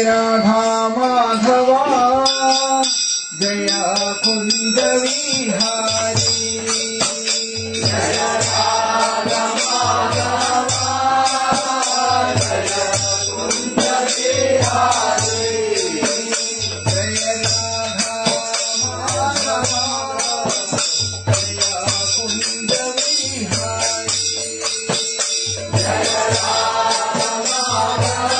राधा माधव जय कुंज विहारी जय राधा माधव जय कुंज विहारी जय राधा माधव जय कुंज विहारी जय राधा माधव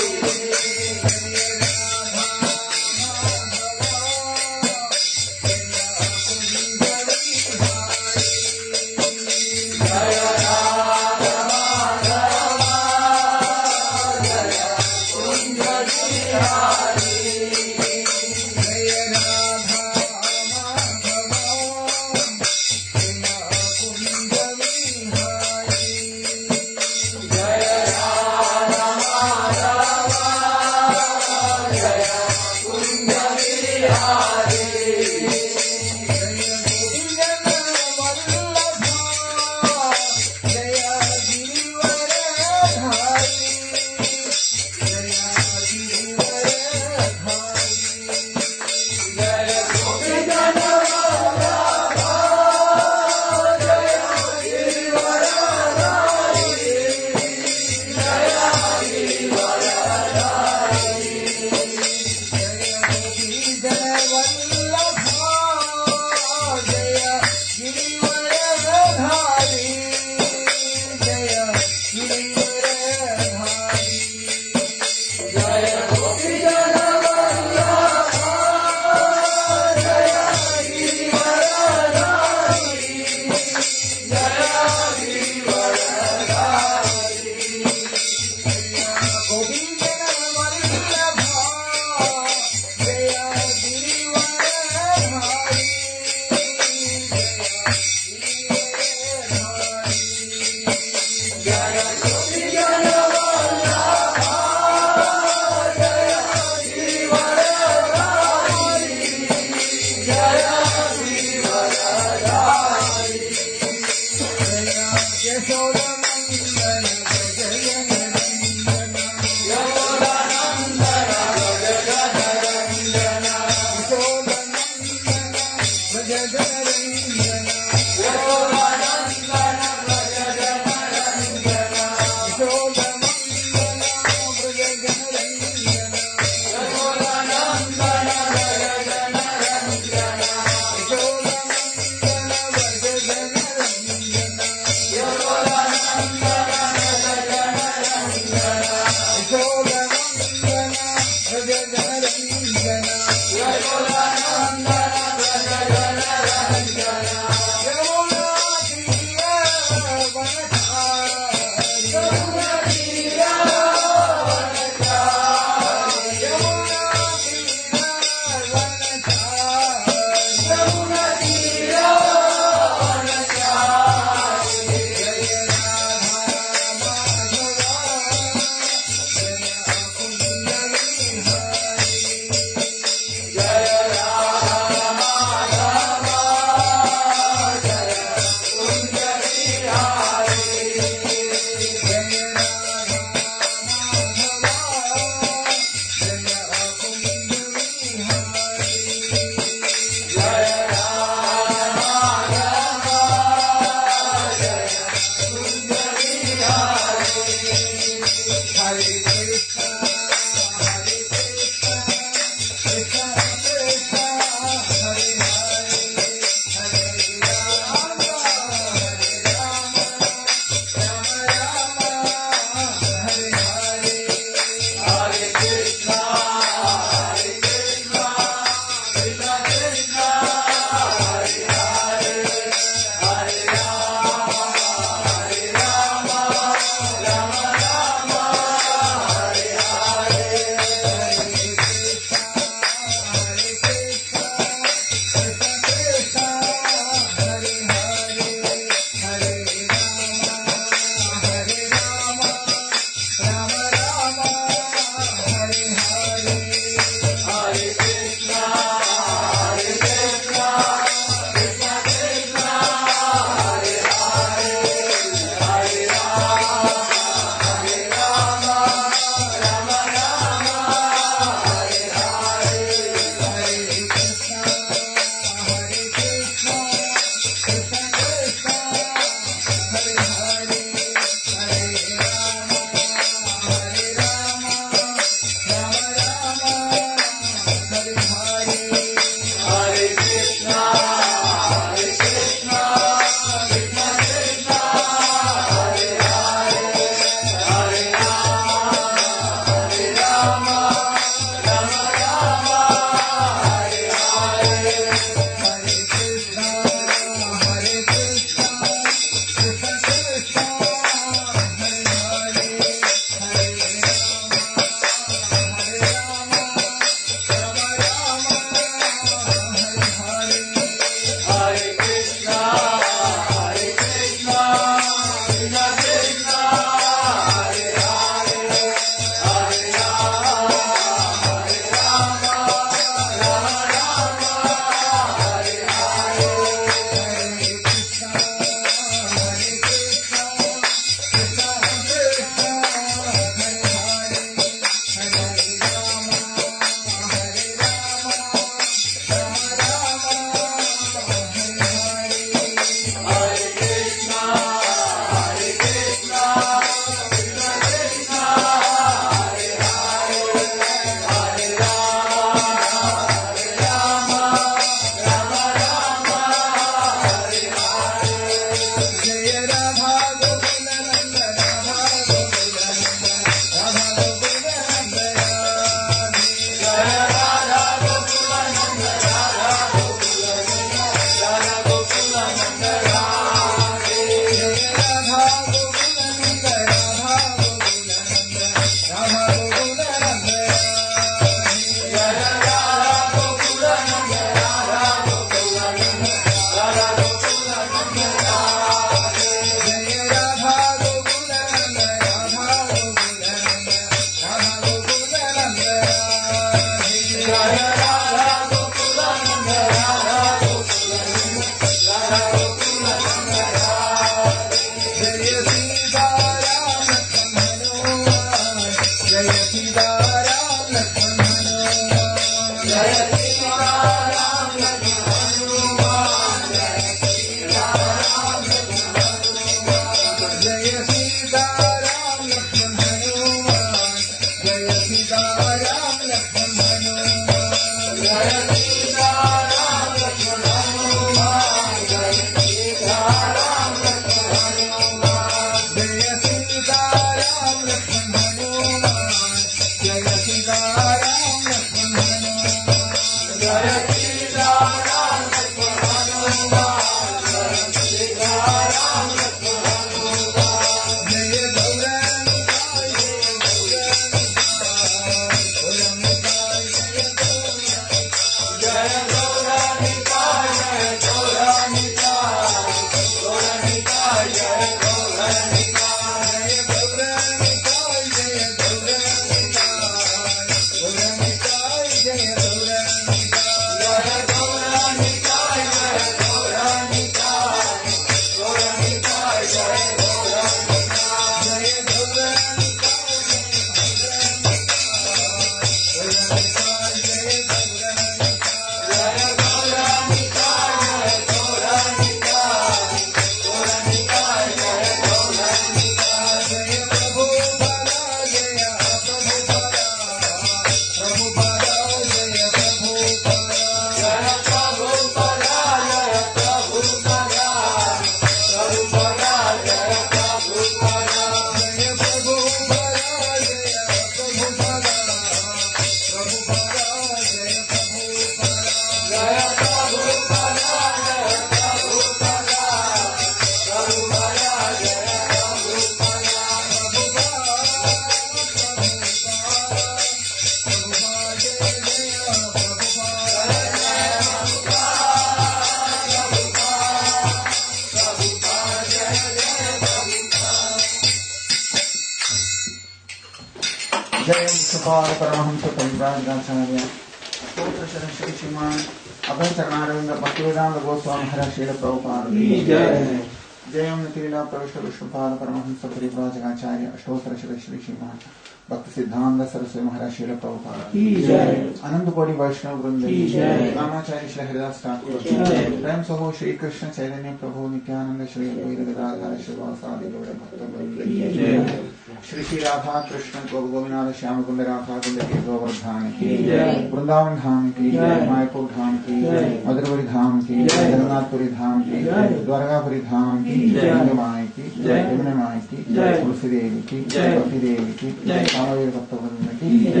परमहंस परिव्राजकाचार्य स्तोत्र शरण श्री श्रीमान अभय चरणारविंद भक्तिवेदांत गोस्वामी महाराज श्रील प्रभुपाद की जय। जय ओम नितिलीला प्रविष्ट विष्णुपाद परमहंस परिव्राजकाचार्य स्तोत्र श्री श्रीमान भक्ति सिद्धांत सरस्वती महाराज श्रील प्रभुपाद की जय। अनंत कोटि वैष्णव वृंद की जय। रामाचार्य श्री हरिदास ठाकुर की जय। प्रेम सहो श्री कृष्ण चैतन्य प्रभु नित्यानंद श्री अद्वैत गदाधर श्रीवासादि गौड़ भक्तवृंद की जय। श्री श्री राधा कृष्ण गोविंद श्याम कुंड राधा कुंड के गोवर्धन की जय। वृंदावन धाम की जय। मायपुर धाम की जय। मधुरपुरी धाम की जय। जगन्नाथपुरी धाम की जय। द्वारकापुरी धाम की जय। माई की जय। यमुना माई की जय। तुलसी देवी की जय। भक्ति देवी की जय। कामवीर भक्तवृंद की जय।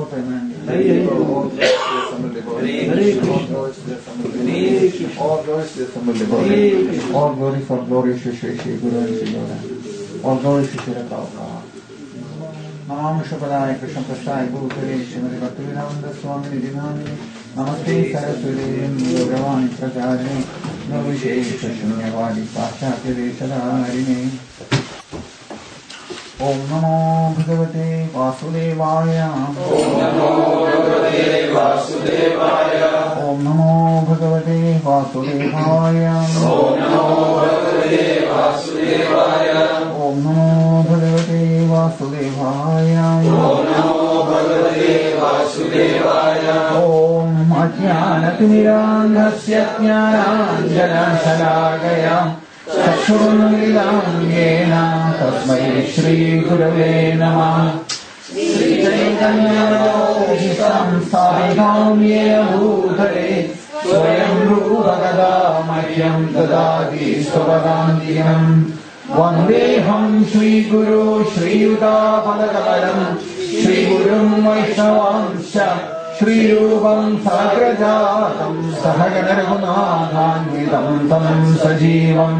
All glory for glory Shri Shri Guru and Shri Guru. All glory Shri Shri Prabhupada. Namam Shubhadaya Krishna Prasthaya Guru Kare Shrimati Bhaktivedanta Swami Nidhinani. Namaste Saraswati Gauravani Pracharine Navishesha Shunyavadi Pachatya Veshadharine. Om Namo Bhagavate Vasudevaya. Om Namo Bhagavate Vasudevaya. Om Namo Bhagavate Vasudevaya. Om Namo Bhagavate Vasudevaya. Om Namo Bhagavate Vasudevaya. Om Namo Bhagavate Vasudevaya. Om Ajnanatirandhasya Jnananjana Shalakaya Chakshurunmilitam Yena Tasmai Shri Gurave Namah. Shri Chaitanya Manobhishtam Sthapitam Yena Bhutale Swayam Rupa Kada Mahyam Dadati Svabadantiyam Vandeham Shri Guru Shri Yudapadakalam Shri Gurum Vaishnavanscha Shri Rupam Sagrajatam Sahaganargunadhanvidam Tam Sajivam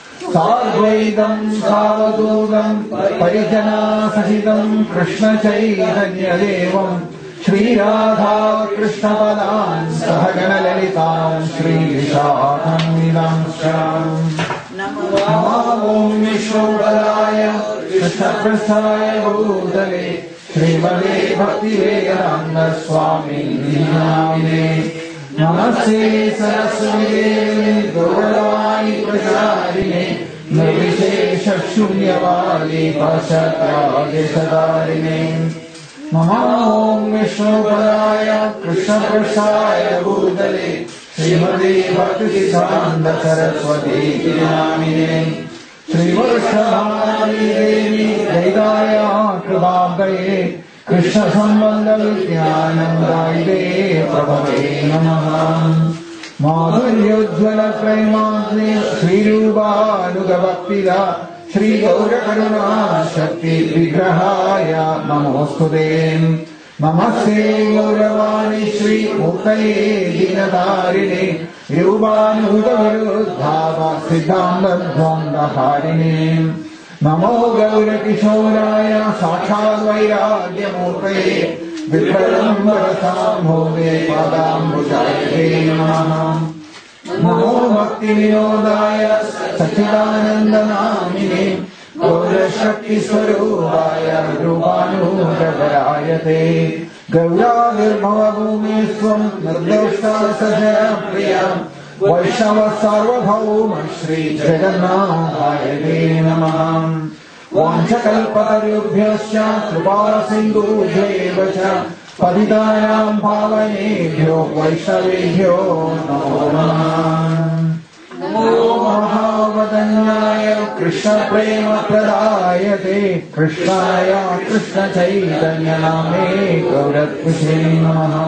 Sadvaidam Savadudam Parijana Sahitam Krishna Chaitanya Devam Shri Radha Krishna Padam Sahagana Lalitam Shri Vishakam Vidamsham Namo Om Vishnupadaya Krishna Prasthaya Bhutale Srimade Bhaktivedanta Swami Namine Namaste Saraswati Gauravani Pracharine Nirvishesha Shunyavadi Pashatradesadarine Namo Om Vishnupadaya Krishna Prasthaya Bhutale Srimade Bhaktivedanta Saraswati Namine Shri Varshavani Devi Vedaya Kribhagaye Krishna Sambandha Vidyanandaide Prabhave Namaha Madhuryojjvala Premagne Shri Rupa Nugabhaktida Shri Gaura Karuna Shakti Vigrahaya Namostude Namaste Gauravani Shri Muktaye Dinadarine Rupanuga Viruddhava Siddhanta Dvandhaharine Namo Gaura Kishoraya Sakshat Vairagya Murtaye Vipralambar Sambhove Padambujaye Namaha Namo Bhakti Vinodaya Sachidananda Namine Gaura Shakti Swarupaya Rupanugavarayate Gaura Virmava Bhumeswam Nirdeshta Sajaya Priyam Vaishnava Sarvabhauma Shri Jagannathaye Namaha Vanchakalpatarubhyascha Kripa Sindhubhyeva cha Patitanam Pavanebhyo Vaishnavebhyo Namo Namaha Namo Mahavadanyaya Krishna Prema Pradayate Krishnaya Krishna Chaitanya Name Gauratpushe Namaha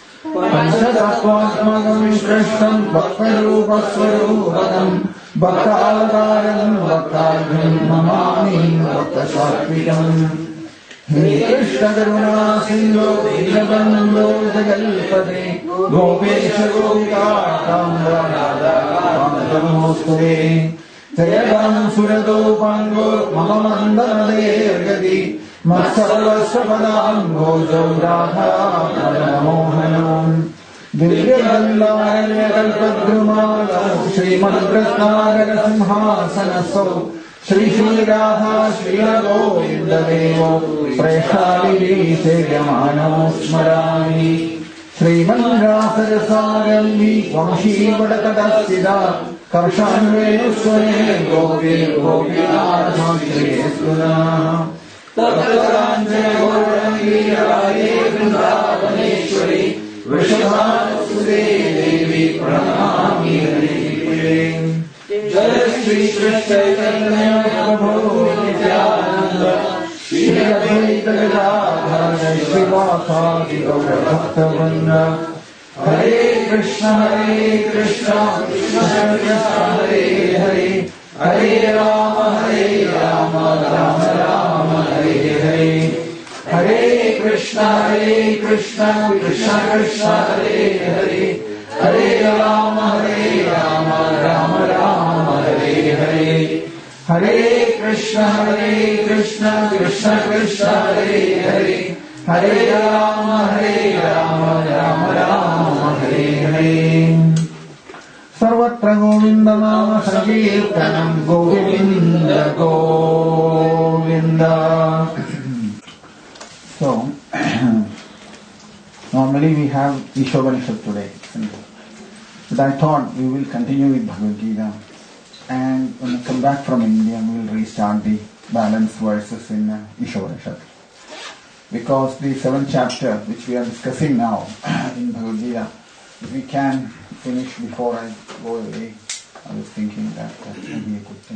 Panchatattvatmakam Krishnam Bhaktarupasvarupakam Bhaktavataram Bhaktagram Namami Bhaktasatvikam He Krishna Karuna Sindhu Dinabandhu Jagalpade Gopesha Gopikatamba Radha Namostude Jayadam Surado Pango Mama Mandana Devgadi Matsarvasvapadam Gojam Radha Mohanam Divyadandaya Kalpadrumalam Srimandrasnagara Simhasanaso Shri Shri Radha Shri Govindadevo Preshali Sedyamano Smarami Shri Mandrasarasarambi Vamshi Vadakadasida Karshanve Sware Govi Govinadha Shri Suna Tattaranjana Gaurangi Radhe Vrindavaneshwari Vrishabhasude Devi Pranami Haripriye Jai Shri Krishna Chaitanya Prabhu Nityananda Shri Advaita Gadadhara Srivasadi Gaura Bhaktavrinda Hare Krishna Krishna Krishna Hare Hare Hare Rama Rama Rama Hare Hare Hare Krishna Krishna Krishna Hare Hare Hare Rama Rama Rama Hare Hare Hare Krishna Krishna Krishna Hare Hare Hare Rama Rama Rama Hare Hare Sarvatra Govinda Nama Sankirtanam Govinda Govinda. So, normally we have Ishopanishad today, but I thought we will continue with Bhagavad Gita, and when we come back from India we will restart the balanced verses in Ishopanishad. Because the 7th chapter which we are discussing now in Bhagavad Gita, if we can finish before I go away, I was thinking that would be a good thing.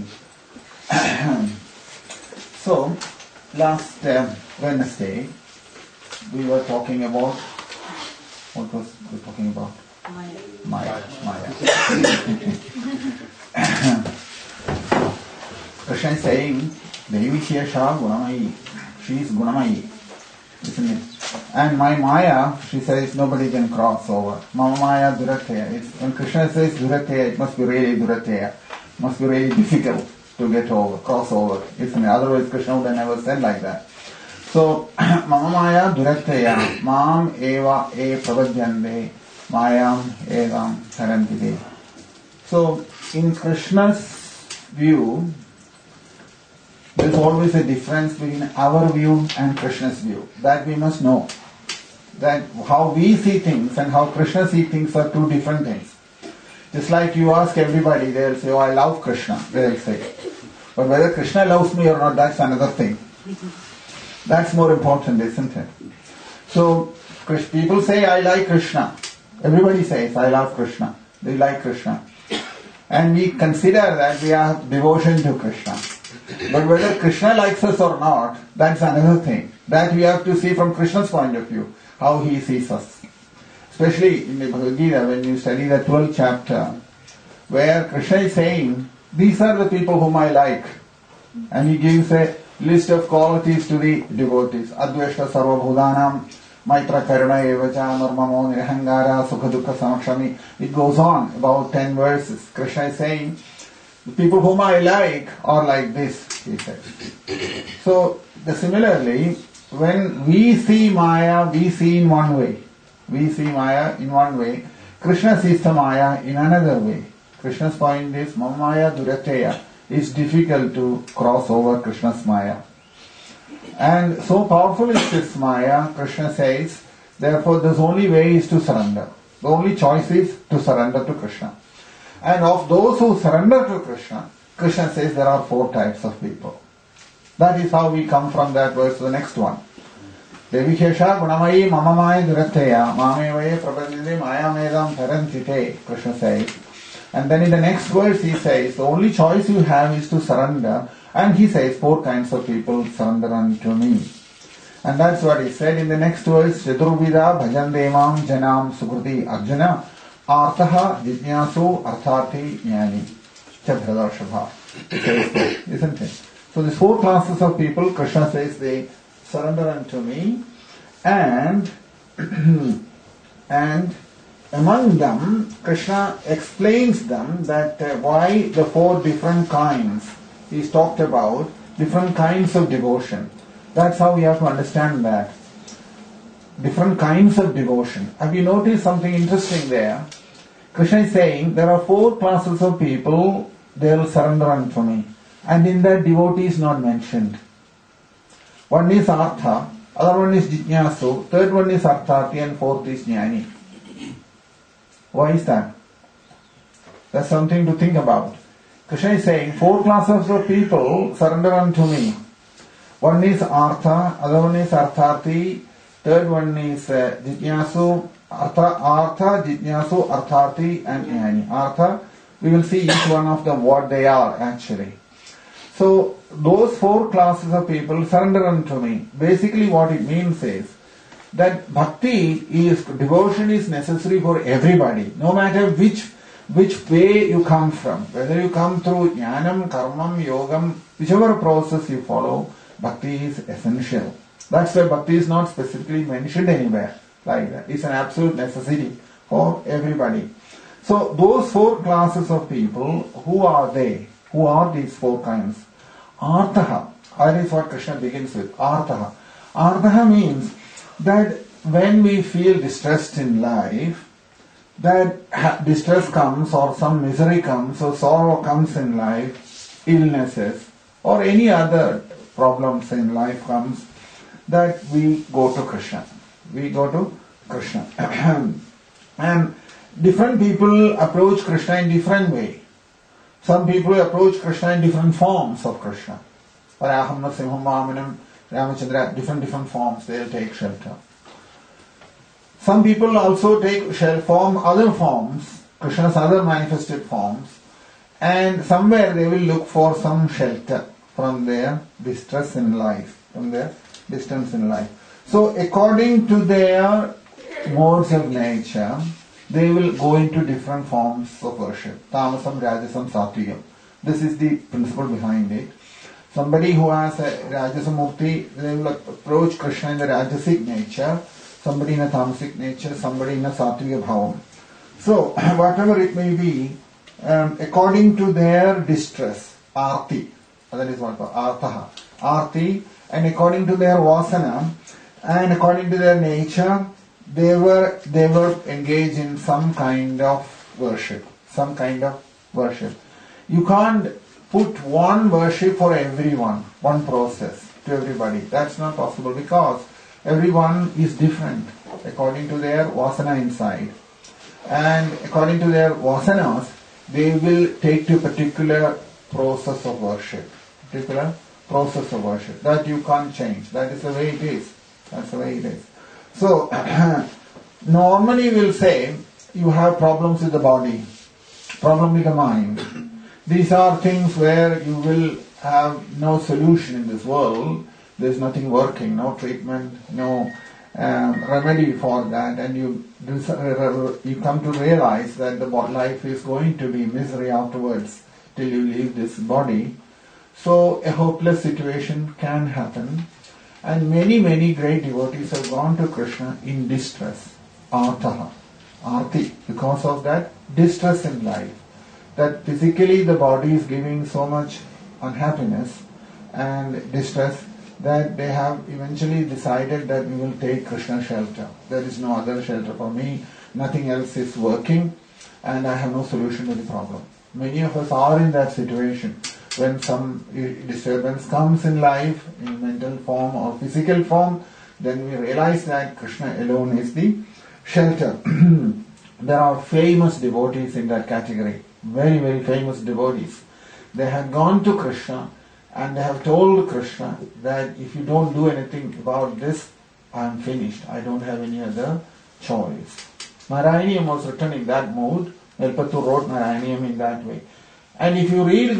So, last Wednesday, we were talking about, what was we talking about? Maya. Krishna is saying, Devi Shesha Gunamayi. She is Gunamayi. Isn't it? And my Maya, she says, nobody can cross over. Mama Maya Durateya. When Krishna says Durateya, it must be really Durateya. It must be really difficult to get over, cross over. Isn't it? Otherwise Krishna would have never said like that. So, Mama Maya Durateya, Mam Eva E Pravajyande, Mayam Evam Sarantide. So, in Krishna's view, there is always a difference between our view and Krishna's view. That we must know. That how we see things and how Krishna sees things are two different things. Just like you ask everybody, they will say, oh, I love Krishna, they will say. But whether Krishna loves me or not, that's another thing. That's more important, isn't it? So, people say, I like Krishna. Everybody says, I love Krishna. They like Krishna. And we consider that we have devotion to Krishna. But whether Krishna likes us or not, that's another thing. That we have to see from Krishna's point of view, how he sees us. Especially in the Bhagavad Gita, when you study the 12th chapter, where Krishna is saying, these are the people whom I like. And he gives a list of qualities to the devotees. Adveshta sarva bhudanam, maitra karuna evacha, nirmamo nirahangara, sukha dukkha samakshami. It goes on, about 10 verses. Krishna is saying, the people whom I like are like this, he says. So, similarly, when we see Maya, we see in one way. We see Maya in one way. Krishna sees the Maya in another way. Krishna's point is, Maya Durateya. It's difficult to cross over Krishna's Maya. And so powerful is this Maya, Krishna says, therefore the only way is to surrender. The only choice is to surrender to Krishna. And of those who surrender to Krishna, Krishna says there are 4 types of people. That is how we come from that verse to the next one. Devishesha gunamayi mamamayi durateya mamevaye prabhajite mayamedam tarantite, Krishna says. And then in the next verse he says, the only choice you have is to surrender. And he says, 4 kinds of people surrender unto me. And that's what he said in the next verse, Chaturvida bhajandemam janam sukruti Arjuna artaha jijnasu arthati jnani chabhradashabha. Isn't it? So these 4 classes of people, Krishna says, they surrender unto me. And among them, Krishna explains them that why the 4 different kinds. He's talked about different kinds of devotion. That's how we have to understand that. Different kinds of devotion. Have you noticed something interesting there? Krishna is saying there are 4 classes of people, they will surrender unto me. And in that devotee is not mentioned. One is Artha, other one is Jijnasu, third one is Arthati, and 4th is Jnani. Why is that? That's something to think about. Krishna is saying 4 classes of people surrender unto me. One is Artha, other one is Arthati, third one is Jijnasu, Artha, Jijnasu, Arthati, and Jnani. Artha, we will see each one of them what they are actually. So, those 4 classes of people surrender unto me. Basically what it means is that devotion is necessary for everybody, no matter which way you come from. Whether you come through jnanam, karmam, yogam, whichever process you follow, bhakti is essential. That's why bhakti is not specifically mentioned anywhere like that. It's an absolute necessity for everybody. So those 4 classes of people, who are they? Who are these 4 kinds? Arthaha. That is what Krishna begins with. Arthaha. Arthaha means that when we feel distressed in life, that distress comes or some misery comes or sorrow comes in life, illnesses or any other problems in life comes, that we go to Krishna. We go to Krishna. And different people approach Krishna in different way. Some people approach Krishna in different forms of Krishna. Varaham, Narasimham, Vamanam, Ramachandra, different forms they will take shelter. Some people also take form other forms, Krishna's other manifested forms, and somewhere they will look for some shelter from their distress in life, from their distance in life. So according to their modes of nature, they will go into different forms of worship. Tamasam, Rajasam, Satvikam. This is the principle behind it. Somebody who has a Rajasa Murti, they will approach Krishna in the Rajasic nature, somebody in a Tamasic nature, somebody in a Sattviya Bhavam. So, whatever it may be, according to their distress, Arti, that is what, Artaha, Arti, and according to their Vasana, and according to their nature, they were engaged in some kind of worship. Some kind of worship. You can't put one worship for everyone, one process to everybody. That's not possible because everyone is different according to their vasana inside. And according to their vasanas, they will take to a particular process of worship. Particular process of worship. That you can't change. That is the way it is. That's the way it is. So, normally we'll say, you have problems with the body, problem with the mind. These are things where you will have no solution in this world. There's nothing working, no treatment, no remedy for that, and you come to realize that the life is going to be misery afterwards till you leave this body. So a hopeless situation can happen, and many great devotees have gone to Krishna in distress, artaha, arti, because of that distress in life. That physically the body is giving so much unhappiness and distress that they have eventually decided that we will take Krishna shelter. There is no other shelter for me, nothing else is working, and I have no solution to the problem. Many of us are in that situation. When some disturbance comes in life, in mental form or physical form, then we realize that Krishna alone is the shelter. There are famous devotees in that category. Very famous devotees. They have gone to Krishna and they have told Krishna that if you don't do anything about this, I am finished. I don't have any other choice. Narayaniam was written in that mood. Elpattu wrote Narayaniam in that way. And if you read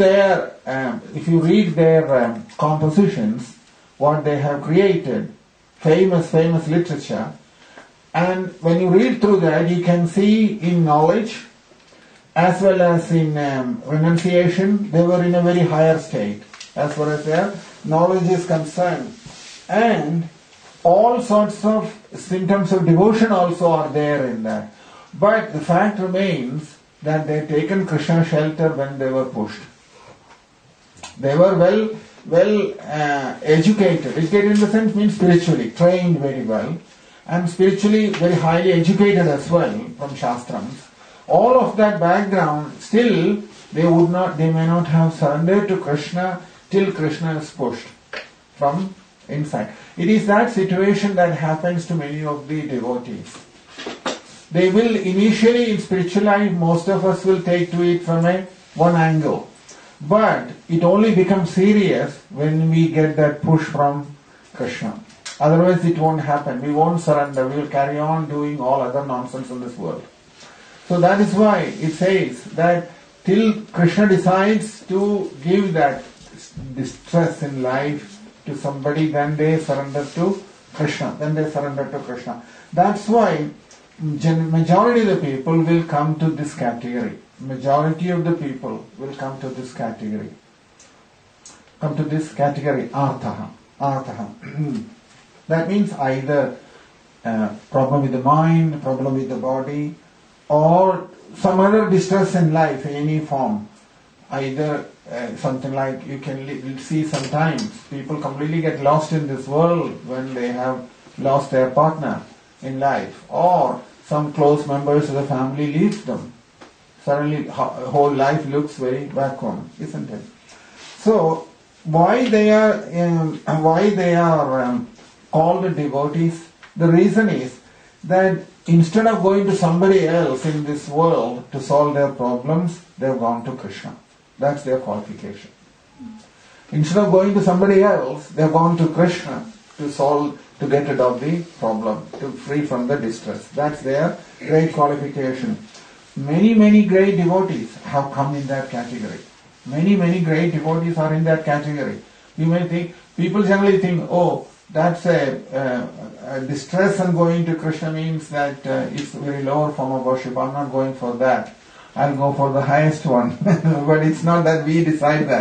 their compositions, what they have created, famous literature, and when you read through that, you can see in knowledge as well as in renunciation, they were in a very higher state as far as their knowledge is concerned. And all sorts of symptoms of devotion also are there in that. But the fact remains that they had taken Krishna shelter when they were pushed. They were well educated. Educated in the sense means spiritually, trained very well, and spiritually very highly educated as well from Shastrams. All of that background, still they may not have surrendered to Krishna till Krishna is pushed from inside. It is that situation that happens to many of the devotees. They will initially in spiritual life, most of us will take to it from one angle. But it only becomes serious when we get that push from Krishna. Otherwise it won't happen. We won't surrender. We will carry on doing all other nonsense in this world. So that is why it says that till Krishna decides to give that distress in life to somebody, then they surrender to Krishna. That's why majority of the people will come to this category. Majority of the people will come to this category. Artaha. That means either problem with the mind, problem with the body, or some other distress in life in any form. Either something like you can see sometimes people completely get lost in this world when they have lost their partner in life, or some close members of the family leaves them. Suddenly whole life looks very vacuum, isn't it? So why they are called devotees? The reason is that instead of going to somebody else in this world to solve their problems, they have gone to Krishna. That's their qualification. Instead of going to somebody else, they have gone to Krishna to get rid of the problem, to free from the distress. That's their great qualification. Many great devotees have come in that category. Many great devotees are in that category. You may think, people generally think, oh, that's a distress and going to Krishna means that it's a very lower form of worship. I'm not going for that. I'll go for the highest one. But it's not that we decide that.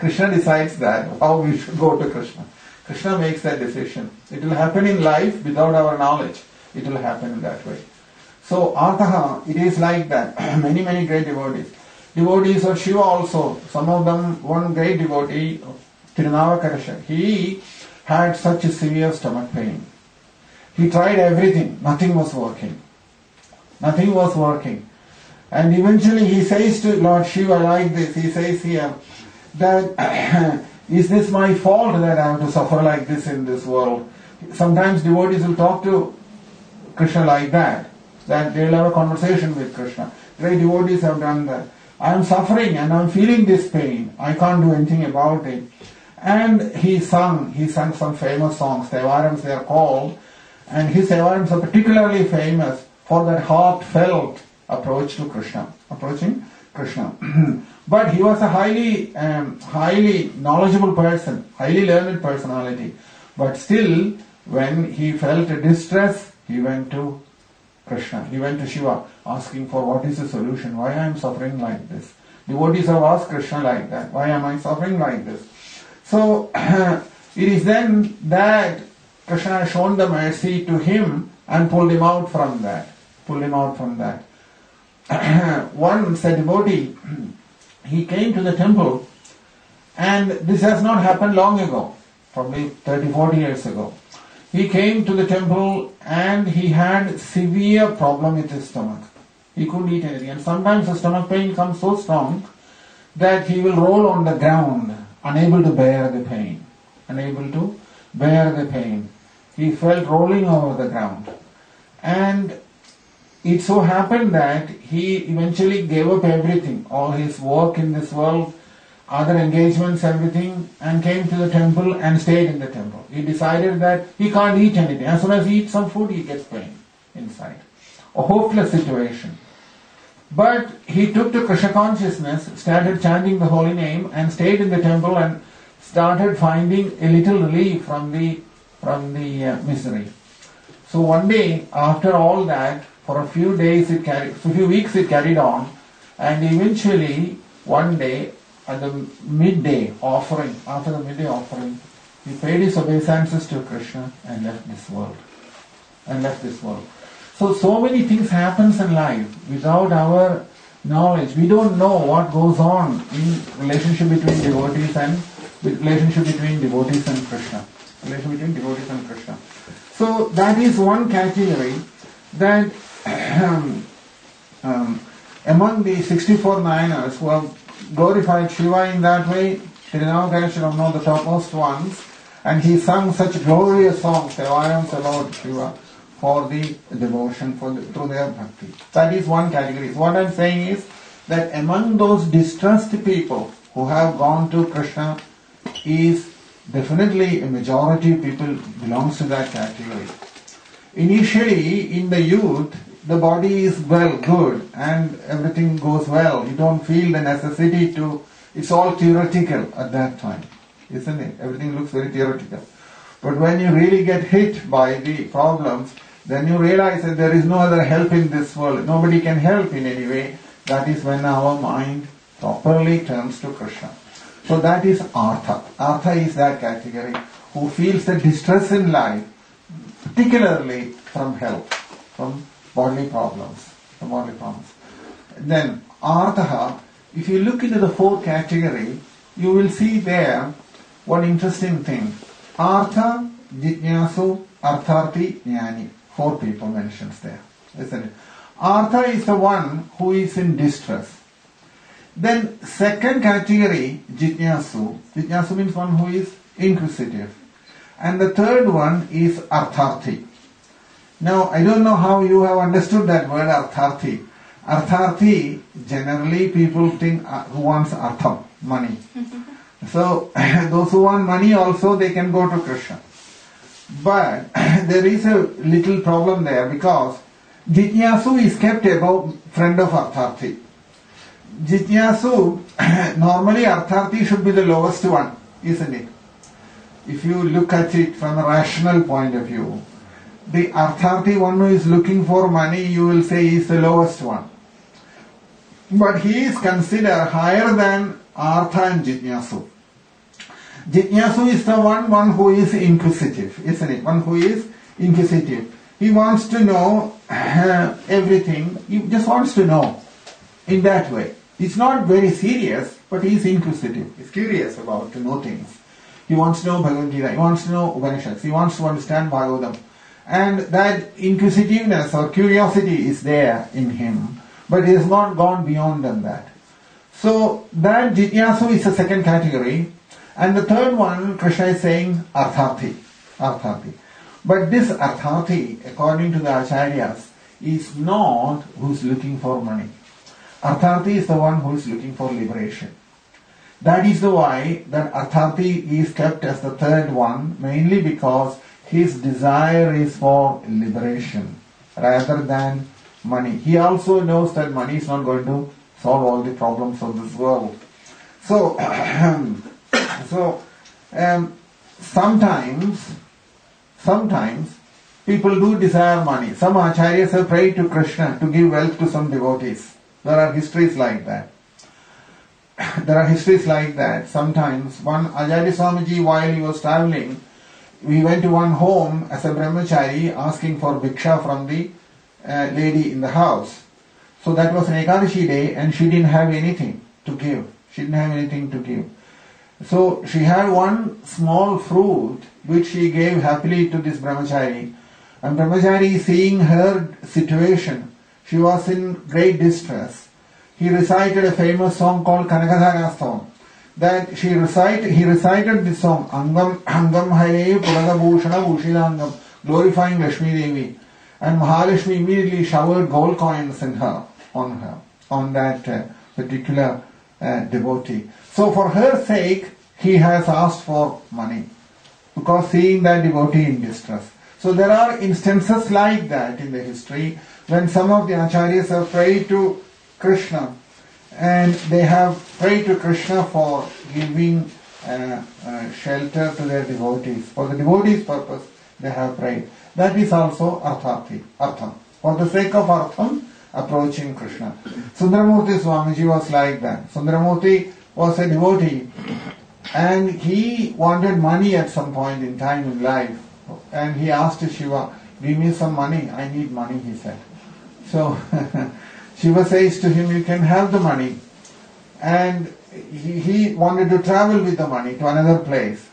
Krishna decides that, how we should go to Krishna. Krishna makes that decision. It will happen in life without our knowledge. It will happen in that way. So, Artaha, it is like that. Many, many great devotees. Devotees of Shiva also. Some of them, one great devotee, Tirunavakarasha, he had such a severe stomach pain. He tried everything. Nothing was working. Nothing was working. And eventually he says to Lord Shiva like this, he says here, that is this my fault that I have to suffer like this in this world? Sometimes devotees will talk to Krishna like that they will have a conversation with Krishna. Great devotees have done that. I am suffering and I am feeling this pain. I can't do anything about it. And he sang some famous songs, Tevarams they are called, and his Tevarams are particularly famous for that heartfelt approach to Krishna, approaching Krishna. But he was a highly knowledgeable person, highly learned personality. But still, when he felt distress, he went to Krishna. He went to Shiva, asking for what is the solution, why I am suffering like this. Devotees have asked Krishna like that, why am I suffering like this? So, it is then that Krishna has shown the mercy to him and pulled him out from that. Once a devotee, he came to the temple, and this has not happened long ago, probably 30-40 years ago. He came to the temple and he had severe problem with his stomach. He couldn't eat anything, and sometimes the stomach pain comes so strong that he will roll on the ground, unable to bear the pain. He felt rolling over the ground. And it so happened that he eventually gave up everything, all his work in this world, other engagements, everything, and came to the temple and stayed in the temple. He decided that he can't eat anything. As soon as he eats some food, he gets pain inside. A hopeless situation. But he took to Krishna consciousness, started chanting the holy name, and stayed in the temple and started finding a little relief from the misery. So one day, after all that, for a few weeks it carried on, and eventually one day at the midday offering, he paid his obeisances to Krishna and left this world. So many things happens in life without our knowledge. We don't know what goes on in relationship between devotees and Krishna. So that is one category that among the 64 Nayanas who have glorified Shiva in that way, Tirunavakarasha are among the topmost ones, and he sung such glorious songs, Tevarams about Shiva, for the devotion, through their bhakti. That is one category. What I am saying is that among those distressed people who have gone to Krishna is definitely a majority of people belongs to that category. Initially, in the youth, the body is good and everything goes well. You don't feel the necessity to, it's all theoretical at that time, isn't it? Everything looks very theoretical. But when you really get hit by the problems, then you realize that there is no other help in this world. Nobody can help in any way. That is when our mind properly turns to Krishna. So that is Artha. Artha is that category who feels the distress in life, particularly from health, from bodily problems. Then Artha, if you look into the fourth category, you will see there one interesting thing. Artha, Jitnyasu, Artharthi, Jnani. 4 people mentions there, isn't it? Artha is the one who is in distress. Then second category, Jitnyasu. Jitnyasu means one who is inquisitive. And the third one is Artharthi. Now, I don't know how you have understood that word Artharthi. Artharthi, generally people think who wants Artham, money. So, those who want money also, they can go to Krishna. But there is a little problem there, because Jitnyasu is kept above friend of Artharthi. Jitnyasu, normally Artharthi should be the lowest one, isn't it? If you look at it from a rational point of view, the Artharthi, one who is looking for money, you will say is the lowest one. But he is considered higher than Artha and Jitnyasu. Jitnyasu is the one who is inquisitive, isn't it? One who is inquisitive. He wants to know everything. He just wants to know in that way. He's not very serious, but he's inquisitive. He's curious about to know things. He wants to know Bhagavad Gita. He wants to know Upanishads. He wants to understand Bhagavatam. And that inquisitiveness or curiosity is there in him, but he has not gone beyond than that. So that Jitnyasu is the second category. And the third one, Krishna is saying Arthati. Arthati. But this Arthati, according to the Acharyas, is not who's looking for money. Arthati is the one who is looking for liberation. That is the why that Arthati is kept as the third one, mainly because his desire is for liberation rather than money. He also knows that money is not going to solve all the problems of this world. So, sometimes people do desire money. Some acharyas have prayed to Krishna to give wealth to some devotees. There are histories like that. Sometimes one Acharya Swamiji, while he was traveling, we went to one home as a brahmachari asking for bhiksha from the lady in the house. So that was an Ekadashi day and she didn't have anything to give. So she had one small fruit which she gave happily to this brahmachari. And brahmachari, seeing her situation, she was in great distress. He recited a famous song called Kanakadhara song. That he recited this song, Angam Hare Purada Bhushana Bhushidangam, glorifying Lakshmi Devi. And Mahalakshmi immediately showered gold coins on that particular devotee. So for her sake, he has asked for money, because seeing that devotee in distress. So there are instances like that in the history, when some of the acharyas have prayed to Krishna, and they have prayed to Krishna for giving shelter to their devotees. For the devotees' purpose, they have prayed. That is also Artham. For the sake of Artham, approaching Krishna. Sundaramurti Swamiji was like that. Sundaramurti was a devotee, and he wanted money at some point in time in life. And he asked Shiva, give me some money, I need money, he said. So Shiva says to him, you can have the money. And he wanted to travel with the money to another place.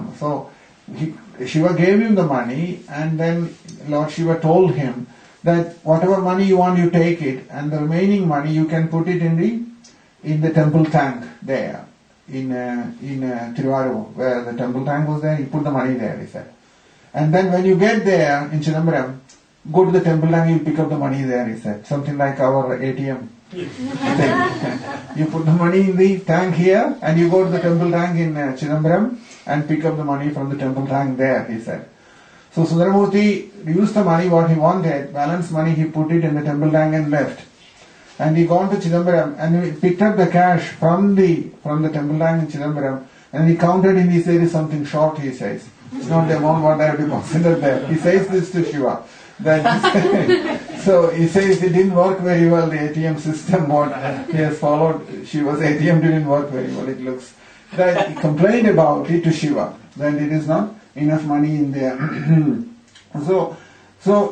Shiva gave him the money, and then Lord Shiva told him that whatever money you want, you take it, and the remaining money you can put it in the temple tank there in Tiruvarur, where the temple tank was there. He put the money there, he said. And then when you get there in Chidambaram, go to the temple tank, you pick up the money there, he said. Something like our ATM. You put the money in the tank here, and you go to the temple tank in Chidambaram and pick up the money from the temple tank there, he said. So Sundaramurti used the money what he wanted, balance money, he put it in the temple tank and left. And he gone to Chidambaram and he picked up the cash from the temple tank in Chidambaram, and he counted and he said, there is something short, he says. It's not the amount what I have deposited there. He says this to Shiva. So he says it didn't work very well, the ATM system what he has followed. Shiva's ATM didn't work very well, it looks. That he complained about it to Shiva, that it is not enough money in there. So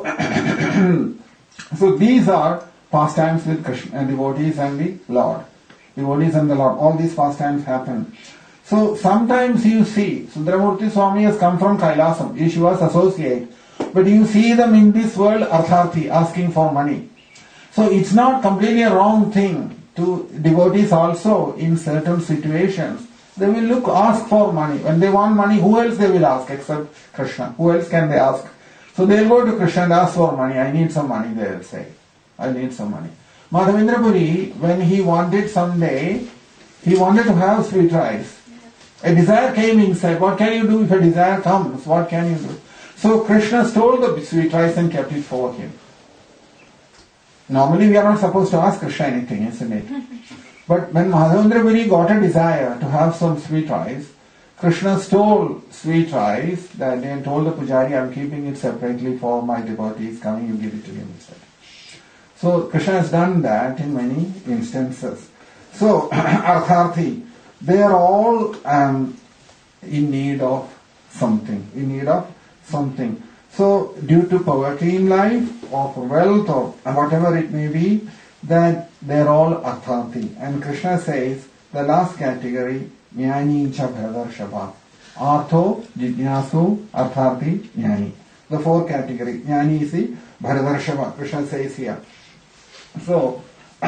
these are pastimes with Krishna, devotees and the Lord. Devotees and the Lord. All these pastimes happen. So sometimes you see, Sundaramurti Swami has come from Kailasam, is Shiva's associate, but you see them in this world Arthati, asking for money. So it's not completely a wrong thing to devotees also in certain situations. They will ask for money. When they want money, who else they will ask except Krishna? Who else can they ask? So they'll go to Krishna and ask for money. I need some money, they'll say. I need some money. Madhavendra Puri, when he wanted someday, he wanted to have sweet rice. A desire came inside. What can you do if a desire comes? What can you do? So Krishna stole the sweet rice and kept it for him. Normally we are not supposed to ask Krishna anything, isn't it? But when Madhavendra Puri got a desire to have some sweet rice, Krishna stole sweet rice that day and told the pujari, I am keeping it separately for my devotees coming, you give it to him instead. So Krishna has done that in many instances. So Artharthi, they are all in need of something, So due to poverty in life, or for wealth, or whatever it may be, that they're all artharthi. And Krishna says, the last category, jnani cha bharadarshava. Artho, jijnasu, artharthi, jnani. The fourth category, jnani is the bharadarshava. Krishna says here. So,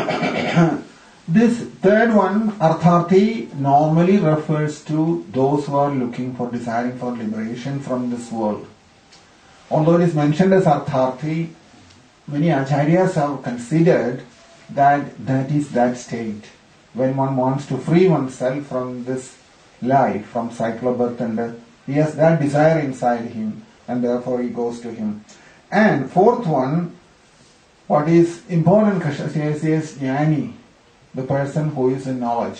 this third one, artharthi, normally refers to those who are looking for, desiring for liberation from this world. Although it is mentioned as artharthi, many acharyas have considered that is that state. When one wants to free oneself from this life, from cycle of birth and death, he has that desire inside him, and therefore he goes to him. And fourth one, what is important, Krishna says, is jnani, the person who is in knowledge.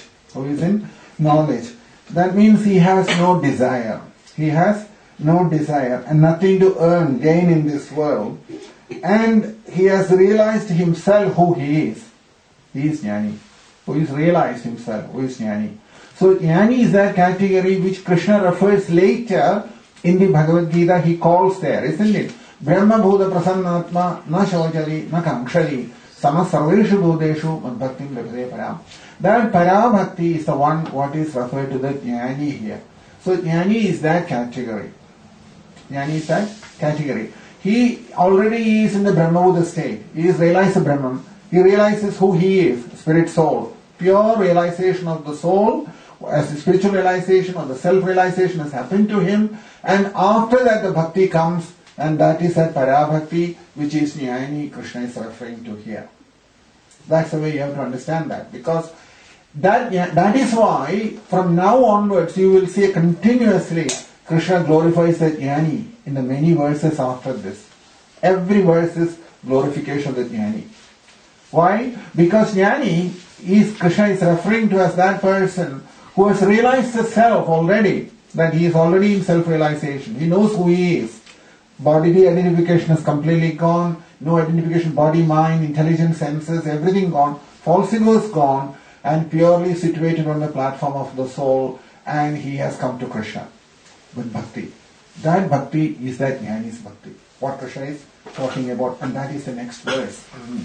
That means he has no desire. He has no desire and nothing to gain in this world. And he has realized himself who he is. He is jnani. Who is realized himself, who is jnani. So jnani is that category which Krishna refers later in the Bhagavad Gita. He calls there, isn't it? Brahma bhuta prasannatma na shauchali na kamshali sama sarveshu bhuteshu madbhaktim labhate param. That parabhakti is the one what is referred to the jnani here. So jnani is that category. Jnani is that category. He already is in the Brahma state. He is realized Brahman. He realizes who he is, spirit soul. Pure realization of the soul, as the spiritual realization or the self-realization has happened to him. And after that the bhakti comes, and that is that parabhakti which is jnani Krishna is referring to here. That's the way you have to understand that. Because that is why from now onwards you will see continuously Krishna glorifies the jnani in the many verses after this. Every verse is glorification of the jnani. Why? Because jnani Krishna is referring to as that person who has realized the self already, that he is already in self-realization. He knows who he is. Bodily identification is completely gone. No identification, body, mind, intelligence, senses, everything gone. False ego is gone and purely situated on the platform of the soul, and he has come to Krishna with bhakti. That bhakti is that jnani's bhakti. What Krishna is talking about, and that is the next verse.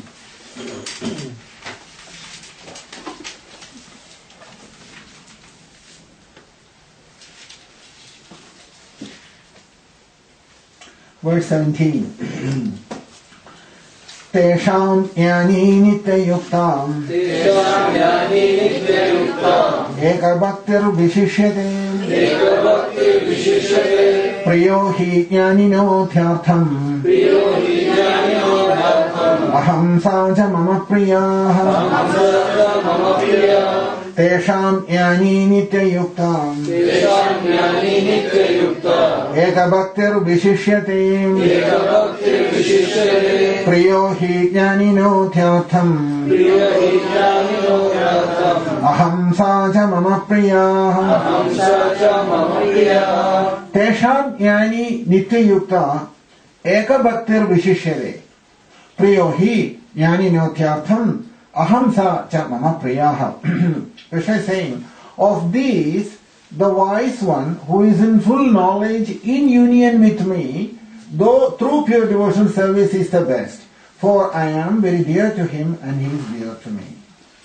Verse 17. Tesham jnani nityayuktam eka bhaktir vishishyate priyo hi jnanino dhyartham aham saja mama priyah tesham jnani nityayuktam eka bhaktir vishishyate priyo hi jnanino dhyartham aham saja mama priyah tesham jnani nityayukta eka bhaktir vishishyate priyo hi jnanino dhyartham aham saja mama priyah. Krishna is saying, of these, the wise one who is in full knowledge in union with me, though through pure devotional service is the best. For I am very dear to him and he is dear to me.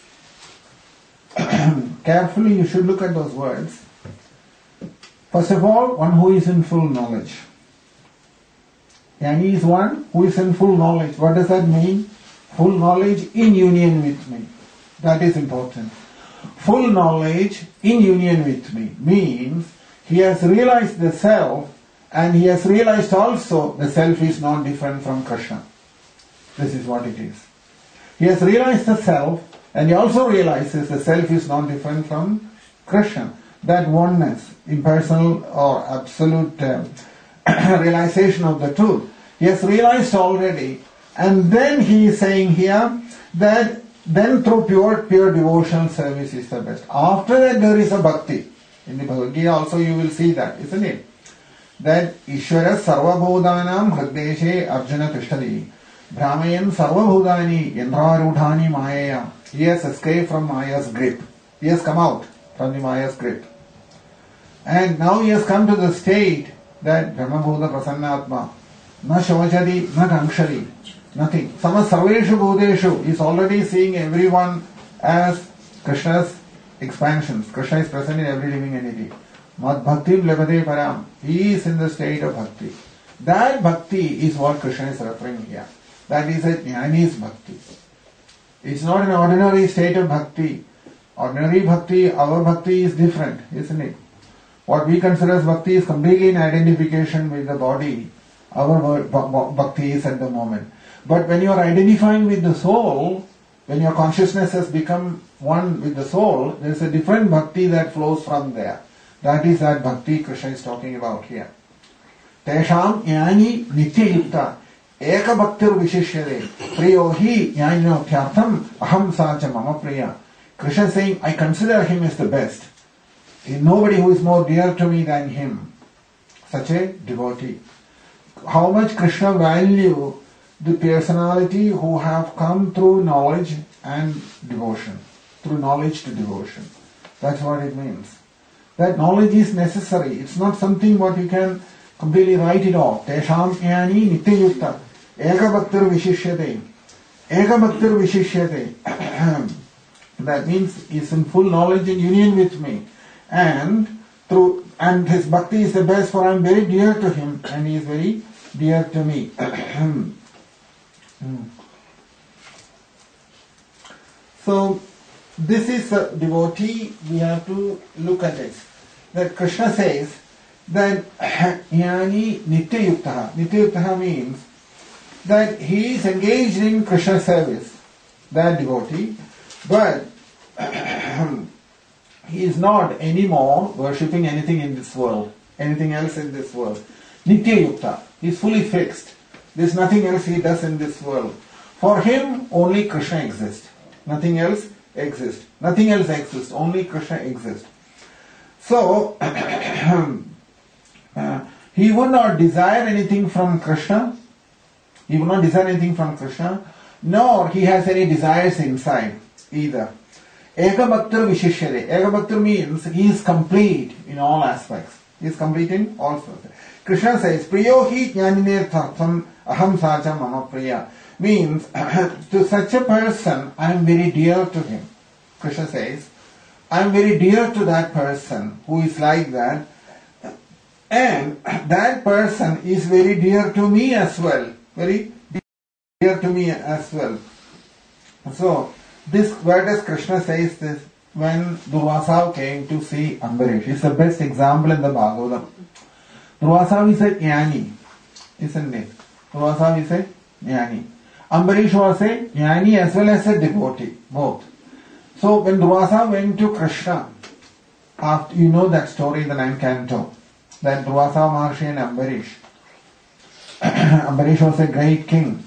Carefully you should look at those words. First of all, one who is in full knowledge. And he is one who is in full knowledge. What does that mean? Full knowledge in union with me. That is important. Full knowledge in union with me means he has realized the self, and he has realized also the self is not different from Krishna. This is what it is. He has realized the self, and he also realizes the self is not different from Krishna. That oneness, impersonal or absolute realization of the truth. He has realized already, and then he is saying here that then through pure devotional service is the best. After that there is a bhakti. In the Bhagavad Gita also you will see that, isn't it? That Ishvara sarvabhudanam hrideshe arjuna tishtadi brahmayan sarvabhudani yandrarudhani mayaya. He has escaped from Maya's grip. He has come out from the Maya's grip. And now he has come to the state that Brahmabhuta Prasannatma, na shochadi, na kankshari, nothing. Sarveshu bhuteshu is already seeing everyone as Krishna's expansions. Krishna is present in every living entity. Mad bhaktim lebade param. He is in the state of bhakti. That bhakti is what Krishna is referring here. That is a jnani's bhakti. It's not an ordinary state of bhakti. Ordinary bhakti, our bhakti is different, isn't it? What we consider as bhakti is completely in identification with the body. Our bhakti is at the moment. But when you are identifying with the soul, when your consciousness has become one with the soul, there is a different bhakti that flows from there. That is that bhakti Krishna is talking about here. Tesham jnani nityayukta eka bhaktir vishishyade priyo hi jnaninotyartham aham sacha mama priya. Krishna is saying, I consider him as the best. There is nobody who is more dear to me than him. Such a devotee. How much Krishna value the personality who have come through knowledge and devotion. Through knowledge to devotion. That's what it means. That knowledge is necessary. It's not something what you can completely write it off. Tesham jnani nityayukta eka bhaktir vishishyate. Eka bhaktir vishishyate. That means he is in full knowledge and union with me. And his bhakti is the best, for I am very dear to him and he is very dear to me. So this is a devotee, we have to look at it. That Krishna says that jnani nityayuktaha. Nityayuktaha means that he is engaged in Krishna service, that devotee, but he is not anymore worshipping anything in this world, anything else in this world. Nityayukta, he is fully fixed. There is nothing else he does in this world. For him, only Krishna exists. Nothing else exists. Nothing else exists. Only Krishna exists. So, he would not desire anything from Krishna. He would not desire anything from Krishna, nor he has any desires inside either. Eka bhaktir vishishyate. Eka bhaktir means he is complete in all aspects. He is complete in all aspects. Krishna says, Priyo hi jnaninirthartham aham sacha mama priya. Means, to such a person, I am very dear to him. Krishna says, I am very dear to that person who is like that. And that person is very dear to me as well. Very dear to me as well. So, where does Krishna says this? When Durvasa came to see Ambarish. It's the best example in the Bhagavatam. Durvasa is a jnani, isn't it? Durvasa is a jnani. Ambarish was a jnani as well as a devotee, both. So when Durvasa went to Krishna, after you know that story in the 9th canto, that Durvasa Maharshi and Ambarish. Ambarish was a great king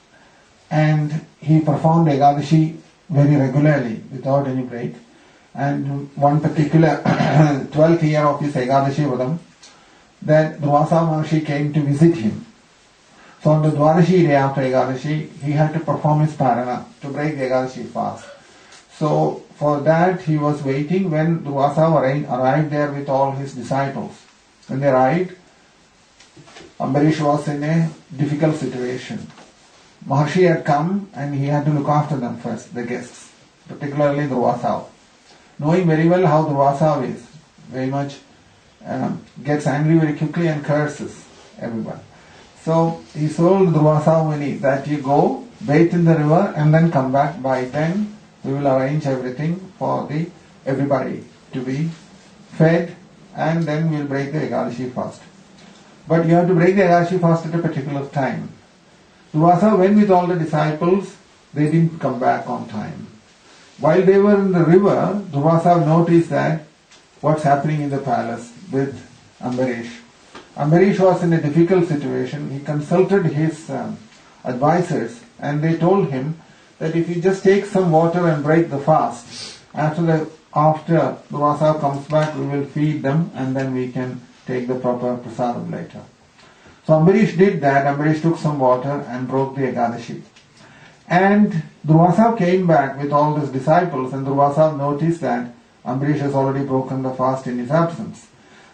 and he performed Ekadashi very regularly without any break. And one particular 12th year of his Ekadashi Vadam, that Durvasa Maharshi came to visit him. So on the Dwadashi day after Ekadashi, he had to perform his parana to break the Ekadashi fast. So for that he was waiting when Durvasa arrived there with all his disciples. When they arrived, Ambarish was in a difficult situation. Maharshi had come and he had to look after them first, the guests, particularly Durvasa. Knowing very well how Durvasa is, very much gets angry very quickly and curses everyone. So he told Durvasa Muni that you go, bathe in the river and then come back. By then we will arrange everything for everybody to be fed and then we will break the Ekadashi fast. But you have to break the Ekadashi fast at a particular time. Durvasa went with all the disciples, they didn't come back on time. While they were in the river, Durvasa noticed that what's happening in the palace with Ambarish. Ambarish was in a difficult situation. He consulted his advisors and they told him that if you just take some water and break the fast, after Durvasa comes back we will feed them and then we can take the proper prasadam later. So Ambarish did that. Ambarish took some water and broke the Ekadashi. And Durvasa came back with all his disciples and Durvasa noticed that Ambarish has already broken the fast in his absence.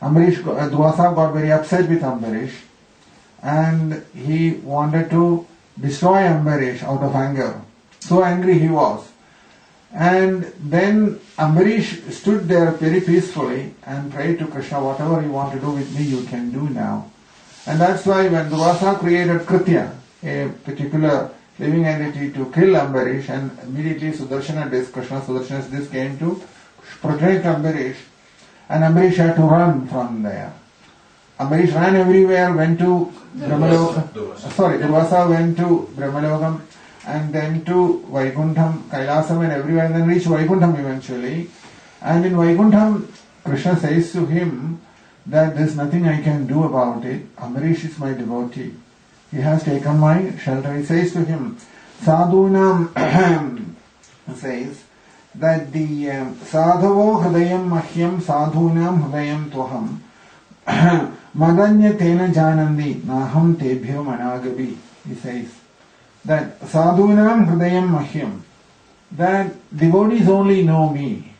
Durvasa got very upset with Ambarish, and he wanted to destroy Ambarish out of anger. So angry he was. And then Ambarish stood there very peacefully and prayed to Krishna, whatever you want to do with me, you can do now. And that's why when Durvasa created Kritya, a particular living entity, to kill Ambarish, and immediately Sudarshana Disk, Krishna Sudarshana Disk came to protect Ambarish, and Ambarish had to run from there. Ambarish ran everywhere, went to Brahmalokam. Durvasa went to Brahmalokam and then to Vaikuntham, Kailasam and everywhere, and then reached Vaikuntham eventually. And in Vaikuntham, Krishna says to him that there's nothing I can do about it. Ambarish is my devotee. He has taken my shelter. He says to him, Sadhunam says that the Sadhavo Hridayam Mahyam Sadhunam Hridayam Tuham Madanya Tena Janandi Naham Tebhyo Managabi. He says that Sadhunam Hridayam Mahyam, that devotees only know me.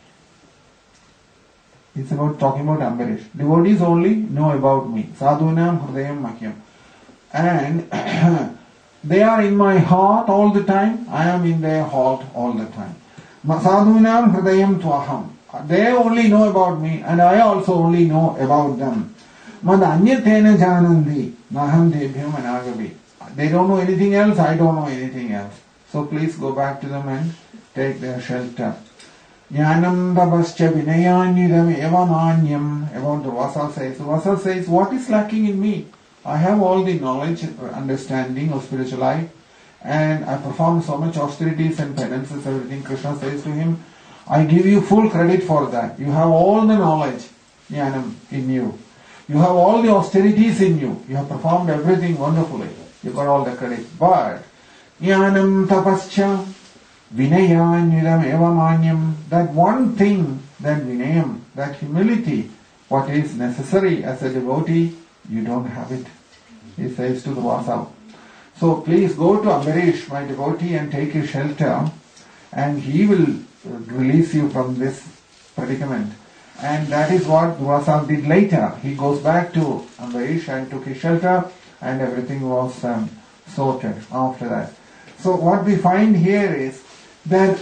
It's about talking about Ambarish. Devotees only know about me. Sadhunam Hridayam Mahyam. And they are in my heart all the time. I am in their heart all the time. Sadhunam Hridayam Tvaham. They only know about me, and I also only know about them. Mad anyatena janandi naham debhyam anagavi. They don't know anything else, I don't know anything else. So please go back to them and take their shelter. Jnanam tapascha vinayanyidam evamanyam. About Durvasa says. Durvasa says, what is lacking in me? I have all the knowledge, understanding of spiritual life, and I perform so much austerities and penances, everything. Krishna says to him, I give you full credit for that. You have all the knowledge, jnanam, in you. You have all the austerities in you. You have performed everything wonderfully. You got all the credit. But, jnanam tapascha vinayanyidam evamanyam, that one thing, that vinayam, that humility, what is necessary as a devotee, you don't have it. He says to Durvasa. So please go to Ambarish, my devotee, and take his shelter, and he will release you from this predicament. And that is what Durvasa did later. He goes back to Ambarish and took his shelter, and everything was sorted after that. So what we find here is that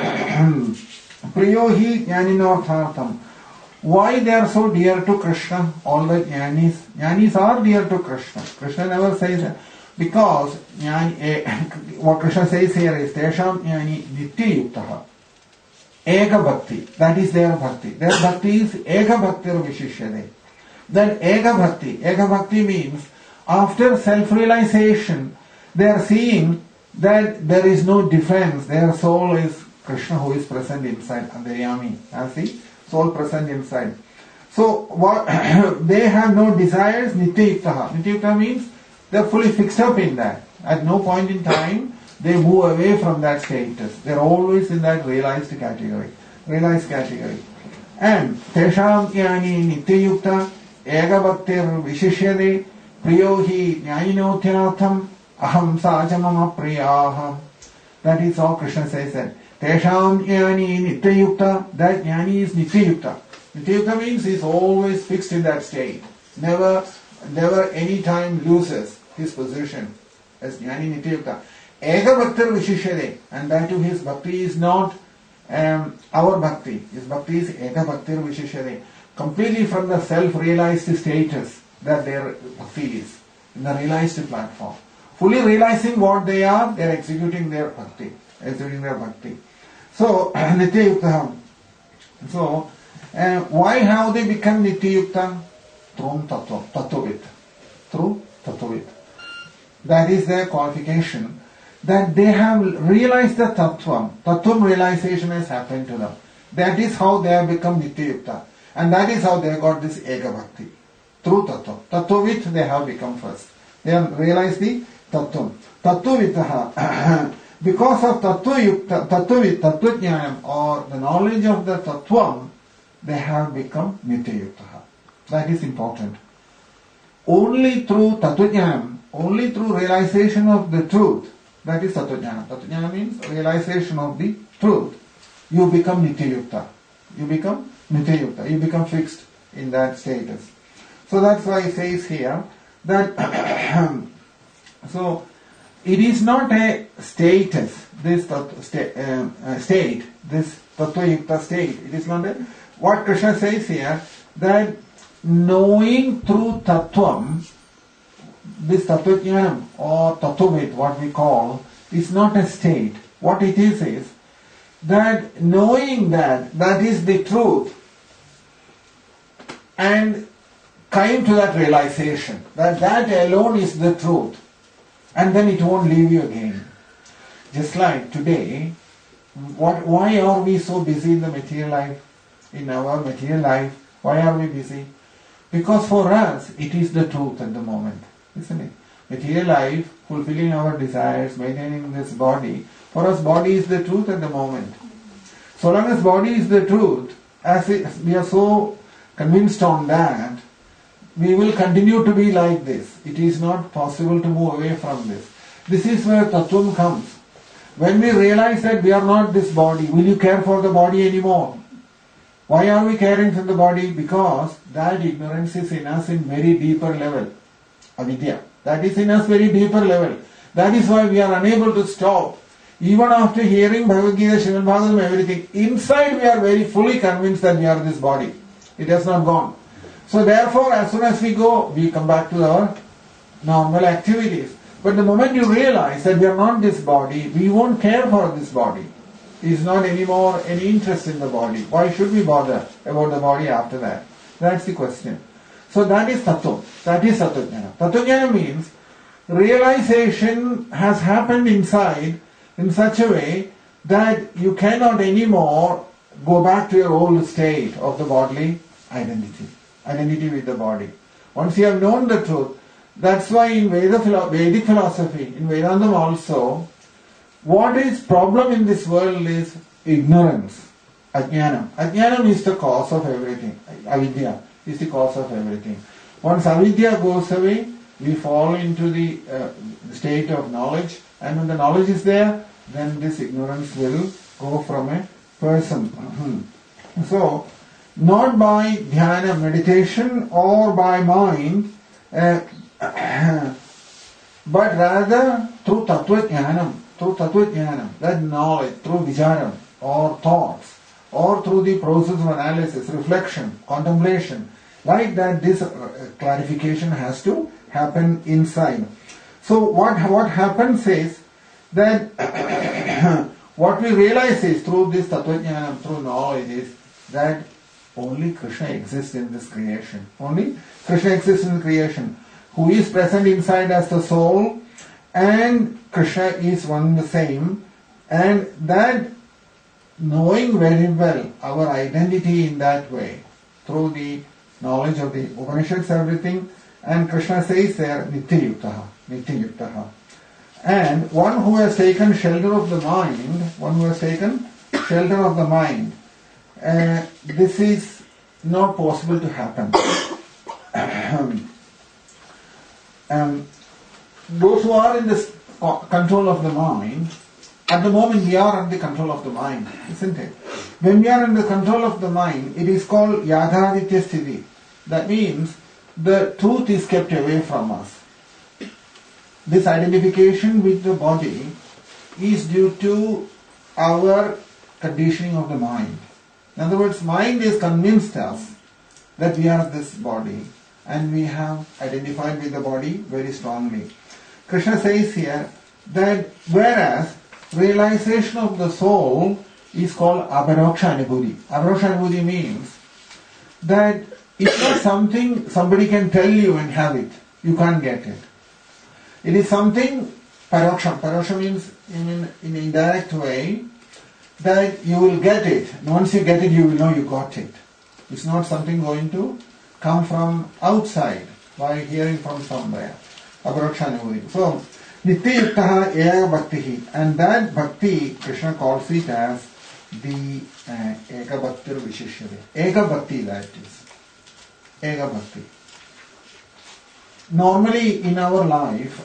Priyohi Jnaninorthartham. Why they are so dear to Krishna? All the jnanis. Jnanis are dear to Krishna. Krishna never says that. Because what Krishna says here is Tesham jnani nitya yuktaha. Eka bhakti. That is their bhakti. Their bhakti is eka bhaktir vishishyade. That eka bhakti means after self-realization, they are seeing that there is no difference. Their soul is Krishna who is present inside, Antaryami. As the soul present inside. So what they have no desires, nitya yuktaha. Nitya yuktaha means they are fully fixed up in that. At no point in time they move away from that status. They are always in that realized category. And tesham jnani nitya yukta ega bhaktir vishishyade priyohi jnaninothyanartham aham sajamama priyaha. That is all Krishna says that. Tesham jnani nitya yukta, that jnani is nitya yukta. Nitya yukta means he is always fixed in that state. Never any time loses his position as jnani nitya yukta. Ega bhaktir vishishyade, and that too his bhakti is not our bhakti. His bhakti is ega bhaktir vishishyade. Completely from the self-realized status that their bhakti is. In the realized platform. Fully realizing what they are executing their bhakti. So, nitya yukta. So, why have they become nitya yukta? Through tattvavit. Through tattvavit. That is their qualification. That they have realized the tattvam. Tattvam realization has happened to them. That is how they have become nitya yukta. And that is how they got this ega bhakti. Through tattva. Tattvavit they have become first. They have realized the tattvam. Tattvavitaha. Because of tattvavit, tattvajnanam, or the knowledge of the tattvam, they have become nitya yuktaha. That is important. Only through tattvajnanam, only through realization of the truth, that is tattvajnanam. Tattvajnanam means realization of the truth. You become nitya yukta. You become nitya yukta. You become fixed. in that status. So that's why he says here that so it is not a status, this state, this Tattva-yukta state. It is not a, what Krishna says here, that knowing through Tattvam, this Tattva-jnanam or Tattva-vid, what we call, is not a state. What it is that knowing that is the truth and coming to that realization that alone is the truth, and then it won't leave you again. Just like today, why are we so busy in the material life? In our material life, why are we busy? Because for us, it is the truth at the moment, isn't it? Material life, fulfilling our desires, maintaining this body, for us body is the truth at the moment. So long as body is the truth, as we are so convinced on that, we will continue to be like this. It is not possible to move away from this. This is where Tattvam comes. When we realize that we are not this body, will you care for the body anymore? Why are we caring for the body? Because that ignorance is in us in very deeper level. Avidya. That is in us very deeper level. That is why we are unable to stop. Even after hearing Bhagavad Gita, Srimad Bhagavatam, everything, inside we are very fully convinced that we are this body. It has not gone. So therefore, as soon as we go, we come back to our normal activities. But the moment you realize that we are not this body, we won't care for this body. There is not anymore any interest in the body. Why should we bother about the body after that? That's the question. So that is Tattva. That is Tattva-jnana. Tattva-jnana means realization has happened inside in such a way that you cannot anymore go back to your old state of the bodily identity with the body. Once you have known the truth, that's why in Vedic philosophy, in Vedanta also, what is problem in this world is ignorance, ajnanam. Ajnanam is the cause of everything. Avidya is the cause of everything. Once avidya goes away, we fall into the state of knowledge, and when the knowledge is there, then this ignorance will go from a person. So, not by dhyana, meditation, or by mind, but rather through tattva-jnanam, that knowledge, through vicharam, or thoughts, or through the process of analysis, reflection, contemplation, like that this clarification has to happen inside. So what happens is that what we realize is through this tattva-jnanam, through knowledge, is that only Krishna exists in this creation. Only Krishna exists in the creation, who is present inside as the soul, and Krishna is one and the same, and that knowing very well our identity in that way, through the knowledge of the Upanishads, everything, and Krishna says there, Nityayuktaha. And one who has taken shelter of the mind, this is not possible to happen. Those who are in this control of the mind, at the moment we are under the control of the mind, isn't it? When we are in the control of the mind, it is called yadhaditya sthiti. That means the truth is kept away from us. This identification with the body is due to our conditioning of the mind. In other words, mind is convinced us that we are this body, and we have identified with the body very strongly. Krishna says here that whereas realization of the soul is called aparoksha anubhuti. Aparoksha anubhuti means that it's not something somebody can tell you and have it. You can't get it. It is something paroksha. Paroksha means in an indirect way that you will get it. And once you get it, you will know you got it. It's not something going to come from outside by hearing from somewhere. Aparoksha anubhuti. So, Nityayuktaha ega bhaktihi. And that bhakti, Krishna calls it as the ega bhaktir vishishyate. Ega bhakti, that is. Ega bhakti. Normally in our life,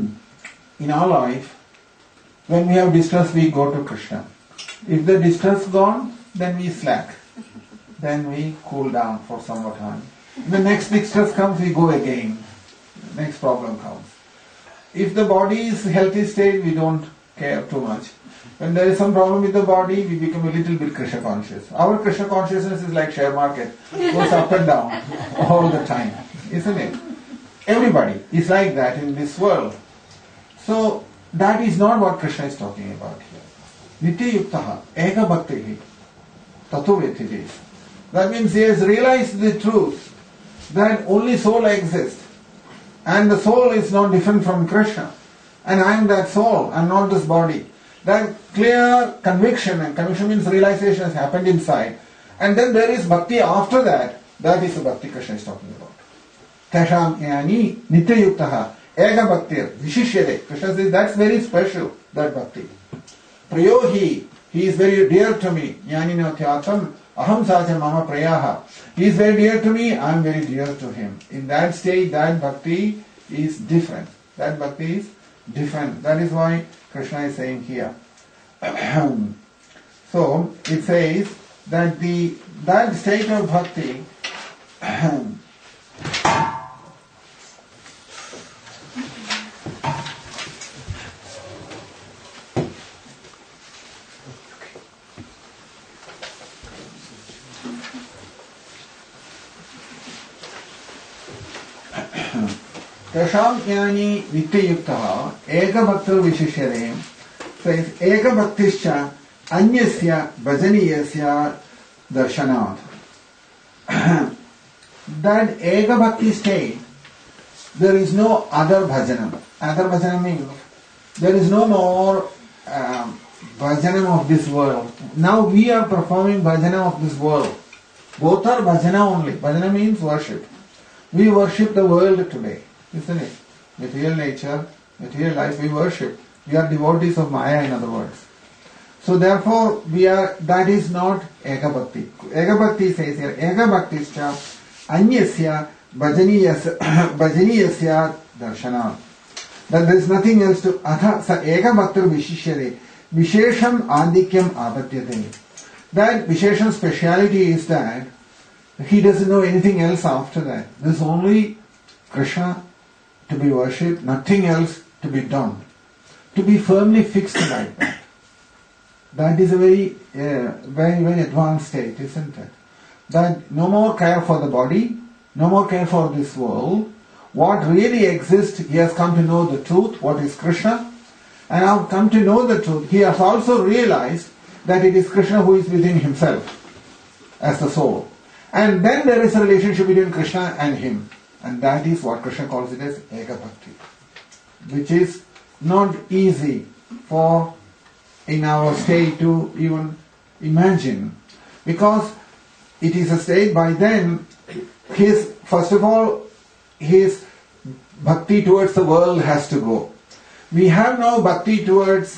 when we have distress, we go to Krishna. If the distress gone, then we slack. then we cool down for some more time. The next big stress comes, we go again. Next problem comes. If the body is healthy state, we don't care too much. When there is some problem with the body, we become a little bit Krishna conscious. Our Krishna consciousness is like share market, goes up and down all the time, isn't it? Everybody is like that in this world. So that is not what Krishna is talking about here. Nitya yuktaha, eka bhaktihi, tato vetides. That means he has realized the truth that only soul exists. And the soul is not different from Krishna. And I am that soul, I am not this body. That clear conviction, and conviction means realization, has happened inside. And then there is bhakti after that. That is the bhakti Krishna is talking about. Tasham yani nitya yuktaha ega bhaktir vishishyade. Krishna says that's very special, that bhakti. Prayohi, he is very dear to me. Yani no tyatam aham sacha mama prayaha. He is very dear to me, I am very dear to him. In that state, that bhakti is different. That bhakti is different. That is why Krishna is saying here. So it says that that state of bhakti Tasham yani nityayuktaha eka bhaktir vishishyade says eka bhaktischa anyasya bhajaniyasya darshanat. That eka bhakti state, there is no other bhajanam. Other bhajanam means there is no more bhajanam of this world. Now we are performing bhajanam of this world. Both are bhajana only. Bhajana means worship. We worship the world today, isn't it? Material nature, material life, we worship. We are devotees of Maya, in other words. So therefore, that is not Eka Bhakti. Eka Bhakti says here, Eka Bhaktischa Anyasya Bhajaniyasya Darshana. That there is nothing else to Atha Sa Eka Bhaktir Vishishyade Vishesham Adikyam Apatyate. That Vishesham speciality is that he doesn't know anything else after that. There is only Krishna to be worshipped, nothing else to be done. To be firmly fixed like that. That is a very, very advanced state, isn't it? That no more care for the body, no more care for this world. What really exists, he has come to know the truth, what is Krishna. And now come to know the truth, he has also realized that it is Krishna who is within himself as the soul. And then there is a relationship between Krishna and him. And that is what Krishna calls it as Eka Bhakti. Which is not easy for in our state to even imagine. Because it is a state by then, first of all, his bhakti towards the world has to go. We have now bhakti towards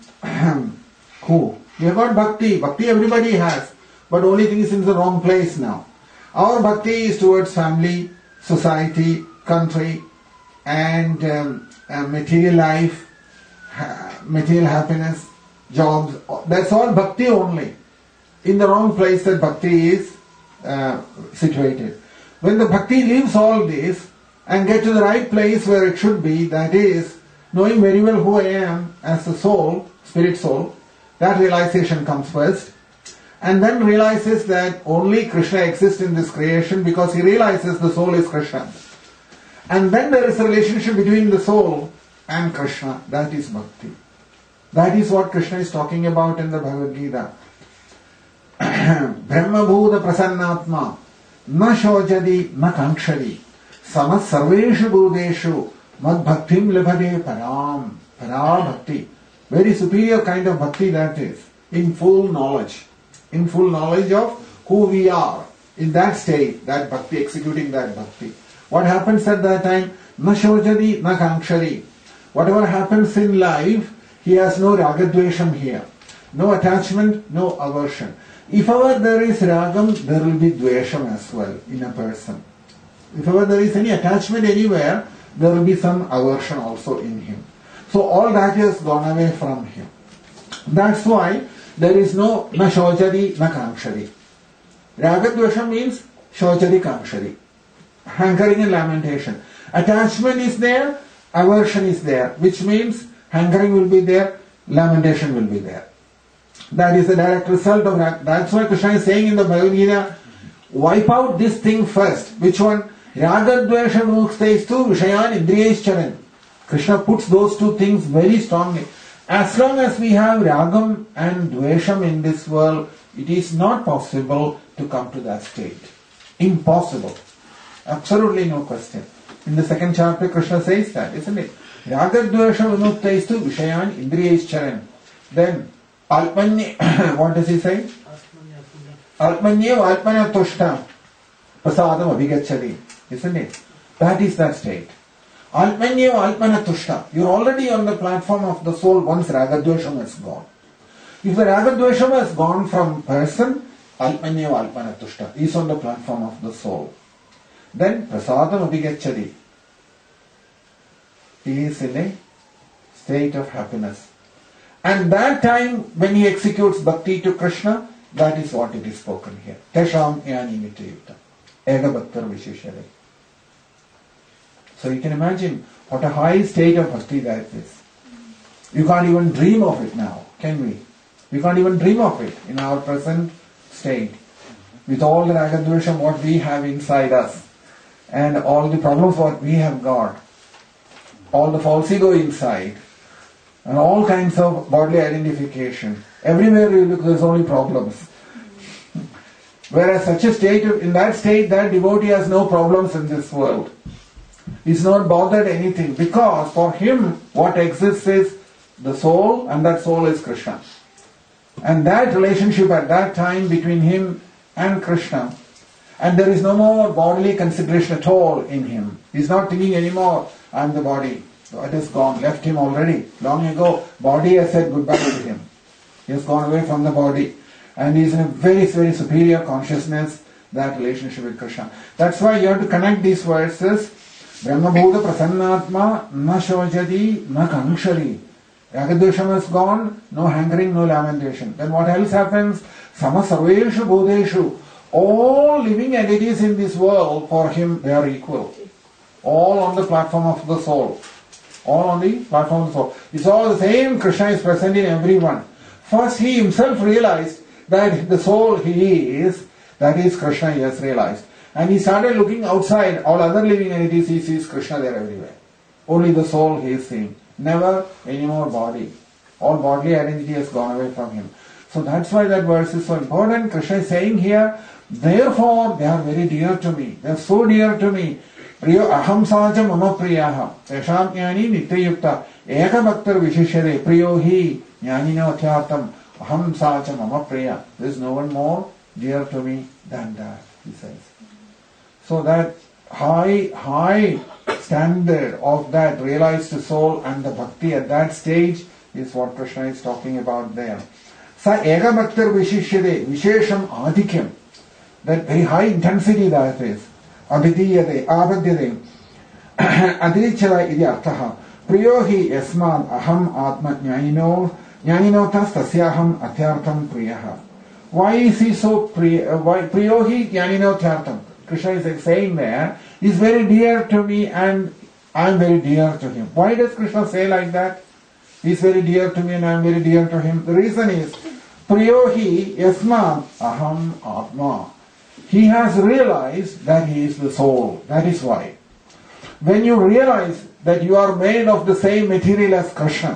who? We have got bhakti. Bhakti everybody has. But only thing is in the wrong place now. Our bhakti is towards family, society, country, and material life, material happiness, jobs. That's all bhakti only. In the wrong place that bhakti is situated. When the bhakti leaves all this and get to the right place where it should be, that is, knowing very well who I am as the soul, spirit soul, that realization comes first. And then realizes that only Krishna exists in this creation because he realizes the soul is Krishna. And then there is a relationship between the soul and Krishna. That is bhakti. That is what Krishna is talking about in the Bhagavad Gita. Brahma Bhuta Prasannatma Na Shojadi Na Kankshadi Samat Sarveshu Bhudeshu Mad Bhaktim Libhade Param. Para Bhakti. Very superior kind of bhakti that is. In full knowledge. In full knowledge of who we are. In that state, that bhakti, executing that bhakti. What happens at that time? Na shojadi, na kankshari. Whatever happens in life, he has no ragadvesham here. No attachment, no aversion. If ever there is ragam, there will be dvesham as well in a person. If ever there is any attachment anywhere, there will be some aversion also in him. So all that has gone away from him. That's why there is no na shojadi, na kankshari. Ragadvesha means shochari kamshari. Hankering and lamentation. Attachment is there, aversion is there, which means hankering will be there, lamentation will be there. That is the direct result of that. That's why Krishna is saying in the Bhagavad Gita, wipe out this thing first. Which one? Ragadvesha mukhtaistu vishayan indriyaischaren. Krishna puts those two things very strongly. As long as we have ragam and dvesham in this world, it is not possible to come to that state. Impossible. Absolutely no question. In the second chapter, Krishna says that, isn't it? Ragadvesha vimuktaistu vishayan indriyaischaren. Then, Alpanya, what does he say? Alpanya Alpana Tushta Prasadam Abhigachari. Isn't it? That is that state. Alpanya Alpana Tushta. You're already on the platform of the soul once Ragadvesham has gone. If the Ragadvesham has gone from person, Alpanya Alpana Tushta is on the platform of the soul. Then Prasadam Abhigachari. He is in a state of happiness. And that time when he executes bhakti to Krishna, that is what it is spoken here. Tesham yani mitayukta. Ega bhaktar visheshare. So you can imagine what a high state of bhakti that is. You can't even dream of it now, can we? We can't even dream of it in our present state. With all the ragadvesham what we have inside us, and all the problems what we have got, all the false ego inside, and all kinds of bodily identification. Everywhere you look, there's only problems. Whereas such a state, in that state, that devotee has no problems in this world. He's not bothered anything, because for him, what exists is the soul, and that soul is Krishna. And that relationship at that time between him and Krishna, and there is no more bodily consideration at all in him. He's not thinking anymore, I'm the body. It is gone, left him already. Long ago, body has said goodbye to him. He has gone away from the body. And he is in a very, very superior consciousness, that relationship with Krishna. That's why you have to connect these verses. Brahmabhuta prasannatma na shojati na kankshari. Ragadvesham has gone, no hankering, no lamentation. Then what else happens? Sama sarveshu bodheshu. All living entities in this world, for him, they are equal. All on the platform of the soul. All on the platform of the soul. It's all the same. Krishna is present in everyone. First he himself realized that the soul he is, that is Krishna he has realized. And he started looking outside. All other living entities, he sees Krishna there everywhere. Only the soul he is seeing. Never any more body. All bodily identity has gone away from him. So that's why that verse is so important. Krishna is saying here, therefore they are very dear to me. They are so dear to me. Priyo aham saja mama priyaha. Tesham jnani nityayukta. Eka bhaktar visheshyade. Priyo hi jnanino athyatam. Aham saja mama priya. There is no one more dear to me than that, he says. So that high standard of that realized soul and the bhakti at that stage is what Krishna is talking about there. Sa eka bhaktar visheshyade. Vishesham adhikyam. That very high intensity that is. Abhidiyate, abhadyate, adirichara idi arthaha. Priyo hi yasmad aham atma jnanino tas tasyaham atyartam priyaha. Why is he so priyo hi jnanino atyartam? Krishna is saying there, he is very dear to me and I am very dear to him. Why does Krishna say like that? He is very dear to me and I am very dear to him. The reason is, priyo hi yasmad aham atma. He has realized that he is the soul. That is why. When you realize that you are made of the same material as Krishna,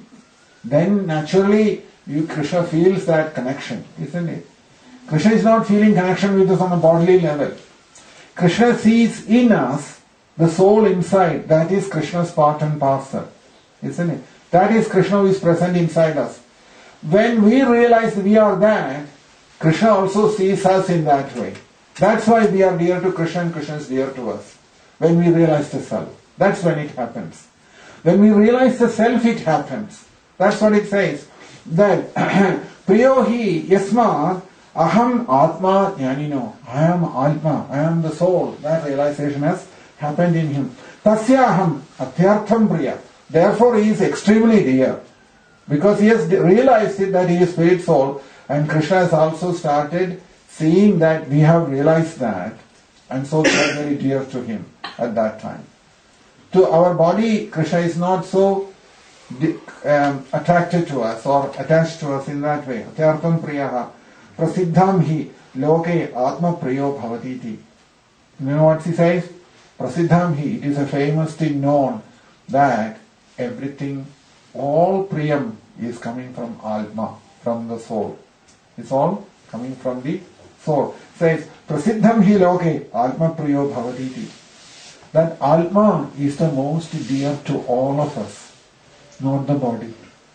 then naturally Krishna feels that connection, isn't it? Krishna is not feeling connection with us on a bodily level. Krishna sees in us the soul inside. That is Krishna's part and parcel, isn't it? That is Krishna who is present inside us. When we realize we are that, Krishna also sees us in that way. That's why we are dear to Krishna and Krishna is dear to us. When we realize the self. That's when it happens. When we realize the self, it happens. That's what it says. That Priyo hi yasmad aham atma jnanino. I am Atma. I am the soul. That realization has happened in him. Tasyaham atyartham priya. Therefore he is extremely dear. Because he has realized it that he is spirit soul. And Krishna has also started seeing that we have realized that, and so we are very dear to him at that time. To our body, Krishna is not so attracted to us or attached to us in that way. Atyartam priyaha prasiddham hi loke atma priyo bhavatiti. You know what he says? Prasiddham hi, it is a famous thing known that everything, all priyam is coming from Atma, from the soul. It's all coming from the soul. It says, Prasiddham hi loke atma priyo bhavatiti. That Atma is the most dear to all of us, not the body.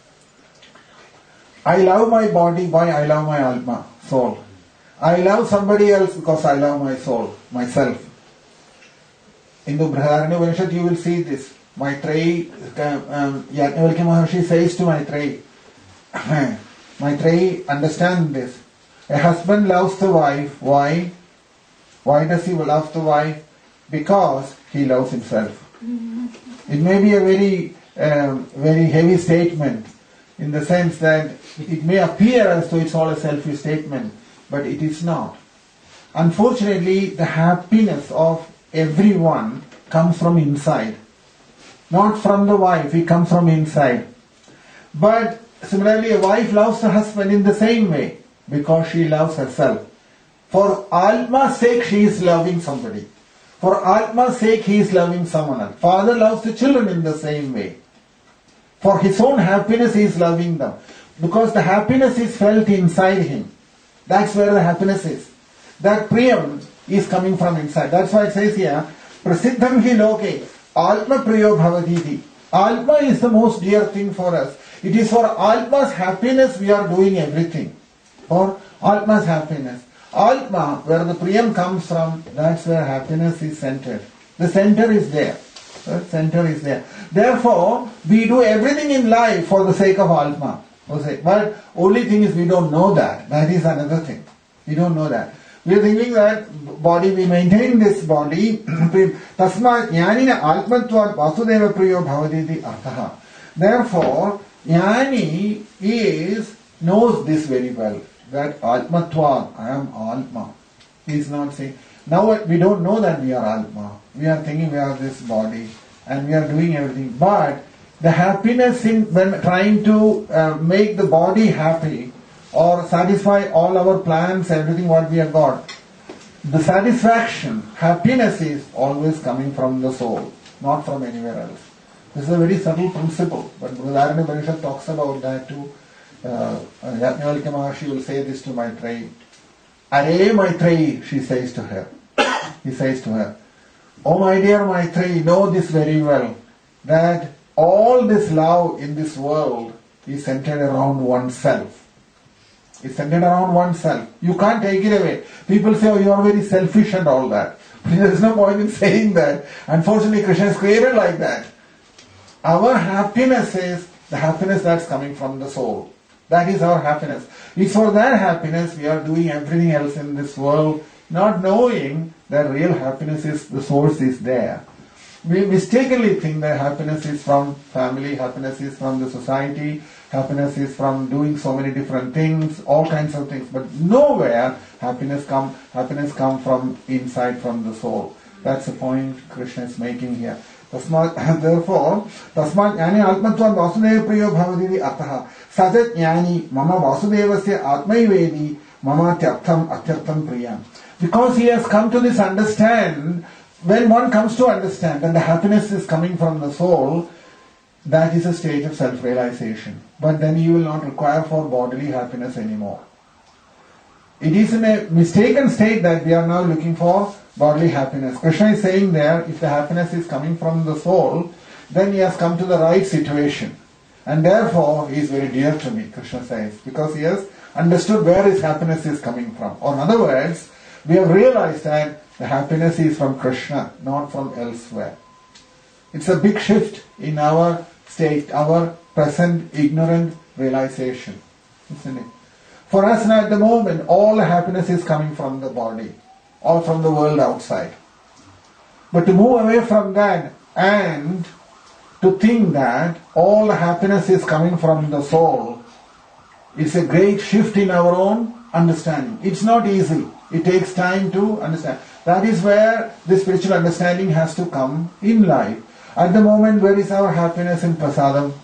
I love my body, why I love my Atma, soul. I love somebody else because I love my soul, myself. In the Brihadaranya Upanishad you will see this. Maitreyi, Yajnavalkya Maharshi says to Maitreyi, Maitreyi, understand this. A husband loves the wife, why? Why does he love the wife? Because he loves himself. It may be a very heavy statement in the sense that it may appear as though it's all a selfish statement, but it is not. Unfortunately, the happiness of everyone comes from inside. Not from the wife, it comes from inside. But similarly, a wife loves the husband in the same way because she loves herself. For Atma's sake, she is loving somebody. For Atma's sake, he is loving someone else. Father loves the children in the same way. For his own happiness, he is loving them. Because the happiness is felt inside him. That's where the happiness is. That priyam is coming from inside. That's why it says here, Prasiddham hi loke, Atma priyo bhavatiti. Atma is the most dear thing for us. It is for Atma's happiness we are doing everything. For Atma's happiness. Atma, where the priyam comes from, that's where happiness is centered. The center is there. The center is there. Therefore, we do everything in life for the sake of Atma. But only thing is we don't know that. That is another thing. We don't know that. We are thinking that body, we maintain this body. Tasmat jnanina atmatvat vasudeva priyo bhavaditi arthaha. Therefore, jnani knows this very well. That atmatvat, I am Atma. He is not saying. Now we don't know that we are Atma. We are thinking we are this body and we are doing everything. But the happiness in when trying to make the body happy or satisfy all our plans, everything what we have got, the satisfaction, happiness is always coming from the soul, not from anywhere else. This is a very subtle principle, but Brihadaranya Upanishad talks about that too. Yajnavalkya Maharshi will say this to Maitreyi. Are Maitreyi, she says to her. He says to her, oh my dear Maitreyi, know this very well, that all this love in this world is centered around oneself. It's centered around oneself. You can't take it away. People say, oh, you are very selfish and all that. There's no point in saying that. Unfortunately, Krishna is created like that. Our happiness is the happiness that's coming from the soul. That is our happiness. It's for that happiness we are doing everything else in this world, not knowing that real happiness is, the source is there. We mistakenly think that happiness is from family, happiness is from the society, happiness is from doing so many different things, all kinds of things. But nowhere happiness come from inside, from the soul. That's the point Krishna is making here. Therefore, tasmat jnani atmatvam vasudeva priyo bhavaditi ataha sajat jnani mama vasudevasya atmaivedi mama atyartham priyam. Because he has come to this understand, when one comes to understand that the happiness is coming from the soul, that is a stage of self-realization. But then you will not require for bodily happiness anymore. It is in a mistaken state that we are now looking for bodily happiness. Krishna is saying there, if the happiness is coming from the soul, then he has come to the right situation. And therefore, he is very dear to me, Krishna says, because he has understood where his happiness is coming from. Or in other words, we have realized that the happiness is from Krishna, not from elsewhere. It's a big shift in our state, our present ignorant realization, isn't it? For us now at the moment, all the happiness is coming from the body or from the world outside. But to move away from that and to think that all the happiness is coming from the soul, it's a great shift in our own understanding. It's not easy. It takes time to understand. That is where the spiritual understanding has to come in life. At the moment, where is our happiness? In prasadam,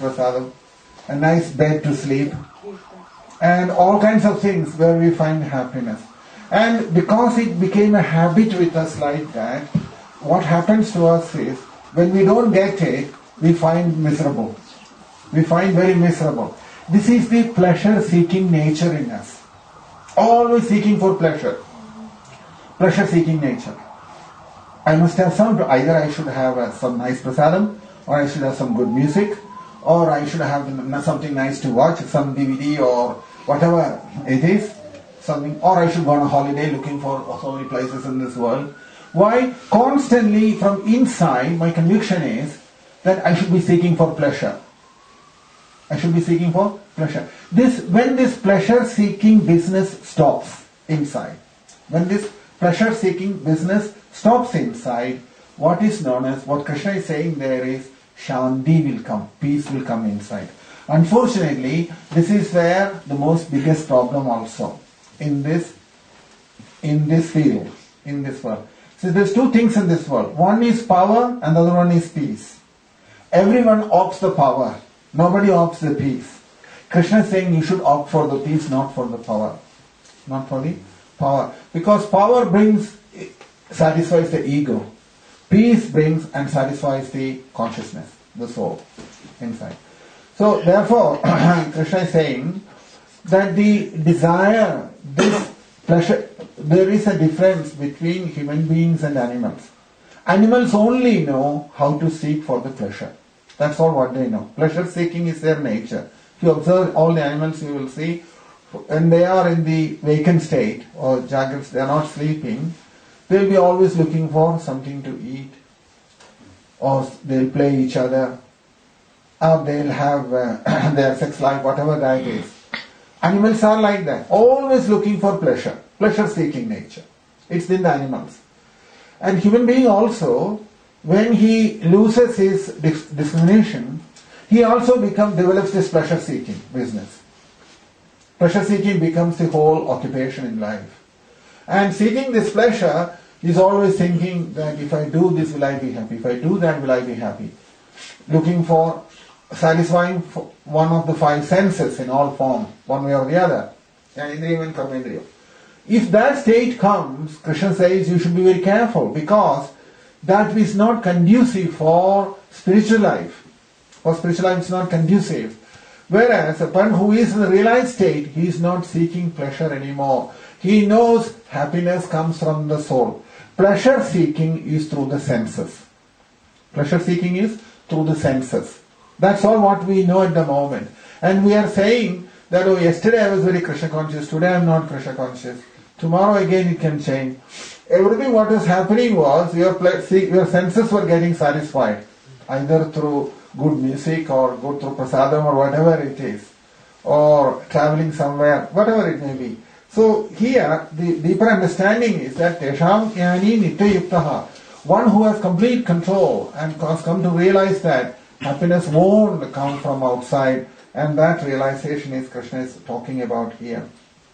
a nice bed to sleep, and all kinds of things where we find happiness. And because it became a habit with us like that, what happens to us is, when we don't get it, we find miserable. We find very miserable. This is the pleasure-seeking nature in us. Always seeking for pleasure. Pleasure-seeking nature. I must have some, either I should have some nice prasadam, or I should have some good music, or I should have something nice to watch, some DVD or whatever it is, something, or I should go on a holiday looking for so many places in this world. Why? Constantly from inside, my conviction is that I should be seeking for pleasure. I should be seeking for pleasure. When this pleasure-seeking business stops inside, when this pleasure-seeking business stops inside, what is known as, what Krishna is saying there is, Shanti will come, peace will come inside. Unfortunately, this is where the most biggest problem also in this field, in this world. So there's two things in this world. One is power and the other one is peace. Everyone opts the power. Nobody opts the peace. Krishna is saying you should opt for the peace, not for the power. Not for the power. Because power satisfies the ego. Peace brings and satisfies the consciousness, the soul, inside. So therefore, Krishna is saying that the desire, this pleasure, there is a difference between human beings and animals. Animals only know how to seek for the pleasure. That's all what they know. Pleasure seeking is their nature. If you observe all the animals, you will see when they are in the vacant state or jagrats, they are not sleeping, they will be always looking for something to eat, or they'll play each other, or they'll have their sex life, whatever that is. Animals are like that, always looking for pleasure, pleasure-seeking nature. It's in the animals. And human being also, when he loses his discrimination, he also develops this pleasure-seeking business. Pleasure-seeking becomes the whole occupation in life. And seeking this pleasure, he is always thinking that if I do this, will I be happy? If I do that, will I be happy? Looking for satisfying one of the five senses in all form, one way or the other. Indriyam and Karmendriyam. If that state comes, Krishna says you should be very careful, because that is not conducive for spiritual life. For spiritual life, it's not conducive. Whereas a person who is in the realized state, he is not seeking pleasure anymore. He knows happiness comes from the soul. Pleasure seeking is through the senses. Pleasure seeking is through the senses. That's all what we know at the moment. And we are saying that, oh, yesterday I was very Krishna conscious, today I am not Krishna conscious. Tomorrow again it can change. Everything what is happening was your senses were getting satisfied, either through good music or go through prasadam or whatever it is, or traveling somewhere, whatever it may be. So here the deeper understanding is that Tesham Jnani Nityayuktaha, one who has complete control and has come to realize that happiness won't come from outside, and that realization is Krishna is talking about here.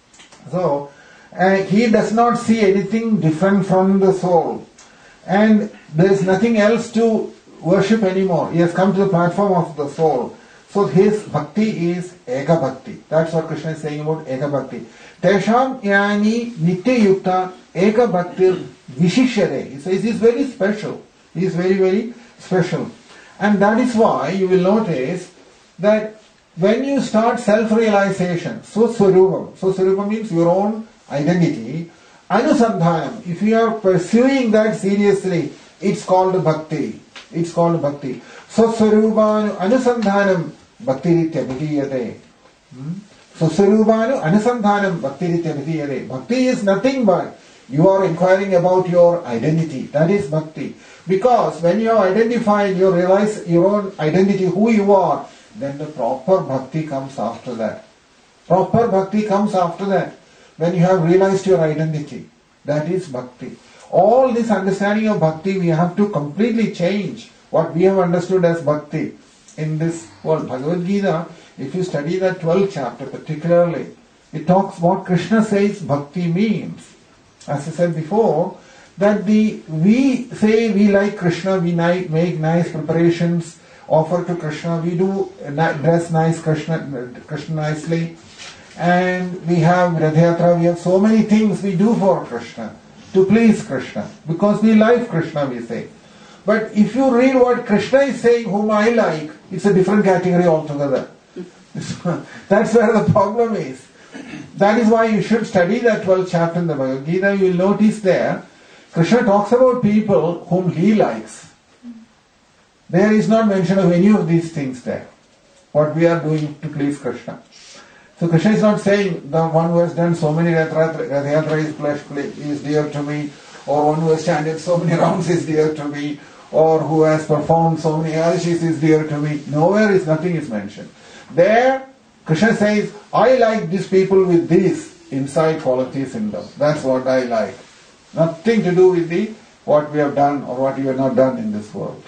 So he does not see anything different from the soul, and there is nothing else to worship anymore. He has come to the platform of the soul. So his bhakti is Eka Bhakti. That's what Krishna is saying about Eka Bhakti. Tesham Yani Nityayukta Eka Bhakti Vishishyate. He says he is very special. He is very, very special. And that is why you will notice that when you start self-realization, Swaswarupam means your own identity, Anusandhanam, if you are pursuing that seriously, it's called bhakti. It's called bhakti. Swaswarupanu Anusandhanam Bhaktiritya Vidiyate. Swaswarupanu Anusandhanam Bhaktiritya Vidiyate. Bhakti is nothing but you are inquiring about your identity. That is bhakti. Because when you have identified, you realize your own identity, who you are, then the proper bhakti comes after that. Proper bhakti comes after that. When you have realized your identity, that is bhakti. All this understanding of bhakti, we have to completely change what we have understood as bhakti in this world. Bhagavad Gita, if you study the 12th chapter particularly, It talks what Krishna says bhakti means. As I said before, that we say we like Krishna, we make nice preparations, offer to Krishna, we do dress nice Krishna nicely, and we have Rath Yatra, we have so many things we do for Krishna, to please Krishna, because we like Krishna, we say. But if you read what Krishna is saying, whom I like, it's a different category altogether. That's where the problem is. That is why you should study that 12th chapter in the Bhagavad Gita. You will notice there, Krishna talks about people whom he likes. There is not mention of any of these things there. What we are doing to please Krishna. So Krishna is not saying the one who has done so many Rath Yatra is dear to me, or one who has chanted so many rounds is dear to me, or who has performed so many arishis is dear to me. Nowhere is nothing is mentioned. There, Krishna says, I like these people with these inside qualities in them. That's what I like. Nothing to do with what we have done or what we have not done in this world.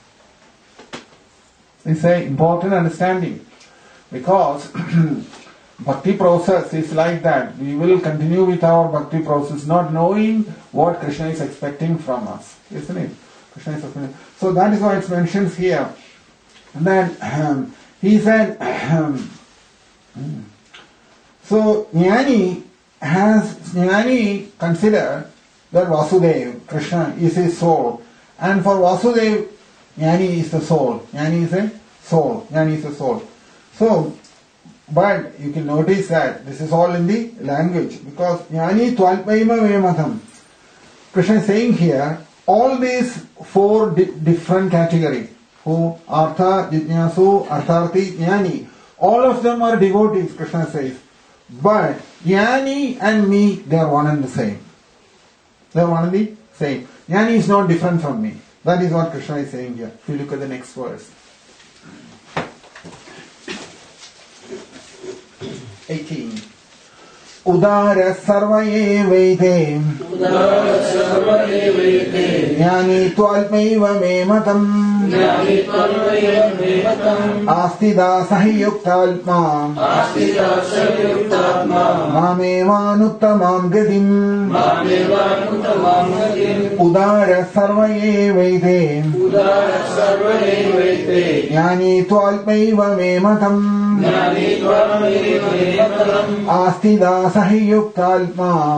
It's an important understanding, because bhakti process is like that. We will continue with our bhakti process not knowing what Krishna is expecting from us. Isn't it? Krishna is expecting. So that is why it mentions here that he said, so Jnani considered that Vasudeva, Krishna, is his soul. And for Vasudeva, Jnani is the soul. Jnani is a soul. Jnani is a soul. So, but you can notice that this is all in the language, because Jnani Twalpaima Vematham. Krishna is saying here, all these four different categories, who Artha, Jijnasu, Artharthi, Jnani, all of them are devotees, Krishna says. But Jnani and me, they are one and the same. They are one and the same. Jnani is not different from me. That is what Krishna is saying here. If you look at the next verse. 18. Udara sarva evete Jnani twalpaiva me matam Astida sahi yuktalma Mamevanuttamam gadim Udara sarva evete Jnani twalpaiva me matam Astida sahi yuktalma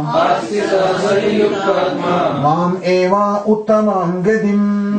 Mam eva uttamam gadim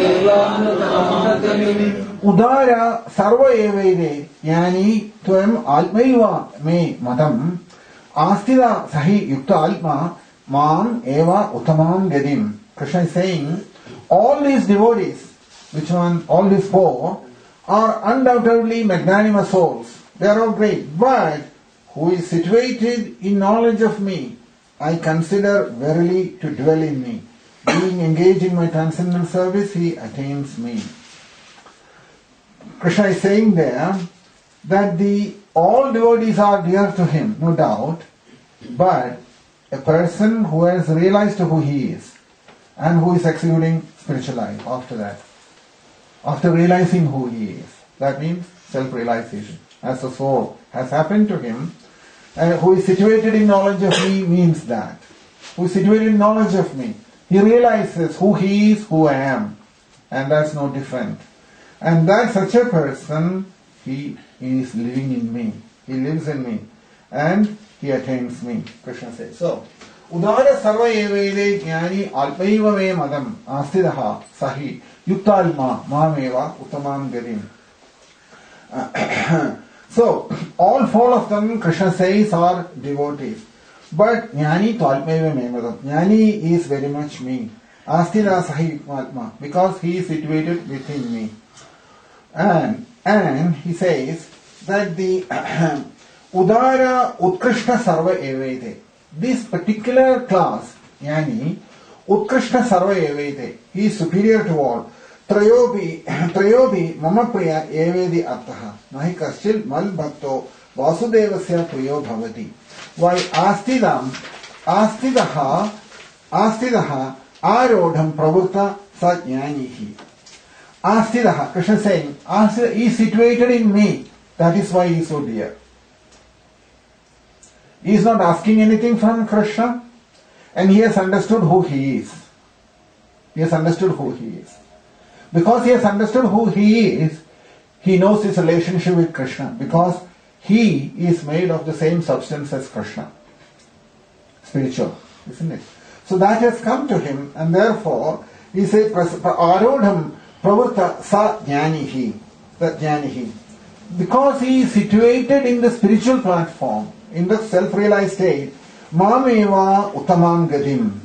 Udara sarva evede Yani tvam almaiva me matam Astida sahi yukta alma Mam eva uttamam gadim. Krishna is saying, all these devotees, which one, all these four, are undoubtedly magnanimous souls. They are all great. But who is situated in knowledge of me, I consider verily to dwell in me. Being engaged in my transcendental service, he attains me. Krishna is saying there that all devotees are dear to him, no doubt, but a person who has realized who he is and who is executing spiritual life after that, after realizing who he is. That means self-realization. As the soul has happened to him, who is situated in knowledge of me means that. Who is situated in knowledge of me. He realizes who he is, who I am. And that's no different. And that such a person, he is living in me. He lives in me. And he attains me. Krishna says. So, Udara sarva evede jnani alpaiva me madam astidaha sahi yuktalma mameva uttamam gadim. So, all four of them, Krishna says, are devotees. But Jnani Twalpaiva me madam. Jnani is very much me. Astida sahi yuktalma. Because he is situated within me. And he says that the Udara Utkrishna Sarva Evete. This particular class, Yani, Utkrishna Sarva Evete, he is superior to all. Trayobi Mama Priya Evedi Artaha. Nahi Kaschil Mal Bhakto Vasudevasya Priyo Bhavati. While Astidaha Arodham Pravutta Sa Jnanihi. Astidaha, Krishna is saying, Astida is situated in me. That is why he is so dear. He is not asking anything from Krishna, and he has understood who he is. He has understood who he is. Because he has understood who he is, he knows his relationship with Krishna, because he is made of the same substance as Krishna. Spiritual, isn't it? So that has come to him, and therefore he says, Arodham pravurta sa jnanihi. Because he is situated in the spiritual platform, in the self-realized state, mameva utamam gadim.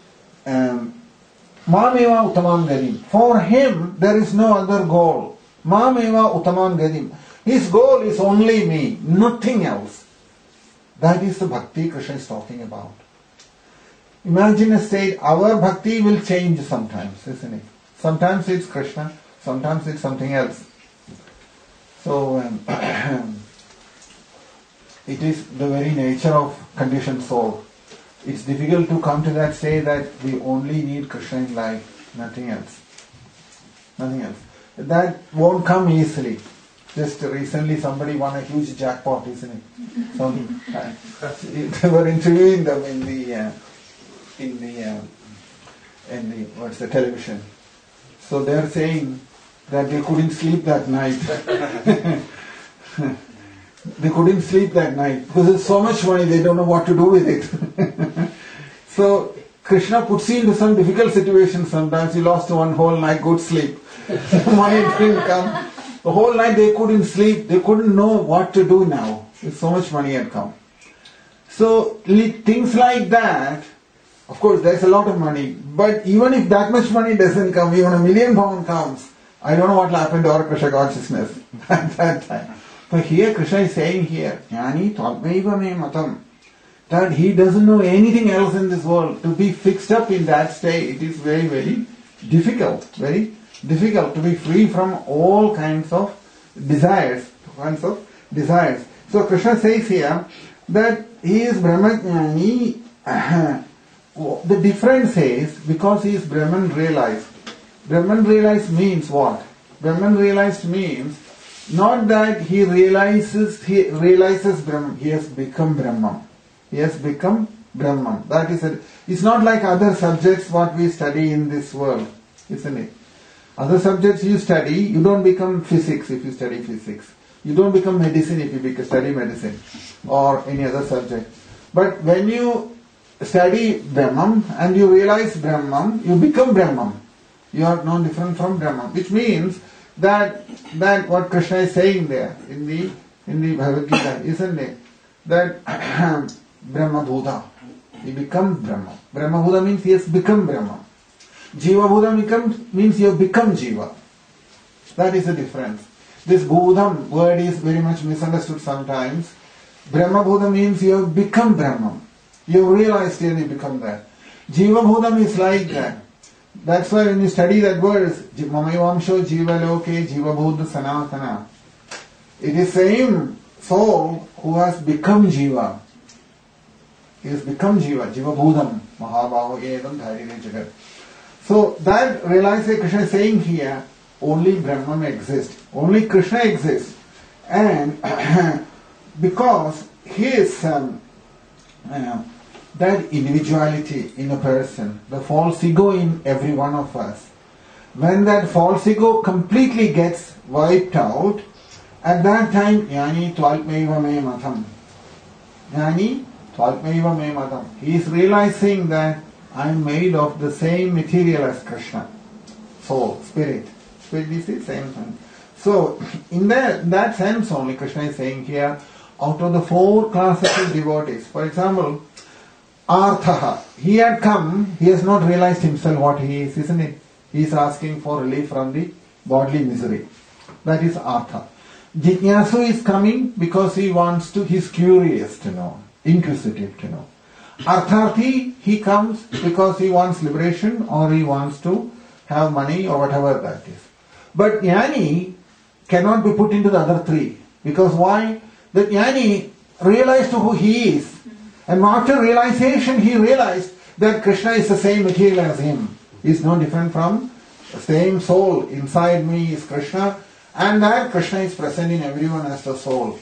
Mameva utamam gadim. For him, there is no other goal. Mameva utamam gadim. His goal is only me, nothing else. That is the bhakti Krishna is talking about. Imagine a state, our bhakti will change sometimes, isn't it? Sometimes it's Krishna, sometimes it's something else. So, it is the very nature of conditioned soul. It's difficult to come to that state that we only need Krishna in life, nothing else. Nothing else. That won't come easily. Just recently somebody won a huge jackpot, isn't it? They were interviewing them in the television. So they are saying that they couldn't sleep that night. They couldn't sleep that night because there's so much money, they don't know what to do with it. So Krishna puts you into some difficult situations sometimes. He lost one whole night good sleep. Money didn't come. The whole night they couldn't sleep. They couldn't know what to do now. So much money had come. So things like that, of course there's a lot of money. But even if that much money doesn't come, even £1 million comes, I don't know what will happen to our Krishna consciousness at that time. But here Krishna is saying here, Jnani Tvalmaiva me matam, that he doesn't know anything else in this world. To be fixed up in that state, it is very, very difficult. Very difficult to be free from all kinds of desires. So Krishna says here that he is Brahmajnani. The difference is because he is Brahman realized. Brahman realized means what? Brahman realized means not that he realizes Brahman. He has become Brahman. He has become Brahman. That is it. It's not like other subjects what we study in this world, isn't it? Other subjects you study, you don't become physics if you study physics. You don't become medicine if you study medicine or any other subject. But when you study Brahman and you realize Brahman, you become Brahman. You are no different from Brahman, which means that what Krishna is saying there in the Bhagavad Gita, isn't it? That Brahma Bhuta, he becomes Brahma. Brahma Bhuta means he has become Brahma. Jiva Bhuta means you have become Jiva. That is the difference. This Bhudam word is very much misunderstood sometimes. Brahma Bhuta means you have become Brahman. You have realized and you become that. Jiva Bhutam is like that. That's why when you study that verse, Mamayvamsho Jiva Loke Jiva Bhuta Sanatana, it is same soul who has become Jiva. He has become Jiva, Jiva Bhudam, Mahabhava Edam Dharire Jagat. So that realization Krishna is saying here, only Brahman exists. Only Krishna exists. And because his that individuality in a person, the false ego in every one of us, when that false ego completely gets wiped out, at that time, Jnani Tvalmaiva me matam. Jnani Tvalmaiva me matam. He is realizing that I am made of the same material as Krishna. Soul, spirit. Spirit is the same thing. So, in that sense only, Krishna is saying here, out of the 4 classes of devotees, for example, Arthaha, he had come, he has not realized himself what he is, isn't it? He is asking for relief from the bodily misery. That is Artha. Jitnyasu is coming because he is curious to know, inquisitive to know. Artharthi, he comes because he wants liberation or he wants to have money or whatever that is. But Jnani cannot be put into the other 3. Because why? The Jnani realized who he is. And after realization, he realized that Krishna is the same material as him. He is no different from the same soul. Inside me is Krishna, and that Krishna is present in everyone as the soul.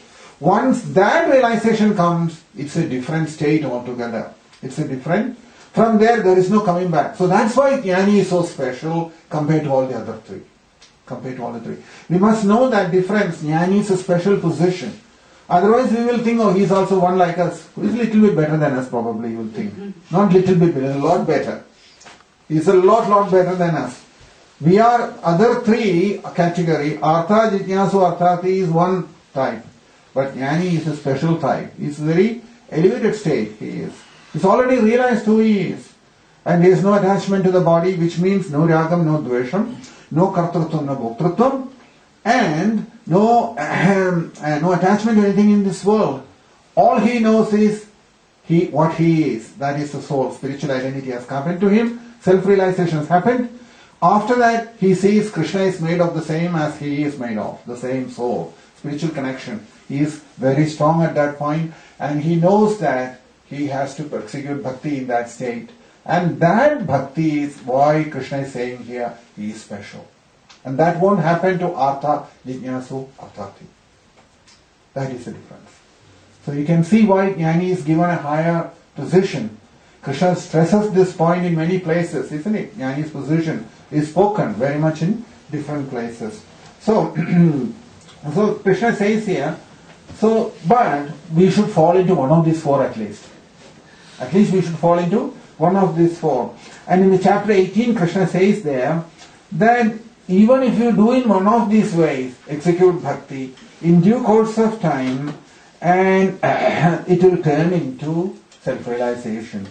Once that realization comes, it's a different state altogether. It's a different, from there is no coming back. So that's why Jnani is so special compared to all the other three. Compared to all the three. We must know that difference. Jnani is a special position. Otherwise we will think, oh, he's also one like us. He's a little bit better than us probably, you will think. Not little bit better, a lot better. He's a lot better than us. We are other three category. Artha, Jitnyasu, Arthati is one type. But Jnani is a special type. He's very elevated state he is. He's already realized who he is. And there is no attachment to the body, which means no ragam, no dvesham, no kartrutvam, no bhoktrutvam, and no attachment to anything in this world. All he knows is what he is. That is the soul. Spiritual identity has happened to him. Self-realization has happened. After that, he sees Krishna is made of the same as he is made of, the same soul. Spiritual connection. He is very strong at that point, and he knows that he has to execute bhakti in that state. And that bhakti is why Krishna is saying here, he is special. And that won't happen to Artha, Jitnyasu, Arthati. That is the difference. So you can see why Jnani is given a higher position. Krishna stresses this point in many places, isn't it? Jnani's position is spoken very much in different places. So, so Krishna says here, but we should fall into one of these four at least. At least we should fall into one of these four. And in the chapter 18, Krishna says there that even if you do in one of these ways, execute bhakti, in due course of time, and it will turn into self-realization.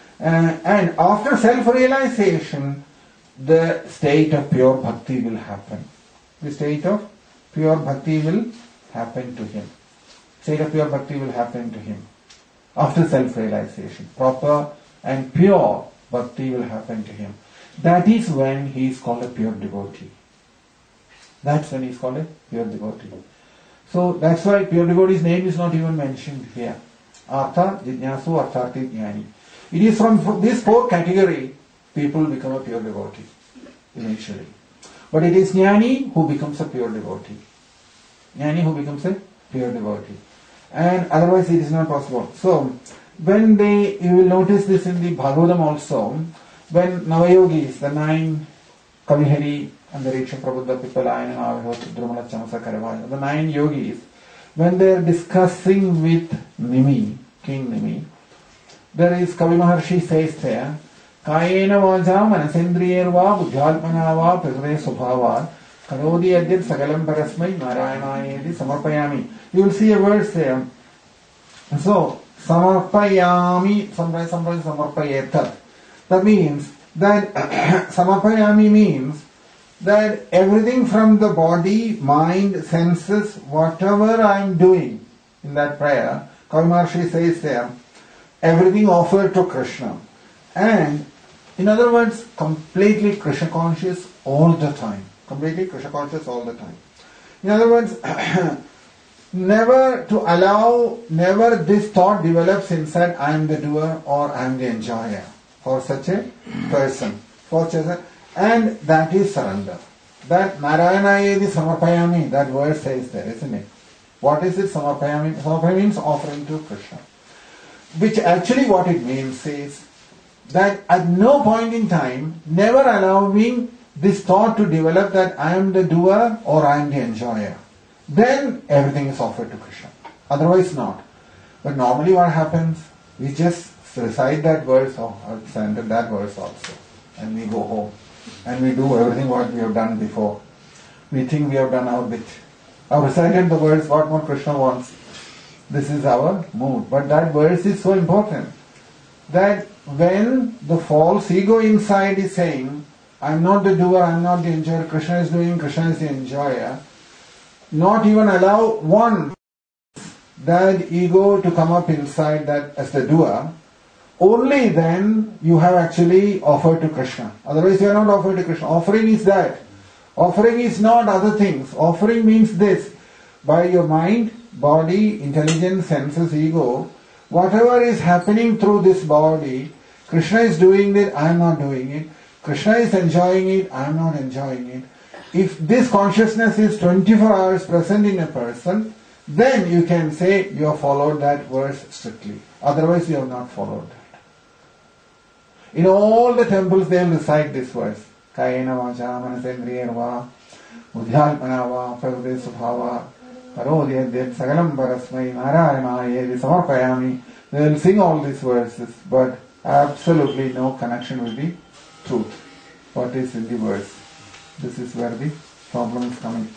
And after self-realization, the state of pure bhakti will happen. The state of pure bhakti will happen to him. State of pure bhakti will happen to him. After self-realization, proper and pure bhakti will happen to him. That is when he is called a pure devotee. That's when he is called a pure devotee. So that's why pure devotee's name is not even mentioned here. Artha, Jitnyasu, Arthati, Jnani. It is from this four category people become a pure devotee eventually. But it is Jnani who becomes a pure devotee. Jnani who becomes a pure devotee. And otherwise it is not possible. So when you will notice this in the Bhagavatam also, when Navayogis, the 9 Kavihari, Andariksha, Prabuddha, Pippalayan, Avihot, Drumala, Chamasa, Karavaya, the 9 yogis, when they are discussing with Nimi, King Nimi, there is Kavi Maharshi says there, Kayena vaja manasendriyerva buddhyatmanava prakriti subhava karodi adyat sagalam parasmai narayanayeti samarpayami. You will see a verse there. So, samarpayami, sometimes samarpayetat. That means that samarpayami means that everything from the body, mind, senses, whatever I am doing in that prayer, Kavi Maharshi says there, everything offered to Krishna. And in other words, completely Krishna conscious all the time. Completely Krishna conscious all the time. In other words, never this thought develops inside, I am the doer or I am the enjoyer for such a person. And that is surrender. That Narayanayedi Samarpayami, that word says there, isn't it? What is it, Samarpayami? Samarpayami means offering to Krishna. Which actually what it means is that at no point in time, never allowing this thought to develop that I am the doer or I am the enjoyer. Then everything is offered to Krishna. Otherwise not. But normally what happens, we just recite that verse, I've chanted that verse also. And we go home. And we do everything what we have done before. We think we have done our bit. I've recited the verse, what more Krishna wants. This is our mood. But that verse is so important. That when the false ego inside is saying, I'm not the doer, I'm not the enjoyer, Krishna is doing, Krishna is the enjoyer, not even allow one, that ego to come up inside that as the doer, only then you have actually offered to Krishna. Otherwise you are not offered to Krishna. Offering is that. Offering is not other things. Offering means this. By your mind, body, intelligence, senses, ego, whatever is happening through this body, Krishna is doing it, I am not doing it. Krishna is enjoying it, I am not enjoying it. If this consciousness is 24 hours present in a person, then you can say you have followed that verse strictly. Otherwise you have not followed that. In all the temples they will recite this verse. Kayena vacha manasendriyarva udhyalpanava pravade subhava parodhyadhyat sagalam parasmai narayanaya samarpayami. They will sing all these verses, but absolutely no connection with the truth. What is in the verse? This is where the problem is coming.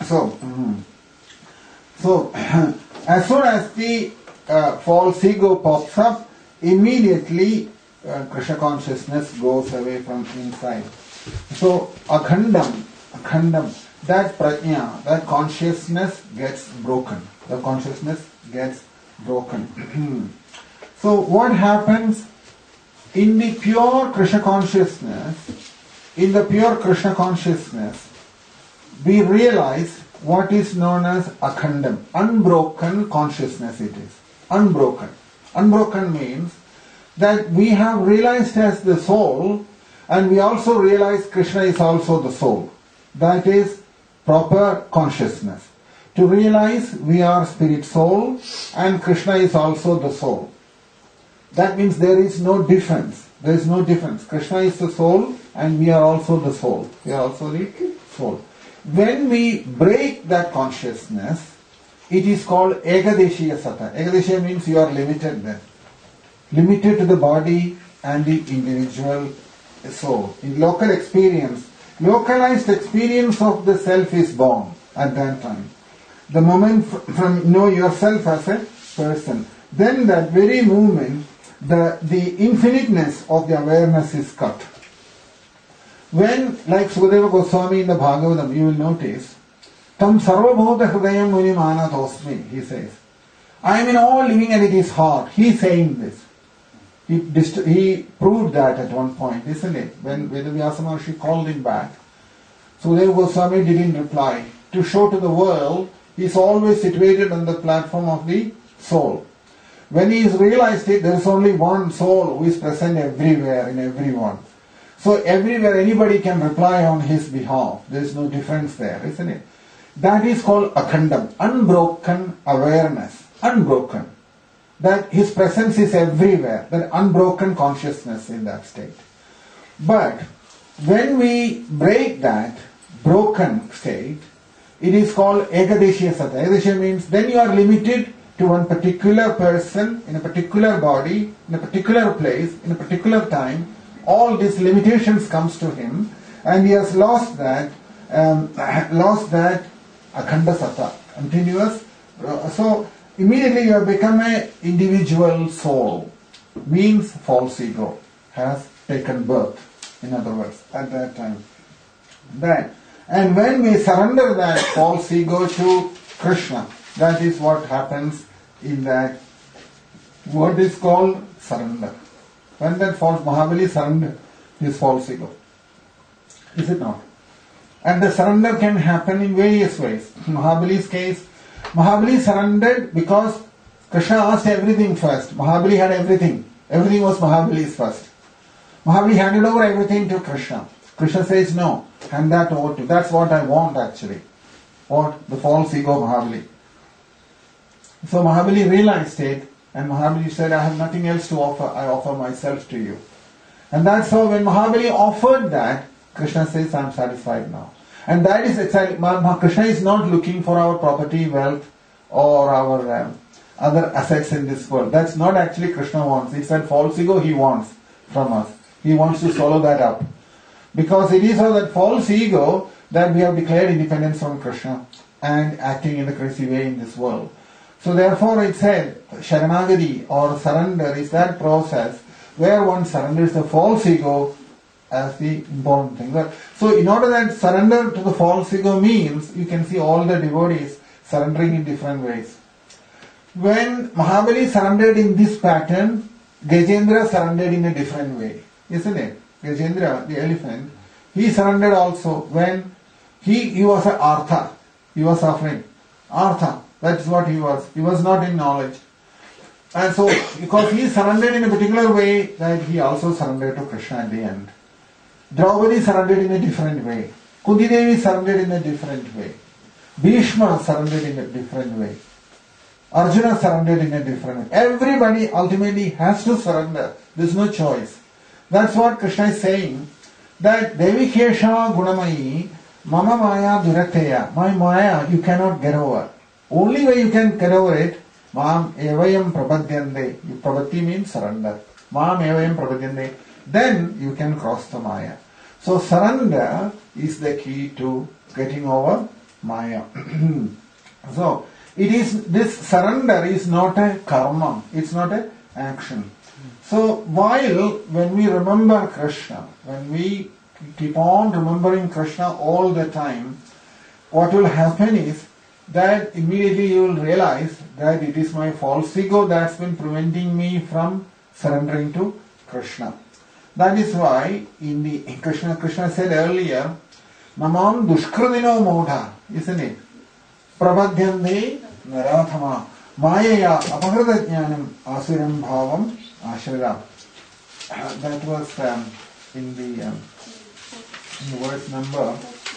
So as soon as the false ego pops up, immediately Krishna consciousness goes away from inside. So akhandam, that prajna, that consciousness gets broken. The consciousness gets broken. So what happens in the pure Krishna consciousness? In the pure Krishna consciousness, we realize what is known as akhandam, unbroken consciousness it is. Unbroken. Unbroken means that we have realized as the soul, and we also realize Krishna is also the soul. That is proper consciousness. To realize we are spirit soul and Krishna is also the soul. That means there is no difference. There is no difference. Krishna is the soul and we are also the soul. We are also the soul. When we break that consciousness, it is called Ekadeshiya Sata. Ekadeshiya means you are limited then. Limited to the body and the individual soul. In local experience, localized experience of the self is born at that time. The moment from know yourself as a person, then that very moment, the infiniteness of the awareness is cut. When, like Sukadeva Goswami in the Bhagavatam, you will notice, Tam sarvabhuta hridayam munimana, he says, I am in all living and it is hard. He is saying this. He proved that at one point, isn't it? When Vedavyasa Maharshi called him back, Sukadeva Goswami didn't reply. To show to the world, he is always situated on the platform of the soul. When he has realized it, there is only one soul who is present everywhere, in everyone. So everywhere anybody can reply on his behalf. There is no difference there, isn't it? That is called akhandam, unbroken awareness, unbroken. That his presence is everywhere, that unbroken consciousness in that state. But when we break that broken state, it is called Ekadeshiya Sata. Ekadeshiya means then you are limited to one particular person, in a particular body, in a particular place, in a particular time. All these limitations comes to him, and he has lost that akhanda sata, continuous. So immediately you have become an individual soul. Means false ego has taken birth. In other words, at that time. And when we surrender that false ego to Krishna, that is what happens in that. What is called surrender. When that false Mahabali surrendered his false ego. Is it not? And the surrender can happen in various ways. In Mahabali's case, Mahabali surrendered because Krishna asked everything first. Mahabali had everything. Everything was Mahabali's first. Mahabali handed over everything to Krishna. Krishna says, no, hand that over to you. That's what I want actually. What? The false ego of Mahabali. So Mahabali realized it, and Mahabali said, I have nothing else to offer. I offer myself to you. And that's how when Mahabali offered that, Krishna says, I am satisfied now. And that is exactly, Krishna is not looking for our property, wealth, or our other assets in this world. That's not actually Krishna wants. It's that false ego he wants from us. He wants to swallow that up. Because it is of that false ego that we have declared independence from Krishna and acting in a crazy way in this world. So therefore it said, Sharanagati or surrender is that process where one surrenders the false ego as the important thing. So in order that surrender to the false ego means, you can see all the devotees surrendering in different ways. When Mahabali surrendered in this pattern, Gajendra surrendered in a different way. Isn't it? Gajendra, the elephant, he surrendered also when he was an artha. He was suffering. Artha. That's what he was. He was not in knowledge. And so, because he surrendered in a particular way, that he also surrendered to Krishna at the end. Draupadi surrendered in a different way. Kunti Devi surrendered in a different way. Bhishma surrendered in a different way. Arjuna surrendered in a different way. Everybody ultimately has to surrender. There's no choice. That's what Krishna is saying, that Devikesha Gunamayi Mama Maya Durakteya. My Maya you cannot get over. Only way you can get over it, Mam Evayam Prabhadyande. Prabhati means surrender. Mam Evayam Prabhadyande. Then you can cross the Maya. So surrender is the key to getting over Maya. So this surrender is not a karma. It's not an action. So when we remember Krishna, when we keep on remembering Krishna all the time, what will happen is that immediately you will realize that it is my false ego that's been preventing me from surrendering to Krishna. That is why in the Krishna said earlier, Namam Dushkridino Modha, isn't it? Prabhadyande Narathama Mayaya Apahradajnanam Asuram Bhavam Ashrida. That was in the verse number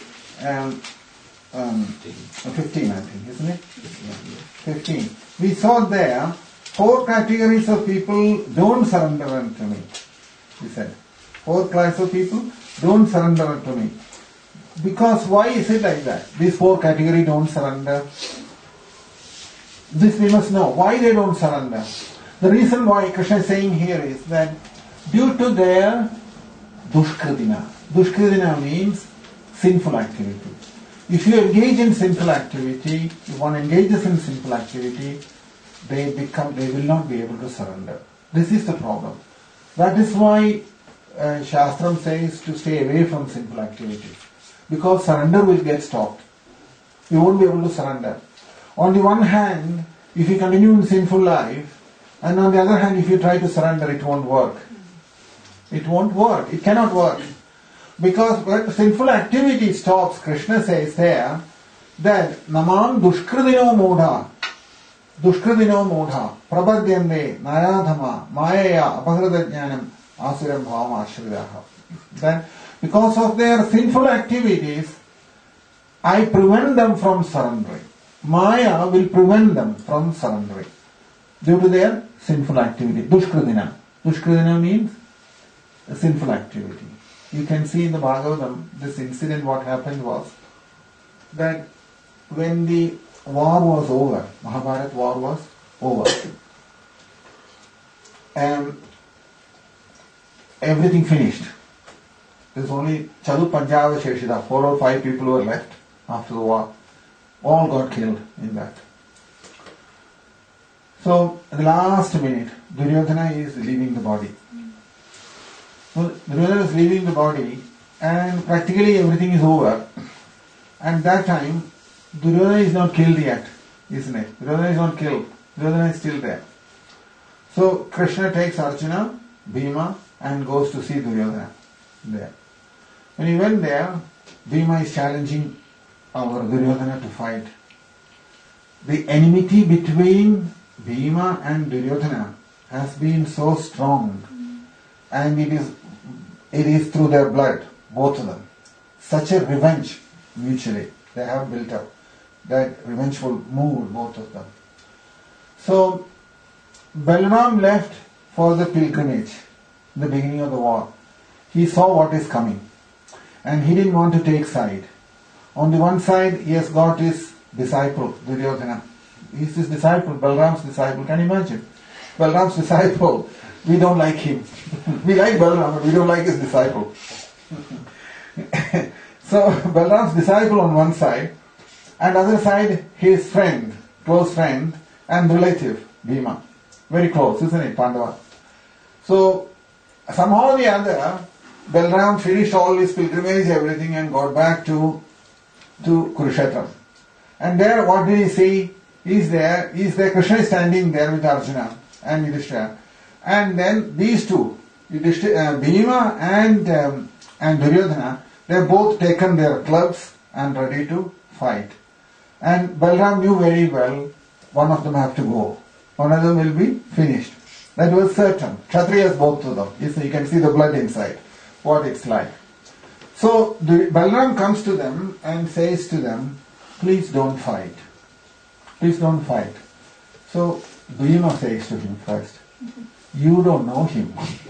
15, I think, isn't it? 15. We saw there 4 categories of people don't surrender unto me. He said, 4 classes of people don't surrender unto me. Because why is it like that? These 4 categories don't surrender. This we must know. Why they don't surrender? The reason why Krishna is saying here is that due to their dushkridina. Dushkridina means sinful activity. If you engage in sinful activity, if one engages in sinful activity, they will not be able to surrender. This is the problem. That is why Shastram says to stay away from sinful activities. Because surrender will get stopped. You won't be able to surrender. On the one hand, if you continue in sinful life, and on the other hand, if you try to surrender, it won't work. It won't work. It cannot work. Because when sinful activity stops, Krishna says there that Namam Dushkridino Modha Prabhadyande Nayadhama Mayaya Apahradajnanam Asuram Bhavam Ashridaha. Then because of their sinful activities, I prevent them from surrendering. Maya will prevent them from surrendering due to their sinful activity. Dushkridina. Dushkridina means a sinful activity. You can see in the Bhagavatam, this incident, what happened was that when the war was over, Mahabharata war was over, and everything finished. There's only Chadu Panjava Sheshida, 4 or 5 people were left after the war. All got killed in that. So, at the last minute, Duryodhana is leaving the body. So, Duryodhana is leaving the body and practically everything is over. And that time, Duryodhana is not killed yet, isn't it? Duryodhana is not killed. Duryodhana is still there. So, Krishna takes Arjuna, Bhima and goes to see Duryodhana there. When he went there, Bhima is challenging our Duryodhana to fight. The enmity between Bhima and Duryodhana has been so strong, and it is through their blood, both of them. Such a revenge mutually they have built up, that revengeful mood, both of them. So Balaram left for the pilgrimage in the beginning of the war. He saw what is coming and he didn't want to take side. On the one side, he has got his disciple, Duryodhana. He's his disciple, Balaram's disciple. Can you imagine? Balaram's disciple, we don't like him. We like Balaram, but we don't like his disciple. So, Balaram's disciple on one side, and other side, his friend, close friend, and relative, Bhima. Very close, isn't it, Pandava? So, somehow or the other, Balaram finished all his pilgrimage, everything, and got back to Kurukshetra. And there, what did he see? He's there, Krishna is standing there with Arjuna and Yudhishthira. And then these two, Bhima and Duryodhana, they've both taken their clubs and ready to fight. And Balaram knew very well, one of them have to go. One of them will be finished. That was certain. Kshatriyas, both of them. You can see the blood inside, what it's like. So Balaram comes to them and says to them, please don't fight. Please don't fight. So Bhima says to him first, you don't know him.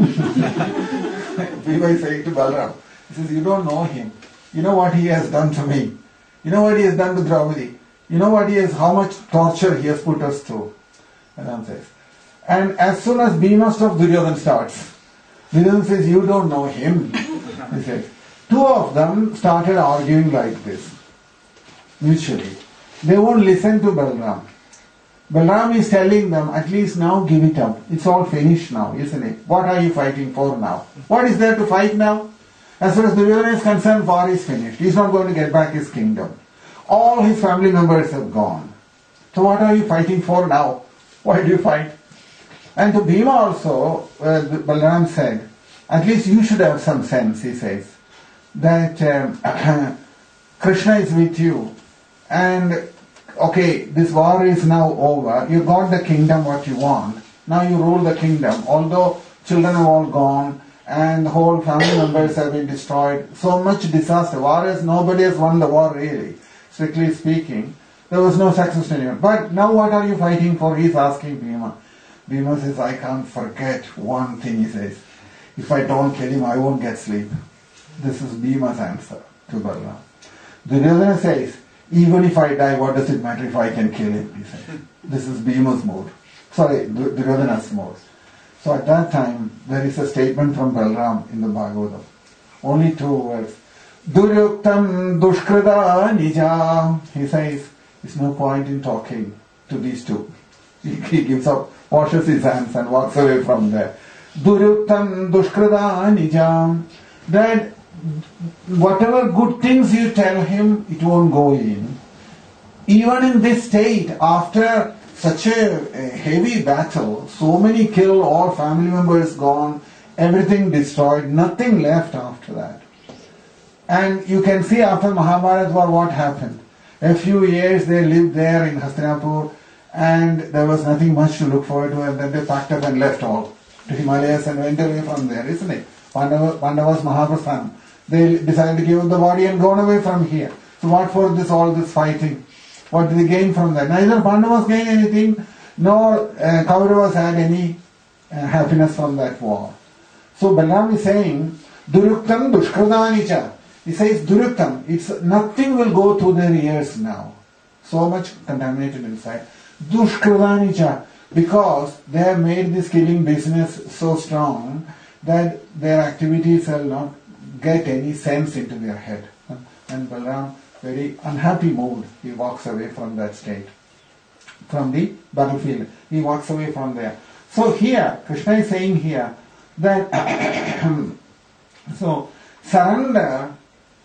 Bhima is saying to Balram, he says, you don't know him. You know what he has done to me. You know what he has done to Draupadi. You know what how much torture he has put us through. Balram says. And as soon as Bhima stuff, Duryodhana starts. Duryodhana says, you don't know him. He says. Two of them started arguing like this, mutually. They won't listen to Balram. Balram is telling them, at least now give it up. It's all finished now, isn't it? What are you fighting for now? What is there to fight now? As far as Duryodhana is concerned, war is finished. He's not going to get back his kingdom. All his family members have gone. So what are you fighting for now? Why do you fight? And to Bhima also, Balram said, at least you should have some sense, he says, that Krishna is with you. And okay, this war is now over. You got the kingdom what you want. Now you rule the kingdom. Although children are all gone and the whole family members have been destroyed. So much disaster. Nobody has won the war really. Strictly speaking. There was no success to anyone. But now what are you fighting for? He's asking Bhima. Bhima says, I can't forget one thing, he says. If I don't kill him, I won't get sleep. This is Bhima's answer to Balram. Duryodhana says, even if I die, what does it matter if I can kill him? He says. This is Bhima's mood. Sorry, Duryodhana's mood. So at that time, there is a statement from Balram in the Bhagavatam. Only 2 words. Duryuktam dushkrida nija. He says, there's no point in talking to these two. He gives up, washes his hands and walks away from there. Duryuktam dushkrida nija. That whatever good things you tell him, it won't go in. Even in this state, after such a heavy battle, so many killed, all family members gone, everything destroyed, nothing left after that. And you can see after Mahabharata war what happened. A few years they lived there in Hastinapur and there was nothing much to look forward to, and then they packed up and left all to Himalayas and went away from there, isn't it? Pandavas Mahaprasthan. They decided to give up the body and gone away from here. So what for all this fighting? What did they gain from that? Neither Pandavas gained anything, nor Kauravas had any happiness from that war. So Balram is saying, Duryuktam dushkradanicha. He says, Duryuktam, nothing will go through their ears now. So much contaminated inside. Dushkradanicha, because they have made this killing business so strong that their activities will not get any sense into their head. And Balram, very unhappy mood, he walks away from that state, from the battlefield. He walks away from there. So here, Krishna is saying here that so surrender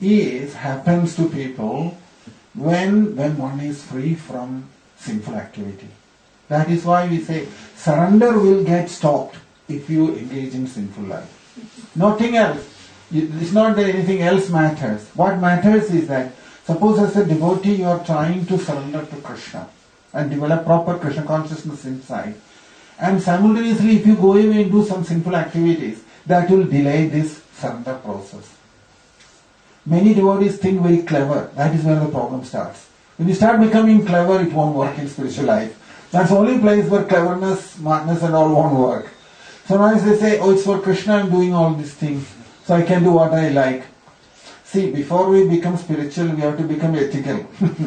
happens to people when one is free from sinful activity. That is why we say surrender will get stopped if you engage in sinful life. Nothing else. It's not that anything else matters. What matters is that suppose as a devotee you are trying to surrender to Krishna and develop proper Krishna consciousness inside, and simultaneously if you go away and do some sinful activities, that will delay this surrender process. Many devotees think very clever. That is where the problem starts. When you start becoming clever, it won't work in spiritual life. That's the only place where cleverness, smartness and all won't work. Sometimes they say, oh, it's for Krishna I'm doing all these things, so I can do what I like. See, before we become spiritual, we have to become ethical.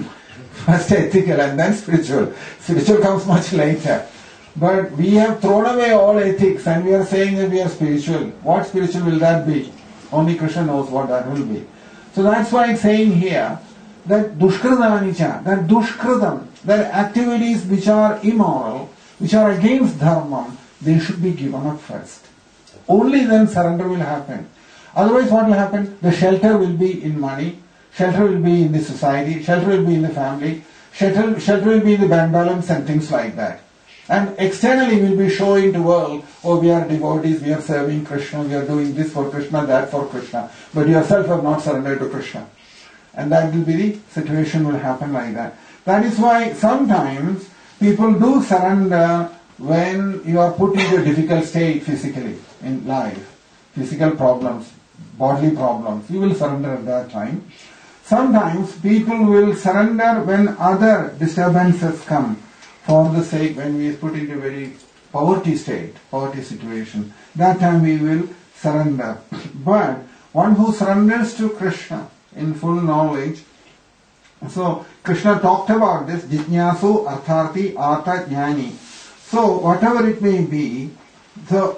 First ethical and then spiritual. Spiritual comes much later. But we have thrown away all ethics and we are saying that we are spiritual. What spiritual will that be? Only Krishna knows what that will be. So that's why it's saying here that dushkradanicha, that dushkradam, that activities which are immoral, which are against dharma, they should be given up first. Only then surrender will happen. Otherwise what will happen? The shelter will be in money, shelter will be in the society, shelter will be in the family, shelter will be in the bank balance and things like that. And externally we'll be showing the world, oh, we are devotees, we are serving Krishna, we are doing this for Krishna, that for Krishna. But yourself have not surrendered to Krishna. And that will be the situation will happen like that. That is why sometimes people do surrender when you are put into a difficult state physically in life. Physical problems, bodily problems. You will surrender at that time. Sometimes people will surrender when other disturbances come. for the sake when we is put into a very poverty situation, that time we will surrender. But one who surrenders to Krishna in full knowledge, so Krishna talked about this, Jijñāsu, Artharthi, Artha, Jnani. So whatever it may be, so,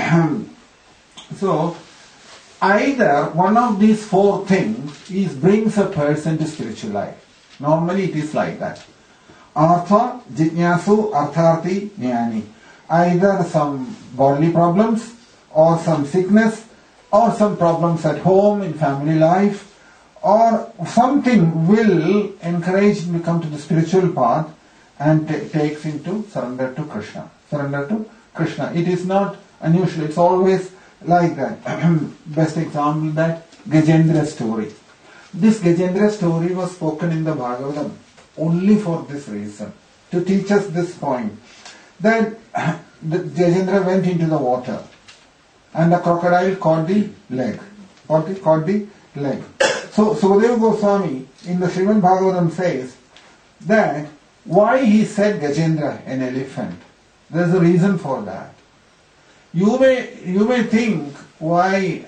so either one of these four things brings a person to spiritual life. Normally it is like that. Artha, Jijñāsu, Artharthi, Jnani. Either some bodily problems, or some sickness, or some problems at home, in family life, or something will encourage him to come to the spiritual path and takes him to surrender to Krishna. Surrender to Krishna. It is not unusual, it's always like that. Best example, that Gajendra story. This Gajendra story was spoken in the Bhagavatam only for this reason, to teach us this point, that Gajendra went into the water and the crocodile caught the leg. Caught the leg. So Sukadeva Goswami in the Srimad Bhagavatam says that why he said Gajendra, an elephant. There is a reason for that. You may think why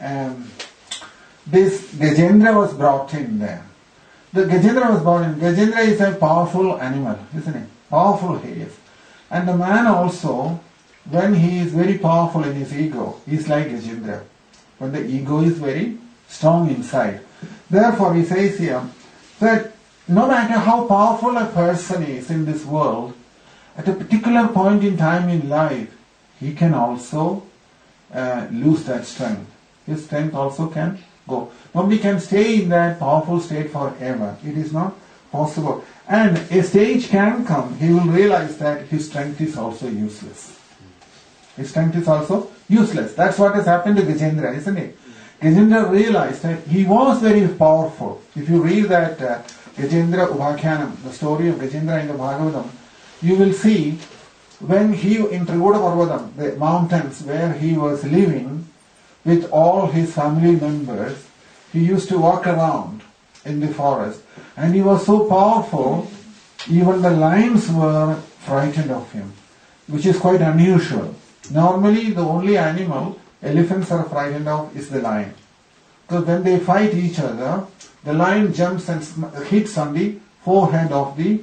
this Gajendra was brought in there. The Gajendra was brought in. Gajendra is a powerful animal, isn't it? Powerful he is. And the man also, when he is very powerful in his ego, he is like Gajendra. When the ego is very strong inside. Therefore he says here that no matter how powerful a person is in this world, at a particular point in time in life, he can also lose that strength. His strength also can go. Nobody can stay in that powerful state forever. It is not possible. And a stage can come, he will realize that his strength is also useless. His strength is also useless. That's what has happened to Gajendra, isn't it? Gajendra realized that he was very powerful. If you read that Gajendra Ubhakyanam, the story of Gajendra in the Bhagavatam, you will see when he, in Trigoda Parvatam, the mountains where he was living with all his family members, he used to walk around in the forest. And he was so powerful, even the lions were frightened of him, which is quite unusual. Normally, the only animal elephants are frightened of is the lion. So when they fight each other, the lion jumps and hits on the forehead of the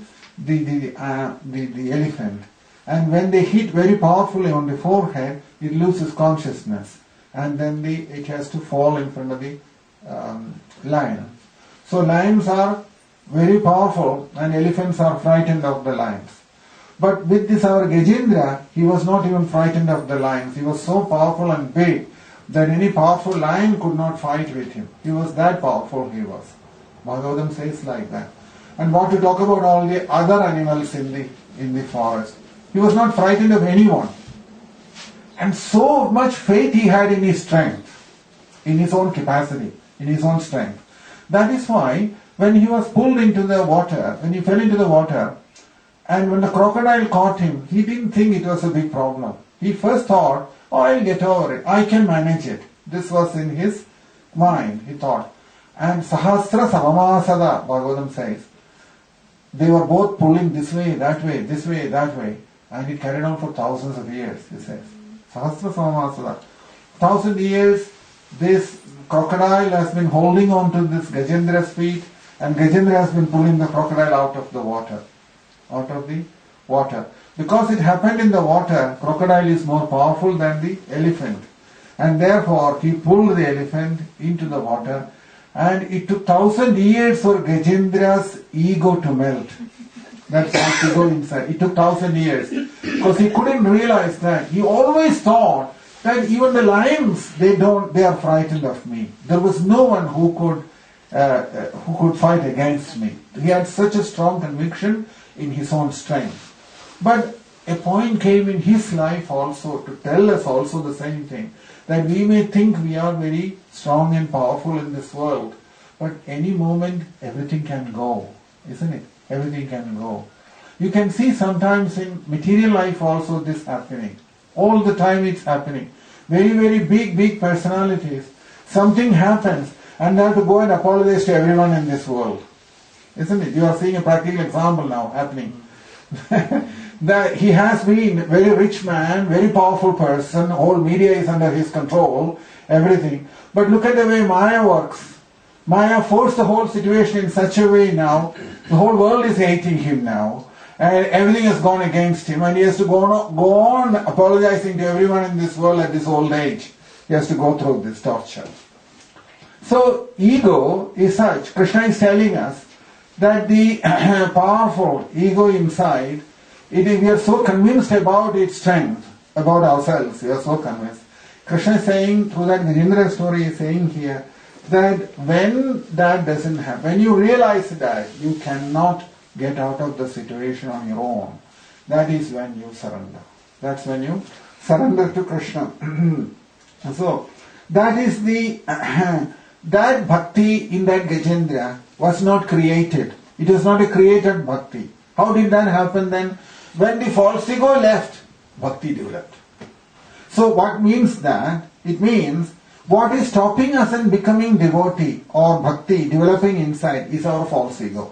elephant. And when they hit very powerfully on the forehead, it loses consciousness. And then it has to fall in front of the lion. So lions are very powerful and elephants are frightened of the lions. But with this our Gajendra, he was not even frightened of the lions. He was so powerful and big that any powerful lion could not fight with him. He was that powerful he was. Bhagavatam says like that. And what to talk about all the other animals in the forest. He was not frightened of anyone. And so much faith he had in his strength, in his own capacity, in his own strength. That is why when he was pulled into the water, when he fell into the water, and when the crocodile caught him, he didn't think it was a big problem. He first thought, oh, I'll get over it. I can manage it. This was in his mind, he thought. And Sahasra Savamasada, Bhagavatam says, they were both pulling this way, that way, this way, that way. And it carried on for thousands of years, he says. Sahasra Savamasada. 1,000 years, this crocodile has been holding on to this Gajendra's feet, and Gajendra has been pulling the crocodile out of the water. Out of the water. Because it happened in the water, crocodile is more powerful than the elephant. And therefore, he pulled the elephant into the water, and it took 1,000 years for Gajendra's ego to melt. That's how to go inside. It took 1,000 years. Because he couldn't realize that. He always thought that even the lions, they are frightened of me. There was no one who could fight against me. He had such a strong conviction in his own strength. But a point came in his life also to tell us also the same thing, that we may think we are very strong and powerful in this world, but any moment everything can go, isn't it? Everything can go. You can see sometimes in material life also this happening. All the time it's happening. Very, very big personalities. Something happens and they have to go and apologize to everyone in this world. Isn't it? You are seeing a practical example now happening. that he has been a very rich man, very powerful person, all media is under his control, everything. But look at the way Maya works. Maya forced the whole situation in such a way now, the whole world is hating him now, and everything has gone against him, and he has to go on apologizing to everyone in this world at this old age. He has to go through this torture. So ego is such, Krishna is telling us that the powerful ego inside, we are so convinced about its strength, about ourselves, we are so convinced. Krishna is saying, through that Gajendra story, is saying here, that when that doesn't happen, when you realize that you cannot get out of the situation on your own, that is when you surrender. That's when you surrender to Krishna. So, that is the, that bhakti in that Gajendra was not created. It was not a created bhakti. How did that happen then? When the false ego left, bhakti developed. So what means that? It means what is stopping us in becoming devotee or bhakti, developing inside, is our false ego.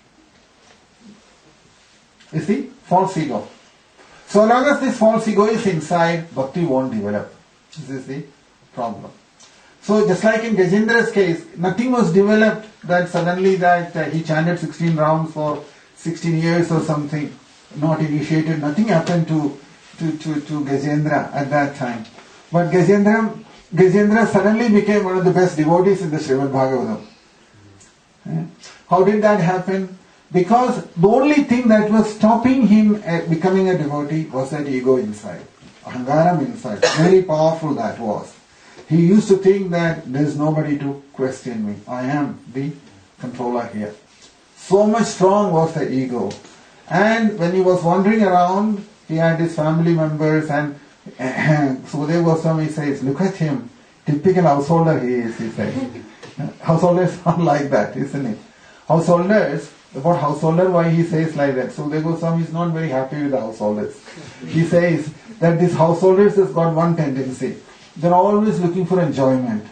You see? False ego. So long as this false ego is inside, bhakti won't develop. This is the problem. So just like in Gajendra's case, nothing was developed that suddenly that he chanted 16 rounds for 16 years or something, not initiated. Nothing happened to Gajendra at that time. But Gajendra suddenly became one of the best devotees in the Srimad Bhagavatam. How did that happen? Because the only thing that was stopping him becoming a devotee was that ego inside, ahangaram inside. Very powerful that was. He used to think that there is nobody to question me. I am the controller here. So much strong was the ego. And when he was wandering around, he had his family members, and Sukadeva Goswami says, look at him, typical householder he is, he says. Householders are like that, isn't it? Householders, about householder, why he says like that? Sukadeva Goswami is not very happy with the householders. He says that these householders has got one tendency. They're always looking for enjoyment.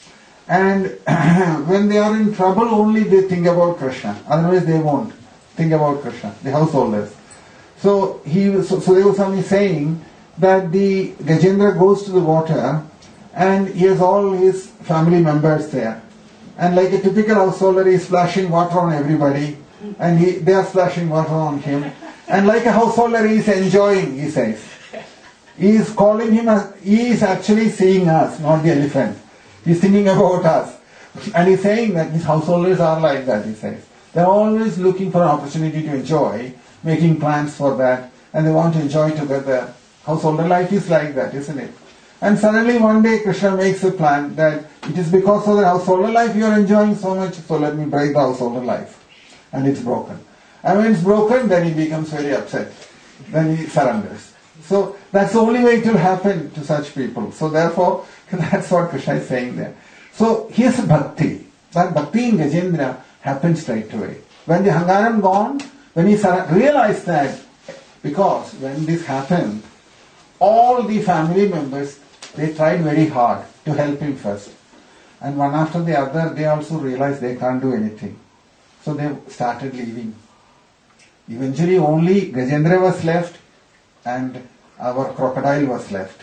And when they are in trouble, only they think about Krishna. Otherwise they won't think about Krishna, the householders. So Sukadeva Goswami is saying that the Gajendra goes to the water and he has all his family members there. And like a typical householder, he is splashing water on everybody and they are splashing water on him. And like a householder, he is enjoying, he says. He is calling him, he is actually seeing us, not the elephant. He is thinking about us. And he is saying that these householders are like that, he says. They are always looking for an opportunity to enjoy, making plans for that, and they want to enjoy together. Householder life is like that, isn't it? And suddenly one day Krishna makes a plan that it is because of the householder life you are enjoying so much, so let me break the householder life. And it's broken. And when it's broken, then he becomes very upset. Then he surrenders. So that's the only way it will happen to such people. So therefore, that's what Krishna is saying there. So here's bhakti. That bhakti in Gajendra happened straight away. When the Hangaram gone, when he realized that, because when this happened, all the family members, they tried very hard to help him first. And one after the other, they also realized they can't do anything. So they started leaving. Eventually only Gajendra was left and our crocodile was left.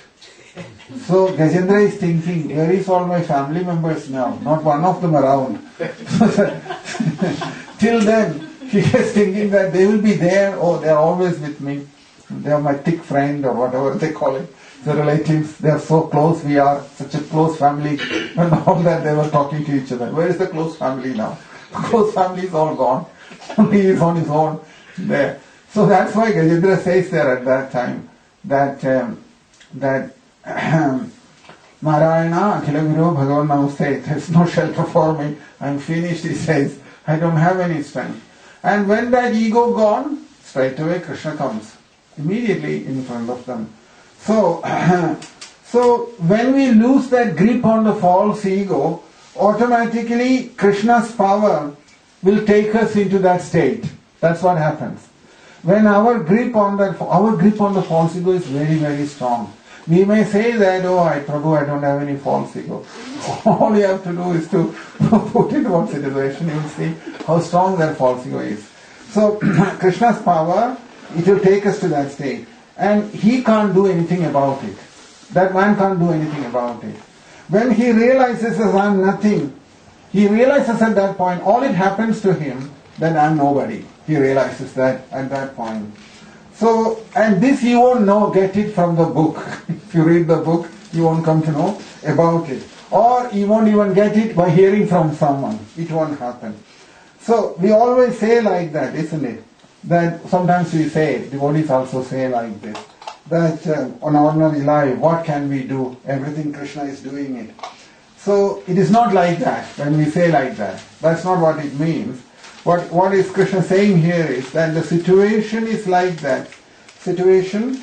So Gajendra is thinking, where is all my family members now? Not one of them around. Till then, he is thinking that they will be there, oh, they are always with me. They are my thick friend or whatever they call it. The relatives, they are so close, we are such a close family. And all that they were talking to each other. Where is the close family now? The close family is all gone. He is on his own there. So that's why Gajendra says there at that time that Narayana, Akhila Guru, Bhagavan Namaste, there is no shelter for me, I am finished, he says, I don't have any strength. And when that ego gone, straight away Krishna comes, immediately in front of them. So when we lose that grip on the false ego, automatically Krishna's power will take us into that state. That's what happens. When our grip on the false ego is very, very strong. We may say that, oh, Prabhu, I don't have any false ego. All you have to do is to put it in one situation, you will see how strong that false ego is. So, Krishna's power It will take us to that state. And he can't do anything about it. That man can't do anything about it. When he realizes that I'm nothing, he realizes at that point, all it happens to him, that I'm nobody. He realizes that at that point. So, and this you won't get it from the book. If you read the book, you won't come to know about it. Or you won't even get it by hearing from someone. It won't happen. So, we always say like that, isn't it? That sometimes we say, devotees also say like this, that on ordinary life, what can we do? Everything Krishna is doing it. So, it is not like that when we say like that. That's not what it means. What is Krishna saying here is that the situation is like that. Situation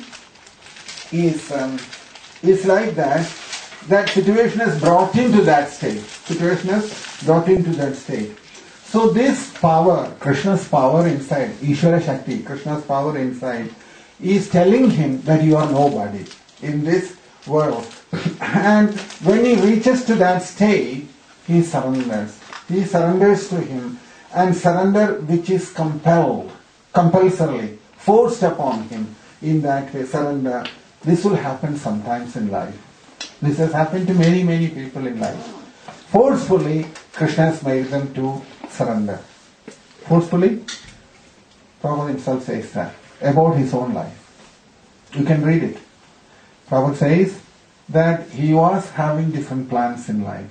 is like that. That situation has brought into that state. Situation has brought into that state. So this power, Krishna's power inside, Ishvara Shakti, Krishna's power inside, is telling him that you are nobody in this world. And when he reaches to that state, he surrenders. He surrenders to him. And surrender which is compulsorily, forced upon him in that way, surrender. This will happen sometimes in life. This has happened to many, many people in life. Forcefully, Krishna has made them to surrender. Forcefully, Prabhupada himself says that about his own life. You can read it. Prabhupada says that he was having different plans in life.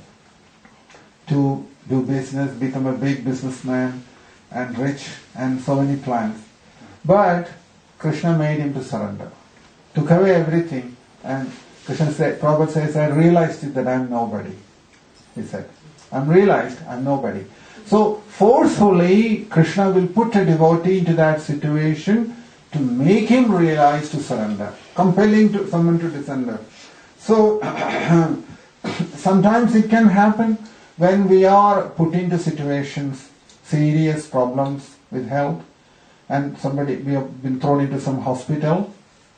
To do business, become a big businessman and rich and so many plans. But Krishna made him to surrender. Took away everything and Krishna said, Prabhupada says, I realized it that I'm nobody. He said, I'm realized I'm nobody. So forcefully Krishna will put a devotee into that situation to make him realize to surrender, compelling to someone to surrender. So sometimes it can happen when we are put into situations, serious problems with health, and we have been thrown into some hospital,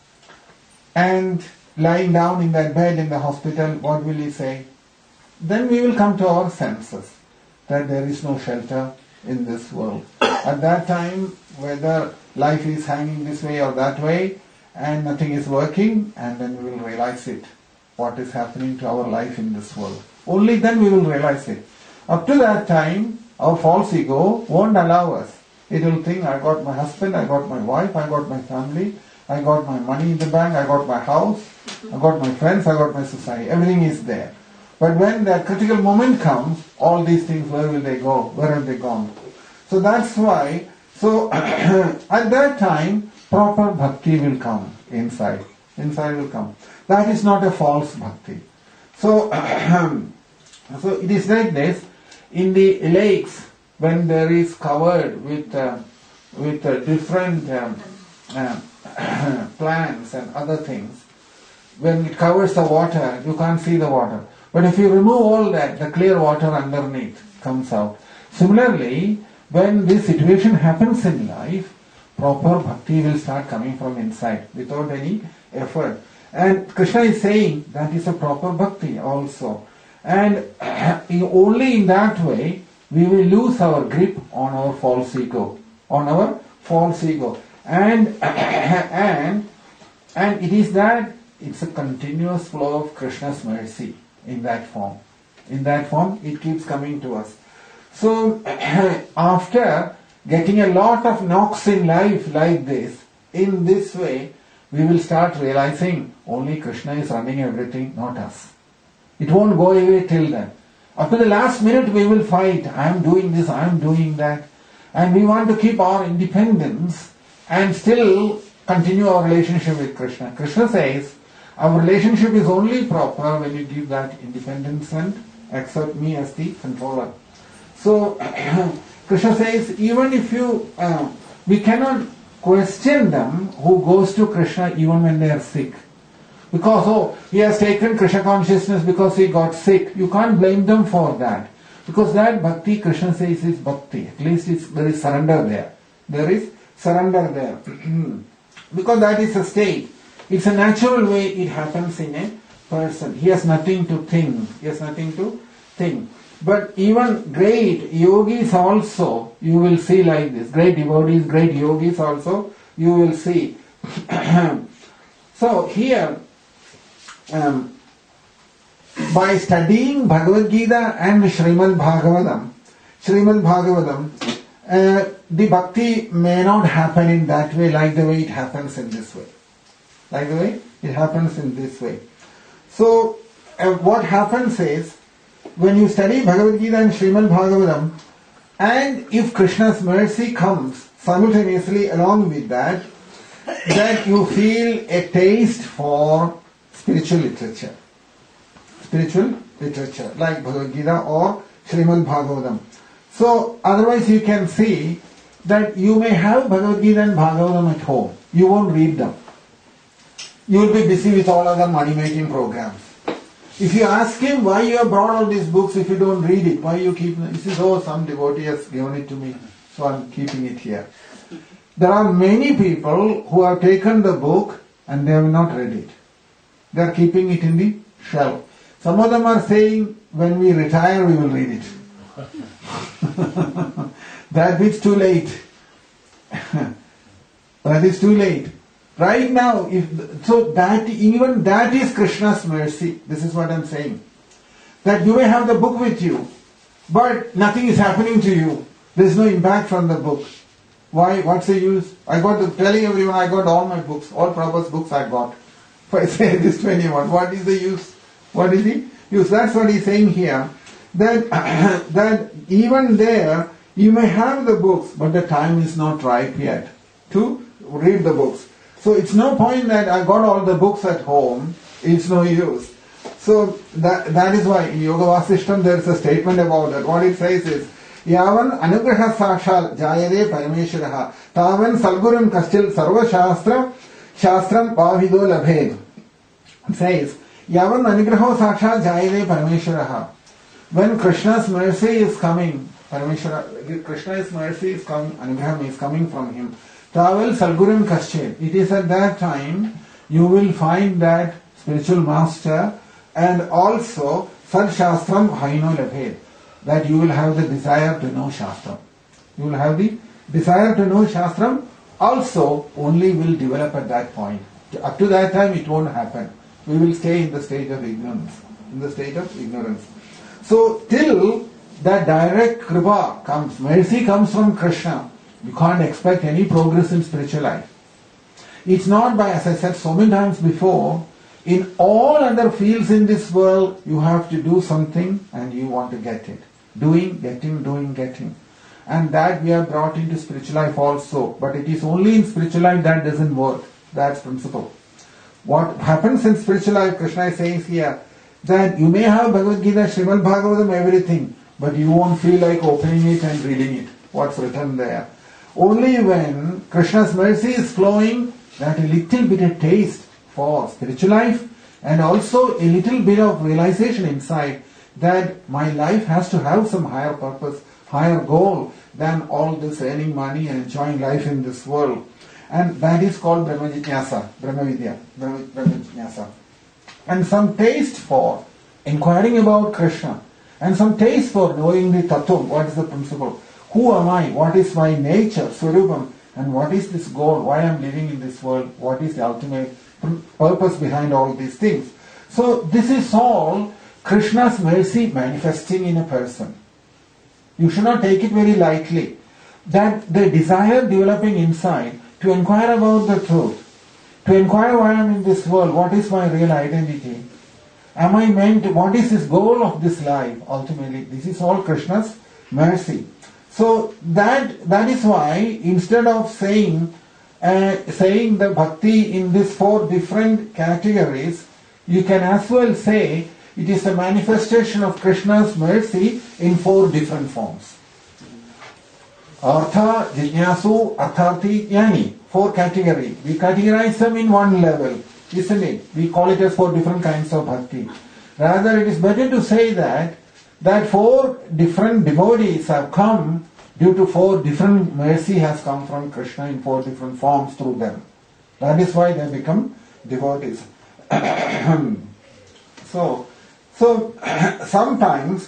and lying down in that bed in the hospital, what will he say? Then we will come to our senses that there is no shelter in this world. At that time, whether life is hanging this way or that way, and nothing is working, and then we will realize it, what is happening to our life in this world. Only then we will realize it. Up to that time, our false ego won't allow us. It will think, I got my husband, I got my wife, I got my family, I got my money in the bank, I got my house, I got my friends, I got my society. Everything is there. But when that critical moment comes, all these things, where will they go? Where have they gone? So that's why, at that time, proper bhakti will come inside. Inside will come. That is not a false bhakti. So it is like this. In the lakes, when there is covered with different plants and other things, when it covers the water, you can't see the water. But if you remove all that, the clear water underneath comes out. Similarly, when this situation happens in life, proper bhakti will start coming from inside without any effort. And Krishna is saying that is a proper bhakti also. And only in that way we will lose our grip on our false ego. And it is that it's a continuous flow of Krishna's mercy in that form. In that form it keeps coming to us. So after getting a lot of knocks in life like this, in this way, we will start realizing only Krishna is running everything, not us. It won't go away till then. Up to the last minute we will fight, I am doing this, I am doing that. And we want to keep our independence and still continue our relationship with Krishna. Krishna says, our relationship is only proper when you give that independence and accept me as the controller. So, Krishna says, even if we cannot question them who goes to Krishna even when they are sick. Because, he has taken Krishna consciousness because he got sick. You can't blame them for that. Because that bhakti, Krishna says, is bhakti. At least there is surrender there. There is surrender there. Because that is a state. It's a natural way it happens in a person. He has nothing to think. But even great yogis also, you will see like this. Great devotees, great yogis also, you will see. So here, by studying Bhagavad Gita and Srimad Bhagavatam, the bhakti may not happen in that way, like the way it happens in this way. Like the way it happens in this way. So, what happens is, when you study Bhagavad Gita and Srimad Bhagavatam, and if Krishna's mercy comes simultaneously along with that, that you feel a taste for spiritual literature. Spiritual literature, like Bhagavad Gita or Srimad Bhagavatam. So, otherwise you can see that you may have Bhagavad Gita and Bhagavatam at home. You won't read them. You will be busy with all other money-making programs. If you ask him why you have brought all these books if you don't read it, why you keep them? He says, oh, some devotee has given it to me, so I'm keeping it here. There are many people who have taken the book and they have not read it. They are keeping it in the shelf. Some of them are saying, when we retire, we will read it. That is too late. That is too late. Right now, even that is Krishna's mercy. This is what I am saying. That you may have the book with you, but nothing is happening to you. There is no impact from the book. Why? What's the use? Telling everyone I got all my books, all Prabhupada's books I got. If I say this to anyone, what is the use? What is the use? That's what he's saying here. That even there, you may have the books, but the time is not ripe yet to read the books. So it's no point that I got all the books at home, it's no use. So that is why in Yoga Vasishtam there is a statement about that. What it says is, Yavan anugraha sakshal jayade parameshwaraha tavan salguram kastil sarva shastram pavido labhed. It says, Yavan anugraha sakshal jayade parameshwaraha. When Krishna's mercy is coming, Krishna's mercy is coming, anugraham is coming from him. Travel Salguram Kaschet. It is at that time you will find that spiritual master and also Sar Shastram Haino Labhed. That you will have the desire to know Shastram. You will have the desire to know Shastram also only will develop at that point. Up to that time it won't happen. We will stay in the state of ignorance. So till that direct kripa comes, mercy comes from Krishna, you can't expect any progress in spiritual life. It's not by, as I said so many times before, in all other fields in this world, you have to do something and you want to get it. Doing, getting. And that we are brought into spiritual life also. But it is only in spiritual life that doesn't work. That's principle. What happens in spiritual life, Krishna is saying here, that you may have Bhagavad Gita, Srimad Bhagavatam, everything, but you won't feel like opening it and reading it, what's written there. Only when Krishna's mercy is flowing, that a little bit of taste for spiritual life and also a little bit of realization inside that my life has to have some higher purpose, higher goal than all this earning money and enjoying life in this world. And that is called Brahma Jnasa, Brahma Vidya, Brahma Jnasa. And some taste for inquiring about Krishna and some taste for knowing the Tattva, what is the principle, who am I, what is my nature, Swarupam, and what is this goal, why I am living in this world, what is the ultimate purpose behind all these things. So this is all Krishna's mercy manifesting in a person. You should not take it very lightly. That the desire developing inside to inquire about the truth, to inquire why I am in this world, what is my real identity, am I meant, what is this goal of this life ultimately, this is all Krishna's mercy. So that is why instead of saying the bhakti in these 4 different categories, you can as well say it is a manifestation of Krishna's mercy in 4 different forms. Artha, Jijnasu, Artharthi, Jnani. 4 categories. We categorize them in one level, isn't it? We call it as 4 different kinds of bhakti. Rather, it is better to say that 4 different devotees have come due to 4 different mercy has come from Krishna in 4 different forms through them. That is why they become devotees. So sometimes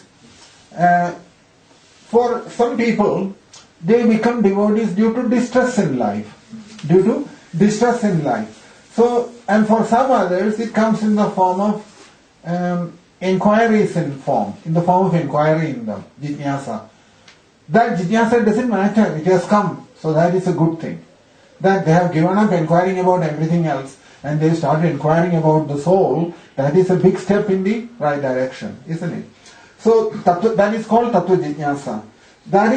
for some people they become devotees due to distress in life. due to distress in life. So, and for some others, it comes in the form of inquiries in the form of inquiry in them, jnana. That jnana doesn't matter, it has come, so that is a good thing. That they have given up inquiring about everything else and they started inquiring about the soul, that is a big step in the right direction, isn't it? So that is called Tattva Jnana. That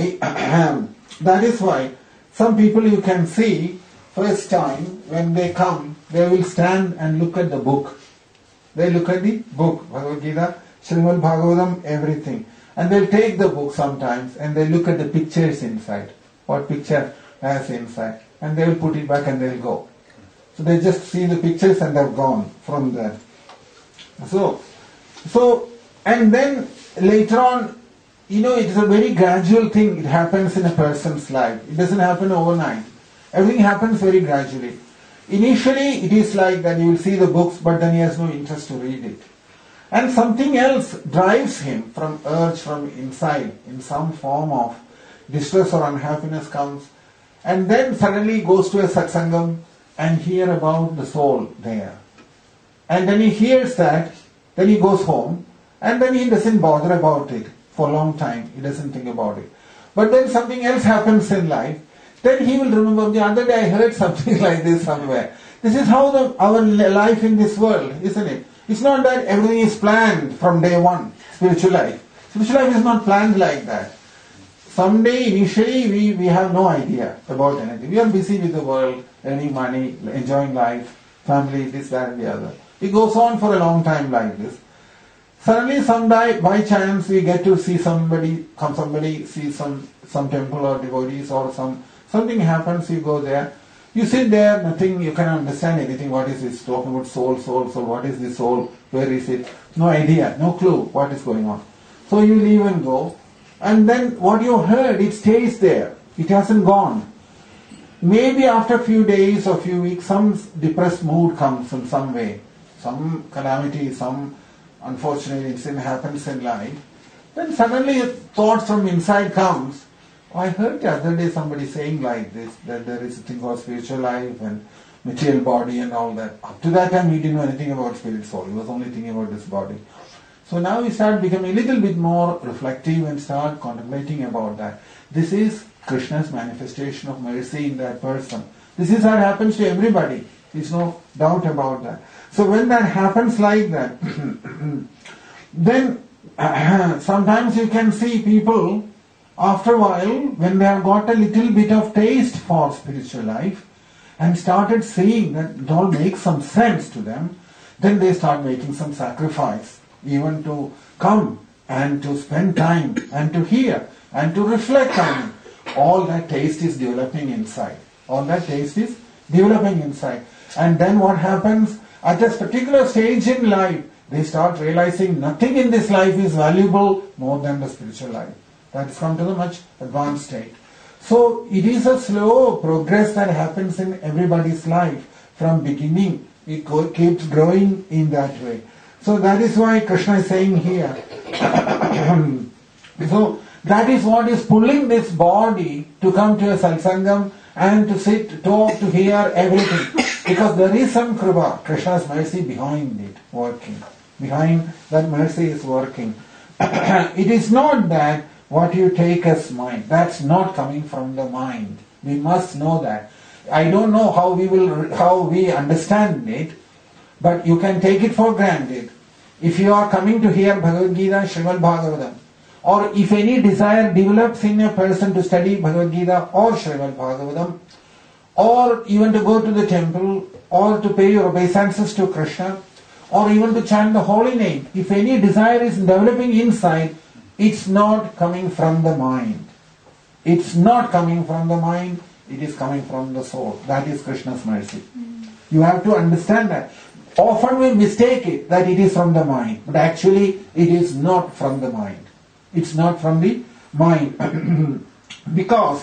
is why some people you can see first time when they come, they will stand and look at the book. They look at the book, Bhagavad Gita, Srimad Bhagavatam, everything. And they'll take the book sometimes and they look at the pictures inside. What picture has inside. And they will put it back and they'll go. So they just see the pictures and they've gone from there. So, and then later on, it is a very gradual thing. It happens in a person's life. It doesn't happen overnight. Everything happens very gradually. Initially, it is like that you will see the books, but then he has no interest to read it. And something else drives him from urge from inside, in some form of distress or unhappiness comes, and then suddenly goes to a satsangam and hear about the soul there. And then he hears that, then he goes home, and then he doesn't bother about it for a long time. He doesn't think about it. But then something else happens in life. Then he will remember, the other day I heard something like this somewhere. This is how our life in this world, isn't it? It's not that everything is planned from day one, spiritual life. Spiritual life is not planned like that. Someday, initially, we have no idea about anything. We are busy with the world, earning money, enjoying life, family, this, that, and the other. It goes on for a long time like this. Suddenly, someday, by chance, we get to see somebody see some temple or devotees or something happens, you go there. You sit there, nothing, you cannot understand anything. What is this? Talking about soul, what is this soul? Where is it? No idea, no clue what is going on. So you leave and go. And then what you heard, it stays there. It hasn't gone. Maybe after a few days or few weeks, some depressed mood comes in some way. Some calamity, some unfortunate incident happens in life. Then suddenly a thought from inside comes. I heard the other day somebody saying like this, that there is a thing called spiritual life and material body and all that. Up to that time he didn't know anything about spirit soul. He was only thinking about this body. So now we start becoming a little bit more reflective and start contemplating about that. This is Krishna's manifestation of mercy in that person. This is what happens to everybody. There's no doubt about that. So when that happens like that, then sometimes you can see people after a while, when they have got a little bit of taste for spiritual life and started seeing that it all makes some sense to them, then they start making some sacrifice, even to come and to spend time and to hear and to reflect on it. All that taste is developing inside. And then what happens? At a particular stage in life, they start realizing nothing in this life is valuable more than the spiritual life. That has come to the much advanced state. So it is a slow progress that happens in everybody's life. From beginning, it keeps growing in that way. So that is why Krishna is saying here. So that is what is pulling this body to come to a satsangam and to sit, talk, to hear everything. Because there is some kripa, Krishna's mercy behind it, working. Behind that mercy is working. It is not that what you take as mind, that's not coming from the mind. We must know that. I don't know how we understand it, but you can take it for granted. If you are coming to hear Bhagavad Gita, Srimad Bhagavatam, or if any desire develops in a person to study Bhagavad Gita or Srimad Bhagavatam, or even to go to the temple, or to pay your obeisances to Krishna, or even to chant the holy name, if any desire is developing inside, it's not coming from the mind. It's not coming from the mind, it is coming from the soul. That is Krishna's mercy. You have to understand that. Often we mistake it that it is from the mind, but actually it is not from the mind. It's not from the mind. Because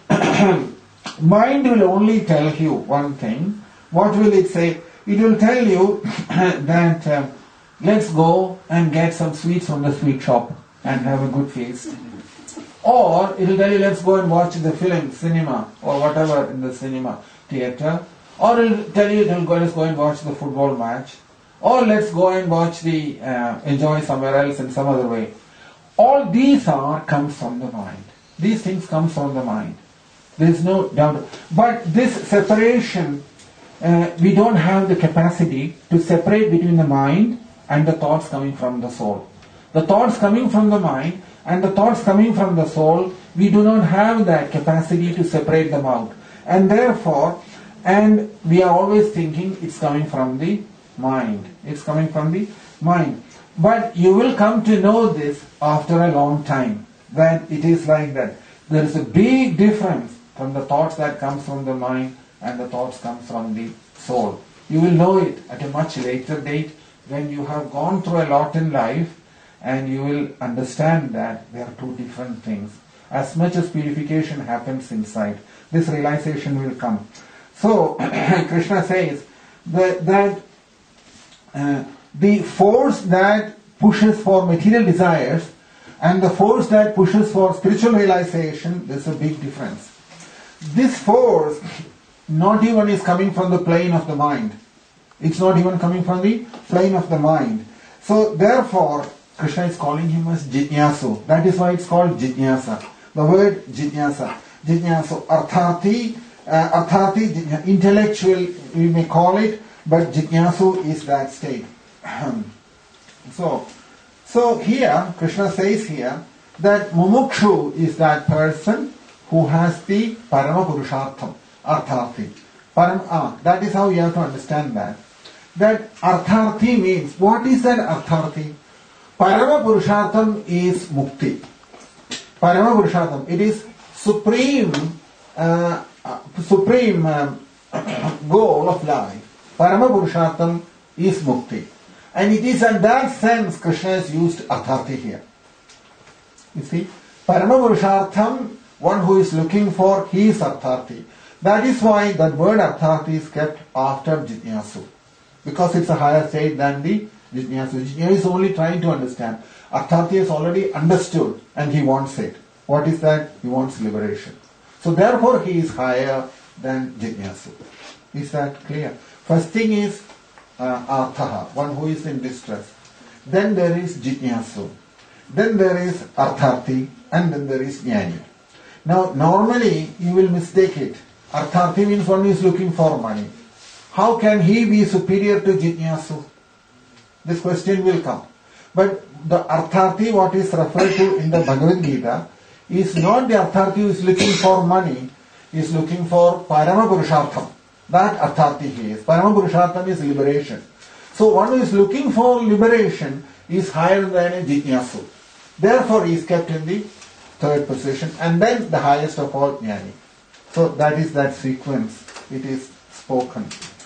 mind will only tell you one thing. What will it say? It will tell you that let's go and get some sweets from the sweet shop and have a good feast. Or it will tell you, let's go and watch the film, cinema, or whatever in the cinema theatre. Or it will tell you, let's go and watch the football match. Or let's go and watch enjoy somewhere else in some other way. All these comes from the mind. These things come from the mind. There is no doubt. But this separation, we don't have the capacity to separate between the mind and the thoughts coming from the soul. The thoughts coming from the mind and the thoughts coming from the soul, we do not have that capacity to separate them out. And therefore, we are always thinking it's coming from the mind. It's coming from the mind. But you will come to know this after a long time, that it is like that. There is a big difference from the thoughts that comes from the mind and the thoughts comes from the soul. You will know it at a much later date when you have gone through a lot in life, and you will understand that there are two different things. As much as purification happens inside, this realization will come. So Krishna says that the force that pushes for material desires and the force that pushes for spiritual realization, there's a big difference. This force not even is coming from the plane of the mind. It's not even coming from the plane of the mind. So therefore, Krishna is calling him as Jitnyasu. That is why it's called Jitnyasa. The word Jitnyasa. Jitnyasu, Arthati, intellectual, we may call it, but Jitnyasu is that state. So here, Krishna says here, that Mumukshu is that person who has the Parama Purushartham, Arthati. That is how you have to understand that. That Artharthi means, what is that Artharthi? Parama Purushartham is Mukti. Parama Purushartham, it is supreme goal of life. Parama Purushartham is Mukti. And it is in that sense Krishna has used Artharthi here. You see, Parama Purushartham, one who is looking for, he is Artharthi. That is why that word Artharthi is kept after Jitnyasu. Because it's a higher state than the Jitnyasu. Jitnyasu is only trying to understand. Artharthi has already understood and he wants it. What is that? He wants liberation. So therefore he is higher than Jitnyasu. Is that clear? First thing is Arthaha, one who is in distress. Then there is Jitnyasu. Then there is Artharthi, and then there is Jnani. Now normally you will mistake it. Artharthi means one who is looking for money. How can he be superior to Jitnyasu? This question will come. But the Artharthi, what is referred to in the Bhagavad Gita, is not the Artharthi who is looking for money, is looking for Parama Purushartham. That Artharthi he is. Parama Purushartham is liberation. So one who is looking for liberation is higher than a Jitnyasu. Therefore he is kept in the third position, and then the highest of all, Jnani. So that is that sequence. It is spoken.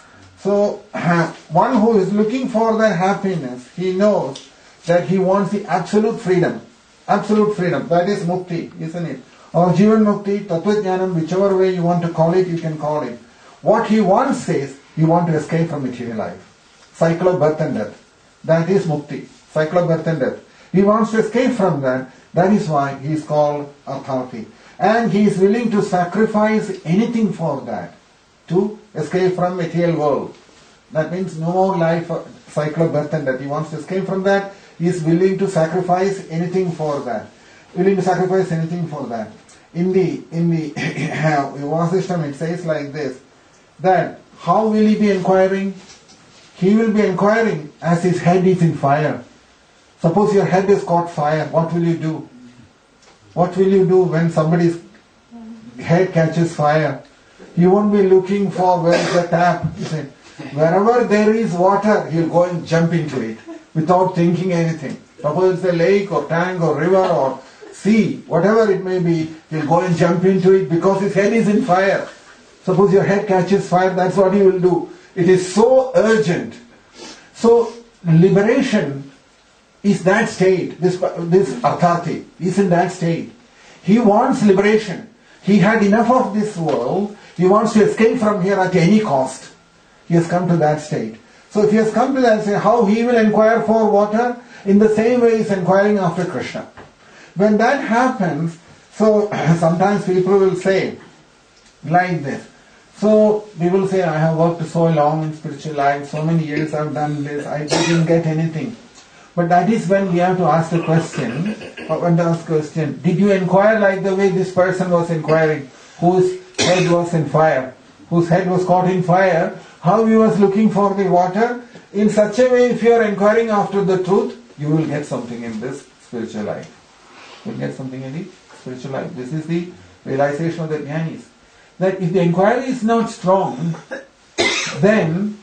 So one who is looking for the happiness, he knows that he wants the absolute freedom. Absolute freedom. That is Mukti, isn't it? Or Jivan Mukti, Tattva Jnanam, whichever way you want to call it, you can call it. What he wants is, he wants to escape from material life. Cycle of birth and death. That is Mukti. Cycle of birth and death. He wants to escape from that. That is why he is called Artharthi. And he is willing to sacrifice anything for that, to escape from material world. That means no more life, cycle of birth and death. He wants to escape from that. He is willing to sacrifice anything for that. Willing to sacrifice anything for that. In the Vasishtam it says like this, that how will he be inquiring? He will be inquiring as his head is in fire. Suppose your head is caught fire, what will you do? What will you do when somebody's head catches fire? You won't be looking for where is the tap. You say, wherever there is water, he'll go and jump into it without thinking anything. Suppose it's a lake or tank or river or sea, whatever it may be, he'll go and jump into it because his head is in fire. Suppose your head catches fire, that's what he will do. It is so urgent. So liberation is that state. This Artharthi is in that state. He wants liberation. He had enough of this world. He wants to escape from here at any cost. He has come to that state. So if he has come to that state, how he will inquire for water? In the same way he is inquiring after Krishna. When that happens, So sometimes people will say like this. So people say, I have worked so long in spiritual life, so many years I've done this, I didn't get anything. But that is when we have to ask the question, did you inquire like the way this person was inquiring, whose head was in fire, whose head was caught in fire, how he was looking for the water? In such a way, if you are inquiring after the truth, you will get something in this spiritual life. You will get something in the spiritual life. This is the realization of the jnanis. That if the inquiry is not strong, then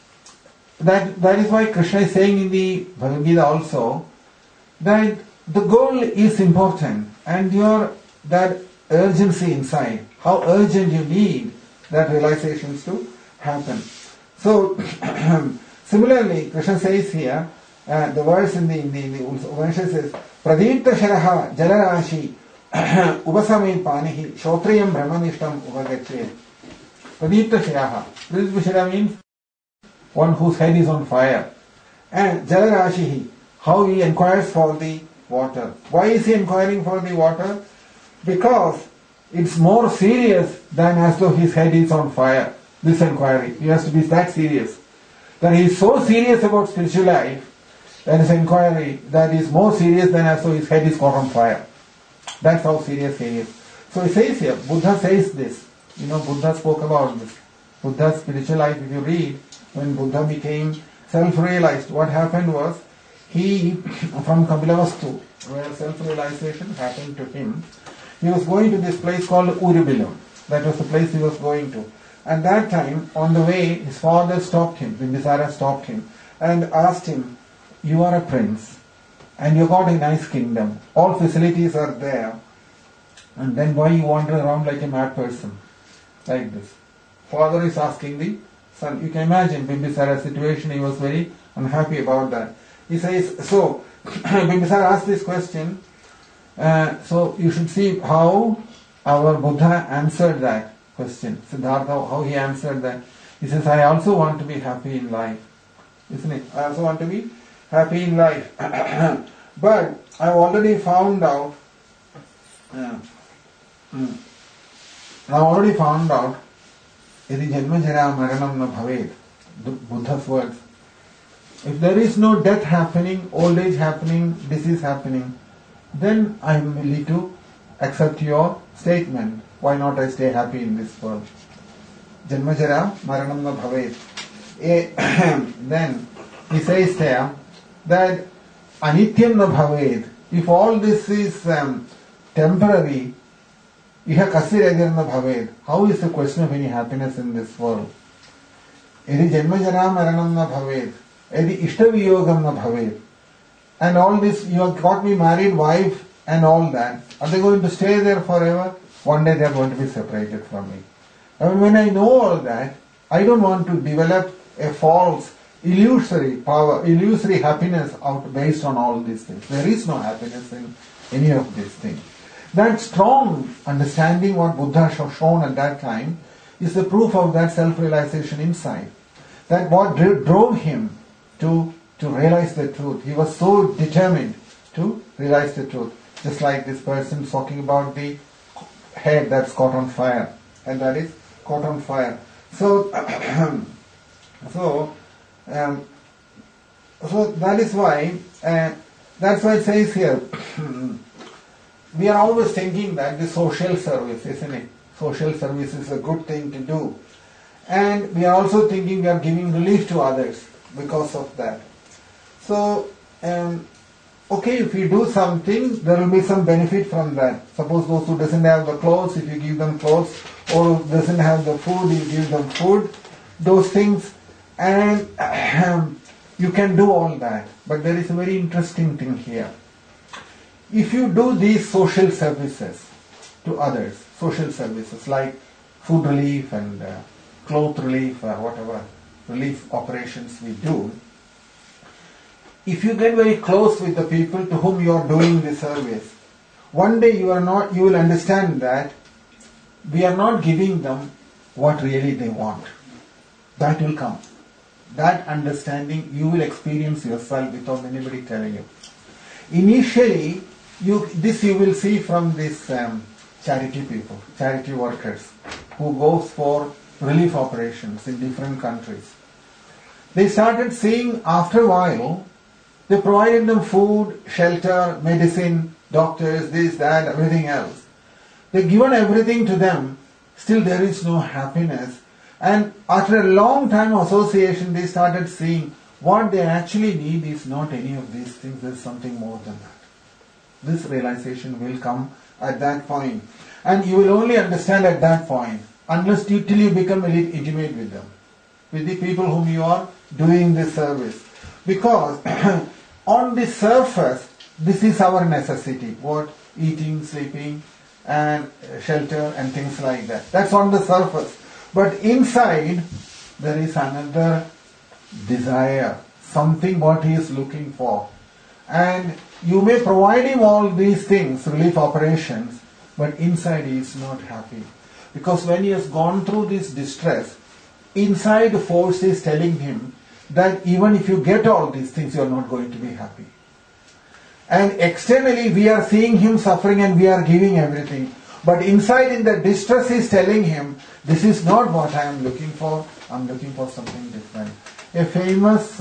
that is why Krishna is saying in the Bhagavad Gita also that the goal is important and that urgency inside, how urgent you need that realizations to happen. So similarly, Krishna says here, the verse in the Upanishad says, Pradipta Sharaha Jalarashi Ubasame Panihi Shotriyam Brahmanishtam Ubagache. Pradipta Sharaha. Pradipta Sharaha means one whose head is on fire. And Jalarashihi, how he inquires for the water. Why is he inquiring for the water? Because it's more serious than as though his head is on fire. This inquiry. He has to be that serious. That he is so serious about spiritual life, that his inquiry that is more serious than as though his head is caught on fire. That's how serious he is. So he says here, Buddha says this. Buddha spoke about this. Buddha's spiritual life, if you read, when Buddha became self-realized, what happened was, he, from Kapilavastu, where self-realization happened to him, he was going to this place called Urubilam. That was the place he was going to. And that time, on the way, his father stopped him, Bimbisara stopped him, and asked him, you are a prince, and you got a nice kingdom. All facilities are there. And then why you wander around like a mad person? Like this. Father is asking the son. You can imagine Bimbisara's situation. He was very unhappy about that. He says, so, Bimbisara asked this question. So you should see how our Buddha answered that question. Siddhartha, how he answered that. He says, I also want to be happy in life. Isn't it? I also want to be happy in life. But I've already found out, Yadi janma jara maranam na bhaved, Buddha's words. If there is no death happening, old age happening, disease happening, then I am willing to accept your statement. Why not I stay happy in this world? Janma jara maranam na bhaved. Then he says there that anityam na bhaved. If all this is temporary, iha kasiragar na bhaved. How is the question of any happiness in this world? Yadi janma jara maranam na bhaved. Yadi ishta-viyogam na bhaved. And all this, you have got me married wife and all that. Are they going to stay there forever? One day they are going to be separated from me. And when I know all that, I don't want to develop a false, illusory power, illusory happiness out based on all these things. There is no happiness in any of these things. That strong understanding what Buddha shown at that time is the proof of that self-realization inside. That what drove him to realize the truth. He was so determined to realize the truth. Just like this person talking about the head that's caught on fire. And that is caught on fire. So that is why, that's why it says here, we are always thinking that the social service, isn't it? Social service is a good thing to do. And we are also thinking we are giving relief to others because of that. So, okay, if you do something, there will be some benefit from that. Suppose those who doesn't have the clothes, if you give them clothes, or doesn't have the food, you give them food, those things, and you can do all that. But there is a very interesting thing here. If you do these social services to others, social services like food relief and cloth relief or whatever relief operations we do, if you get very close with the people to whom you are doing the service, one day you will understand that we are not giving them what really they want. That will come. That understanding you will experience yourself without anybody telling you. Initially, This you will see from these charity people, charity workers, who goes for relief operations in different countries. They started seeing after a while, they provided them food, shelter, medicine, doctors, this, that, everything else. They've given everything to them, still there is no happiness. And after a long time of association, they started seeing what they actually need is not any of these things, there's something more than that. This realization will come at that point. And you will only understand at that point, unless till you become a little intimate with them, with the people whom you are doing this service. Because on the surface, this is our necessity. What? Eating, sleeping, and shelter and things like that. That's on the surface. But inside, there is another desire, something what he is looking for. And you may provide him all these things, relief operations, but inside he is not happy. Because when he has gone through this distress, inside the force is telling him that even if you get all these things, you are not going to be happy. And externally we are seeing him suffering and we are giving everything. But inside in the distress is telling him, this is not what I am looking for, I am looking for something different. A famous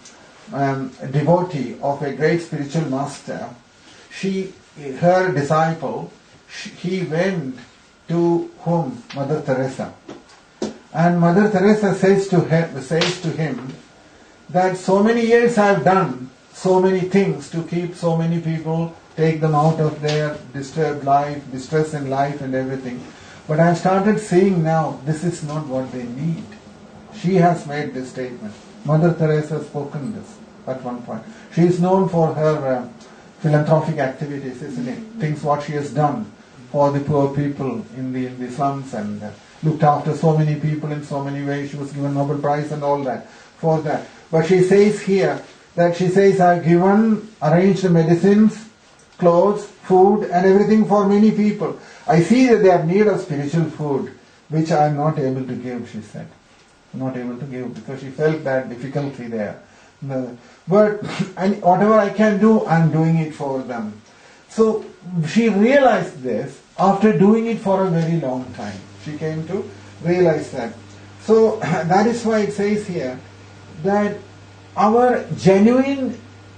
devotee of a great spiritual master, her disciple, he went to whom? Mother Teresa. And Mother Teresa says to him that so many years I have done so many things to keep so many people, take them out of their disturbed life, distress in life and everything. But I have started seeing now, this is not what they need. She has made this statement. Mother Teresa has spoken this at one point. She is known for her philanthropic activities, isn't it? Things what she has done for the poor people in the slums and looked after so many people in so many ways. She was given Nobel Prize and all that for that. But she says here that I've arranged the medicines, clothes, food and everything for many people. I see that they have need of spiritual food, which I am not able to give, she said. Not able to give because she felt that difficulty there. But and whatever I can do, I am doing it for them. So she realized this after doing it for a very long time. She came to realize that. So that is why it says here that our genuine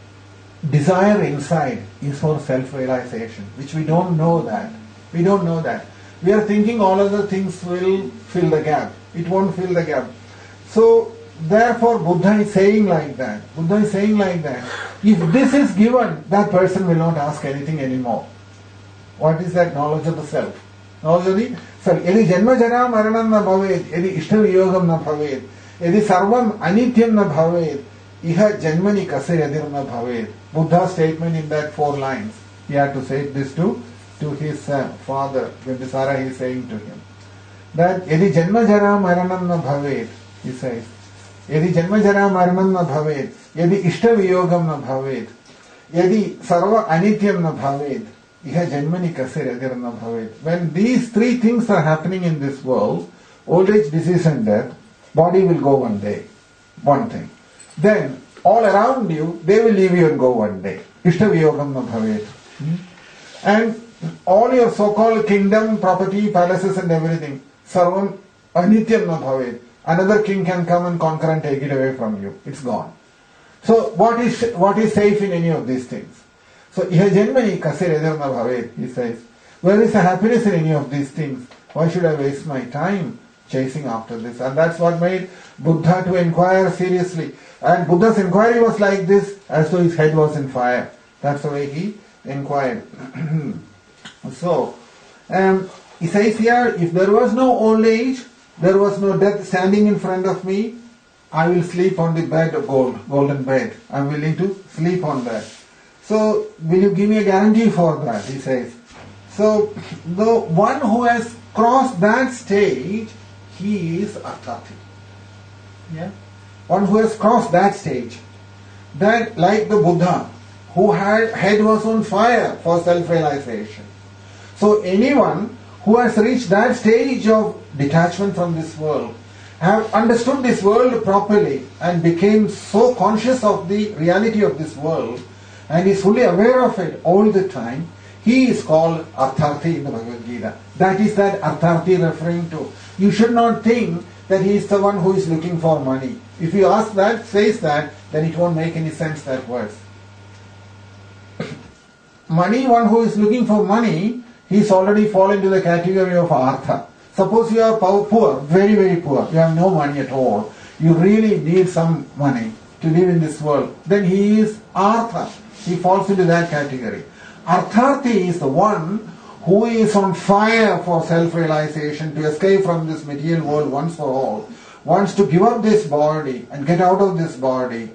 desire inside is for self-realization, which we don't know that. We don't know that. We are thinking all other things will fill the gap. It won't fill the gap. So therefore Buddha is saying like that. Buddha is saying like that. If this is given, that person will not ask anything anymore. What is that? Knowledge of the self. Knowledge of the self. Yadi janma jara maranam na bhaved, yadi ishta viyogam na bhaved, yadi sarvam anityam na bhaved, iha janmani kase yadir na bhaved. Buddha's statement in that 4 lines. He had to say this to his father, Bimbisara, he is saying to him. That yadi janma jara maranam na bhaved, he says. Yadi janma jara maranam na bhaved, yadi ishta viyogam na bhaved, yadi sarva anityam na bhaved, iha janmani kase yadir na bhaved. When these 3 things are happening in this world, old age, disease and death, body will go one day. One thing. Then all around you, they will leave you and go one day. Ishta viyogam na bhaved. And all your so-called kingdom, property, palaces and everything, sarvam anityam na bhaved. Another king can come and conquer and take it away from you. It's gone. So what is safe in any of these things? So iha janmani kase yadir na bhaved, he says. Where is the happiness in any of these things? Why should I waste my time chasing after this? And that's what made Buddha to inquire seriously. And Buddha's inquiry was like this, as though his head was in fire. That's the way he inquired. So, he says here, if there was no old age, there was no death standing in front of me, I will sleep on the bed of golden bed. I am willing to sleep on that. So, will you give me a guarantee for that? He says. So, the one who has crossed that stage, he is Arthati. Yeah? One who has crossed that stage. That, like the Buddha, who had head was on fire for self-realization. So anyone who has reached that stage of detachment from this world, have understood this world properly and became so conscious of the reality of this world and is fully aware of it all the time, he is called Artharthi in the Bhagavad Gita. That is that Artharthi referring to. You should not think that he is the one who is looking for money. If you ask that, says that, then it won't make any sense, that verse. Money, one who is looking for money, he's already fallen into the category of Artha. Suppose you are poor, very, very poor, you have no money at all, you really need some money to live in this world, then he is Artha. He falls into that category. Artharthi is the one who is on fire for self-realization, to escape from this material world once for all, wants to give up this body and get out of this body,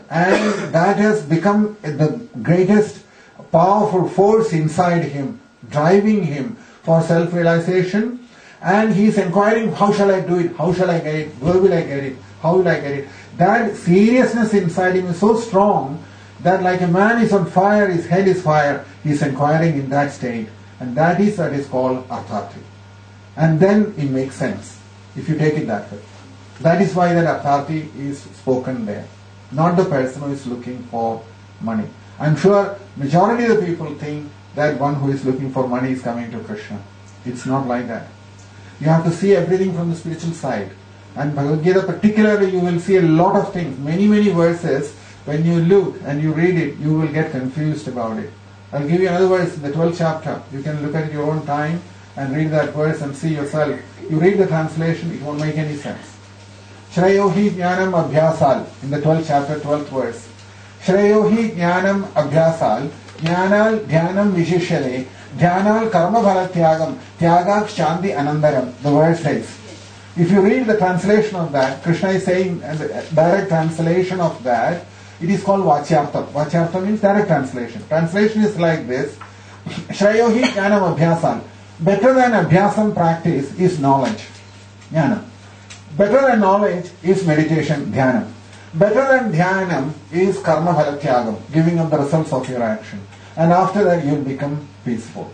and that has become the greatest powerful force inside him, driving him for self-realization, and he is inquiring, how shall I do it, how shall I get it, where will I get it, how will I get it. That seriousness inside him is so strong that like a man is on fire, his head is fire, he is inquiring in that state, and that is called Artharthi. And then it makes sense, if you take it that way. That is why that Artharthi is spoken there, not the person who is looking for money. I am sure majority of the people think that one who is looking for money is coming to Krishna. It's not like that. You have to see everything from the spiritual side. And Bhagavad Gita particularly, you will see a lot of things, many, many verses. When you look and you read it, you will get confused about it. I'll give you another verse in the 12th chapter. You can look at your own time and read that verse and see yourself. You read the translation, it won't make any sense. Shreyohi jnanam abhyasal, in the 12th chapter, 12th verse. Shreyohi jnanam abhyasal, jnanal dhyanam vishishyale, dhyanal karma bhala tyagam, tyagak shandi anandaram. The verse says. If you read the translation of that, Krishna is saying, and the direct translation of that, it is called Vachyartha. Vachyartha means direct translation. Translation is like this. Shreyohi jnanam abhyasam. Better than abhyasam practice is knowledge. Jnanam. Better than knowledge is meditation, dhyanam. Better than dhyanam is karma bhala tyagam, giving up the results of your action. And after that you will become peaceful.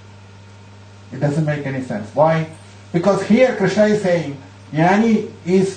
It doesn't make any sense. Why? Because here Krishna is saying, Jnanam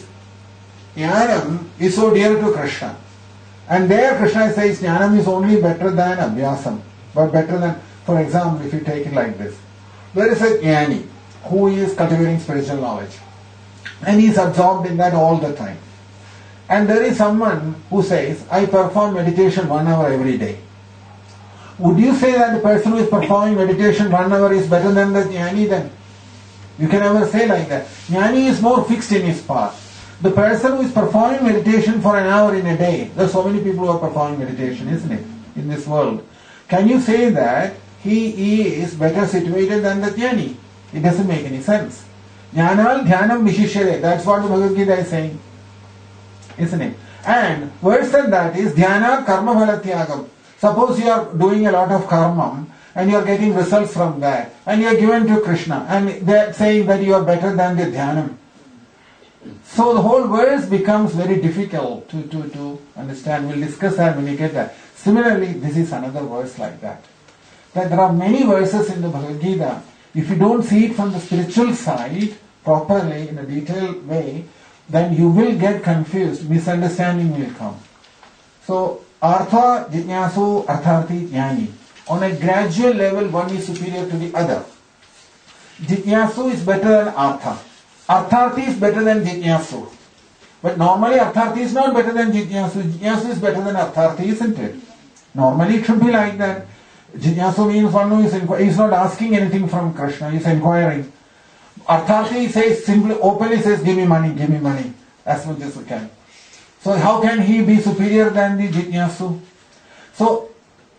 is so dear to Krishna. And there Krishna says Jnanam is only better than Abhyasam. But better than, for example, if you take it like this. There is a Jnani who is cultivating spiritual knowledge. And he is absorbed in that all the time. And there is someone who says, I perform meditation 1 hour every day. Would you say that the person who is performing meditation 1 hour is better than the Jnani then? You can never say like that. Jnani is more fixed in his path. The person who is performing meditation for an hour in a day, there are so many people who are performing meditation, isn't it, in this world. Can you say that he is better situated than the Jnani? It doesn't make any sense. Jnanal dhyanam vishishyare. That's what the Bhagavad Gita is saying. Isn't it? And worse than that is dhyana karma bhala tyagam. Suppose you are doing a lot of karma and you are getting results from that, and you are given to Krishna, and they are saying that you are better than the dhyanam. So the whole verse becomes very difficult to understand. We'll discuss that when we get that. Similarly, this is another verse like that. That there are many verses in the Bhagavad Gita. If you don't see it from the spiritual side properly, in a detailed way, then you will get confused. Misunderstanding will come. So, Artha, Jitnyasu, Artharthi, Jnani. On a gradual level, one is superior to the other. Jitnyasu is better than Artha. Artharthi is better than Jitnyasu. But normally Artharthi is not better than Jitnyasu. Jitnyasu is better than Artharthi, isn't it? Normally it should be like that. Jitnyasu means one who is not asking anything from Krishna, he is inquiring. Artharthi says, simply, openly says, give me money, as much as you can. So how can he be superior than the Jitnyasu? So,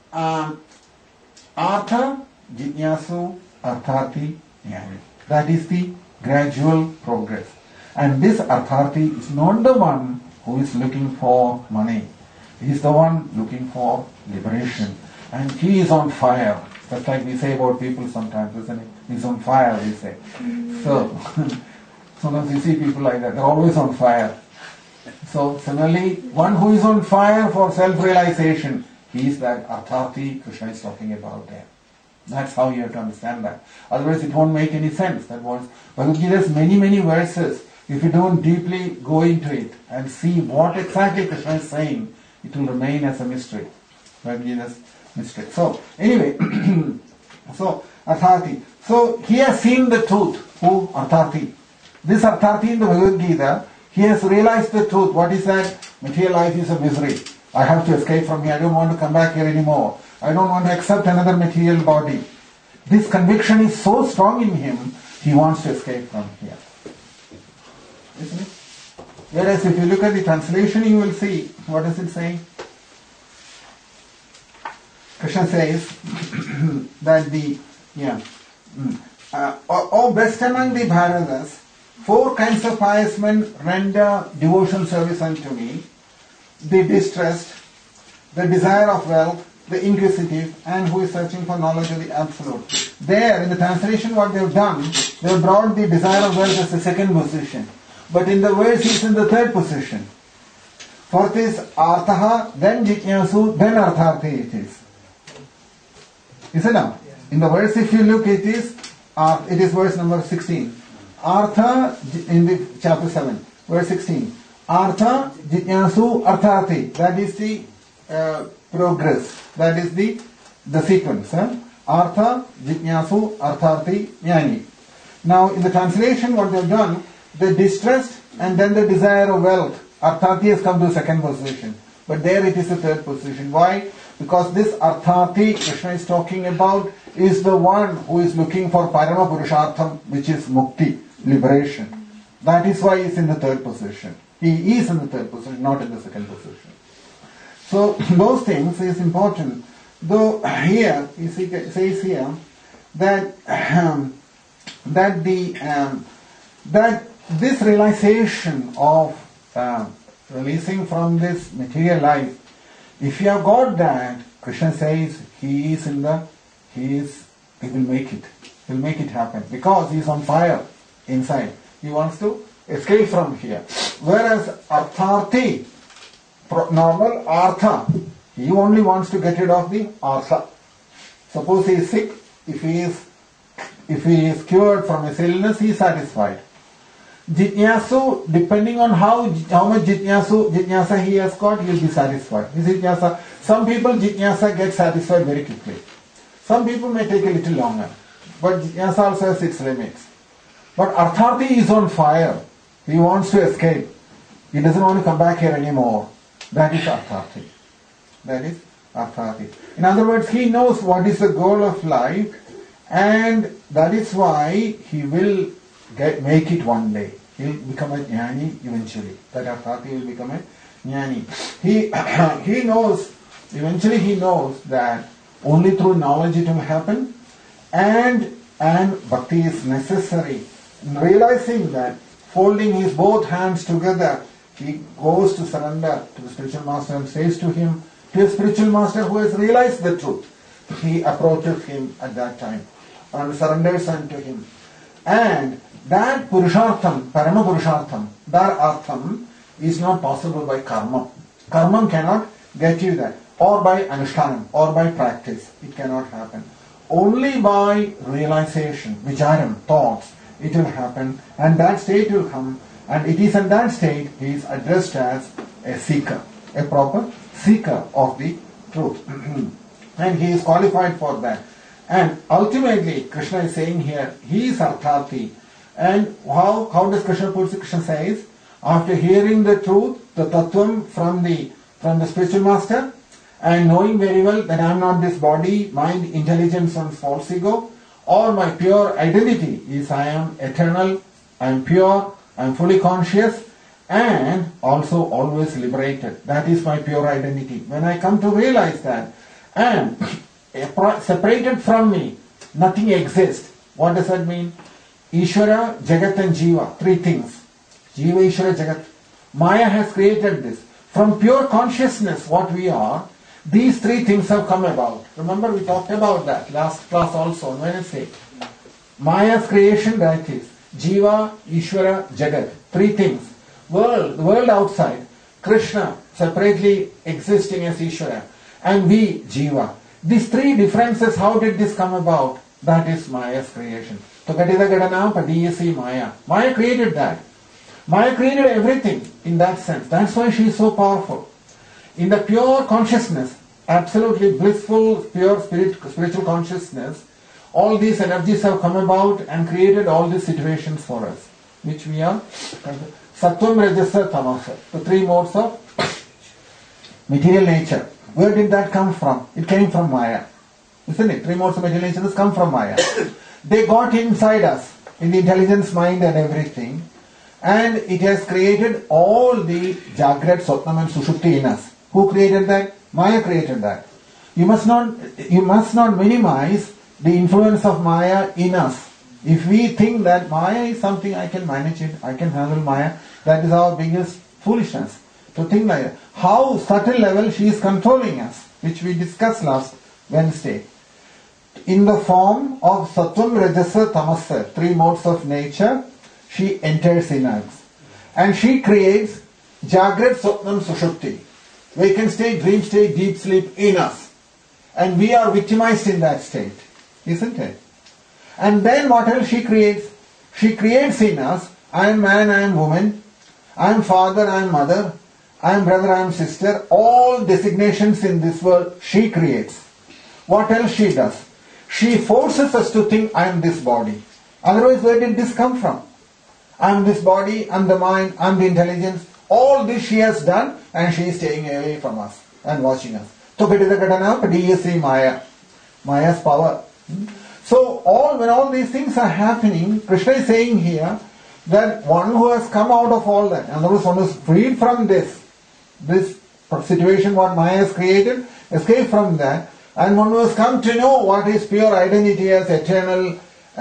Artha, Jitnyasu, Artharthi, Jnani. That is the gradual progress. And this Artharthi is not the one who is looking for money. He is the one looking for liberation. And he is on fire. That's like we say about people sometimes, isn't it? He's on fire, we say. So, sometimes you see people like that. They're always on fire. So, similarly, one who is on fire for self-realization, he is that Artharthi Krishna is talking about there. That's how you have to understand that. Otherwise it won't make any sense. That was Bhagavad Gita has many, many verses. If you don't deeply go into it and see what exactly Krishna is saying, it will remain as a mystery. Lord Gita's mystery. So, anyway, so Artharthi. So, he has seen the truth. Who? Artharthi. This Artharthi in the Bhagavad Gita, he has realized the truth. What is that? Material life is a misery. I have to escape from here. I don't want to come back here anymore. I don't want to accept another material body. This conviction is so strong in him, he wants to escape from here. Isn't it? Whereas if you look at the translation, you will see, what does it say? Krishna says that O best among the Bharatas, 4 kinds of pious men render devotional service unto me: the distressed, the desire of wealth, the inquisitive, and who is searching for knowledge of the absolute. There, in the translation, what they have done, they have brought the desire of wealth as the second position. But in the verse, it's in the third position. Fourth is Arthaha, then Jitnyasu, then Artharthi it is. Isn't it? In the verse, if you look, it is verse number 16. Artha, in the chapter 7, verse 16. Artha, Jitnyasu, Artharthi. That is the progress. That is the sequence. Artha, Jitnyasu, Artharthi, Jnani. Now, in the translation, what they have done, the distressed and then the desire of wealth. Artharthi has come to second position. But there it is the third position. Why? Because this Artharthi Krishna is talking about is the one who is looking for Parama Purushartham, which is Mukti, liberation. That is why he is in the third position. He is in the third position, not in the second position. So those things is important. Though here, it says here that that this realization of releasing from this material life, if you have got that, Krishna says he will make it. He will make it happen because he is on fire inside. He wants to escape from here. Whereas Artharthi, normal Artha, he only wants to get rid of the Artha. Suppose he is sick, if he is cured from his illness, he is satisfied. Jitnyasu, depending on how much jitnyasa he has got, he will be satisfied. Jitnyasa. Some people jitnyasa get satisfied very quickly. Some people may take a little longer. But jitnyasa also has its limits. But Artharthi is on fire. He wants to escape. He doesn't want to come back here anymore. That is Artharthi. That is Artharthi. In other words, he knows what is the goal of life, and that is why he will make it one day. He will become a jnani eventually. That Artharthi will become a jnani. He knows, eventually he knows that only through knowledge it will happen, and bhakti is necessary. Realizing that, folding his both hands together, he goes to surrender to the spiritual master and says to him, to a spiritual master who has realized the truth. He approaches him at that time and surrenders unto him. And that Purushartham, Parama Purushartham, that Artham is not possible by karma. Karma cannot get you that. Or by anushtanam, or by practice. It cannot happen. Only by realization, vicharam, thoughts, it will happen, and that state will come, and it is in that state he is addressed as a seeker, a proper seeker of the truth. And he is qualified for that. And ultimately, Krishna is saying here, he is Artharthi. And how does Krishna put it? Krishna says, after hearing the truth, the tattvam from the spiritual master, and knowing very well that I am not this body, mind, intelligence and false ego, or my pure identity is I am eternal, I am pure, I am fully conscious, and also always liberated. That is my pure identity. When I come to realize that, and separated from me, nothing exists. What does that mean? Ishvara, Jagat and Jiva, 3 things. Jiva, Ishvara, Jagat. Maya has created this. From pure consciousness, what we are, these 3 things have come about. Remember, we talked about that last class also on Wednesday. Maya's creation, that is Jiva, Ishvara, Jagat. 3 things. The world outside, Krishna separately existing as Ishvara, and we, Jiva. These 3 differences, how did this come about? That is Maya's creation. So, Gadida Gadana Padiyasi Maya. Maya created that. Maya created everything in that sense. That's why she is so powerful. In the pure consciousness, absolutely blissful, pure spiritual consciousness, all these energies have come about and created all these situations for us, which we are Sattvam, Rajasa, Tamasa, the three modes of material nature. Where did that come from? It came from Maya. Isn't it? Three modes of material nature come from Maya. They got inside us, in the intelligence, mind and everything, and it has created all the Jagrat, Swapnam and Sushupti in us. Who created that? Maya created that. You must not minimize the influence of Maya in us. If we think that Maya is something I can manage it, I can handle Maya, that is our biggest foolishness. To think like that. How subtle level she is controlling us, which we discussed last Wednesday. In the form of Sattvam, Rajasa, Tamasa, three modes of nature, she enters in us. And she creates Jagrat, Swapnam, Sushupti. Vacant state, dream state, deep sleep in us. And we are victimized in that state. Isn't it? And then what else she creates? She creates in us, I am man, I am woman, I am father, I am mother, I am brother, I am sister. All designations in this world she creates. What else she does? She forces us to think I am this body. Otherwise, where did this come from? I am this body, I am the mind, I am the intelligence. All this she has done and she is staying away from us and watching us. So, Maya. Maya's power. So when all these things are happening, Krishna is saying here that one who has come out of all that, in other words, one who is freed from this situation what Maya has created, escaped from that, and one who has come to know what is pure identity as eternal,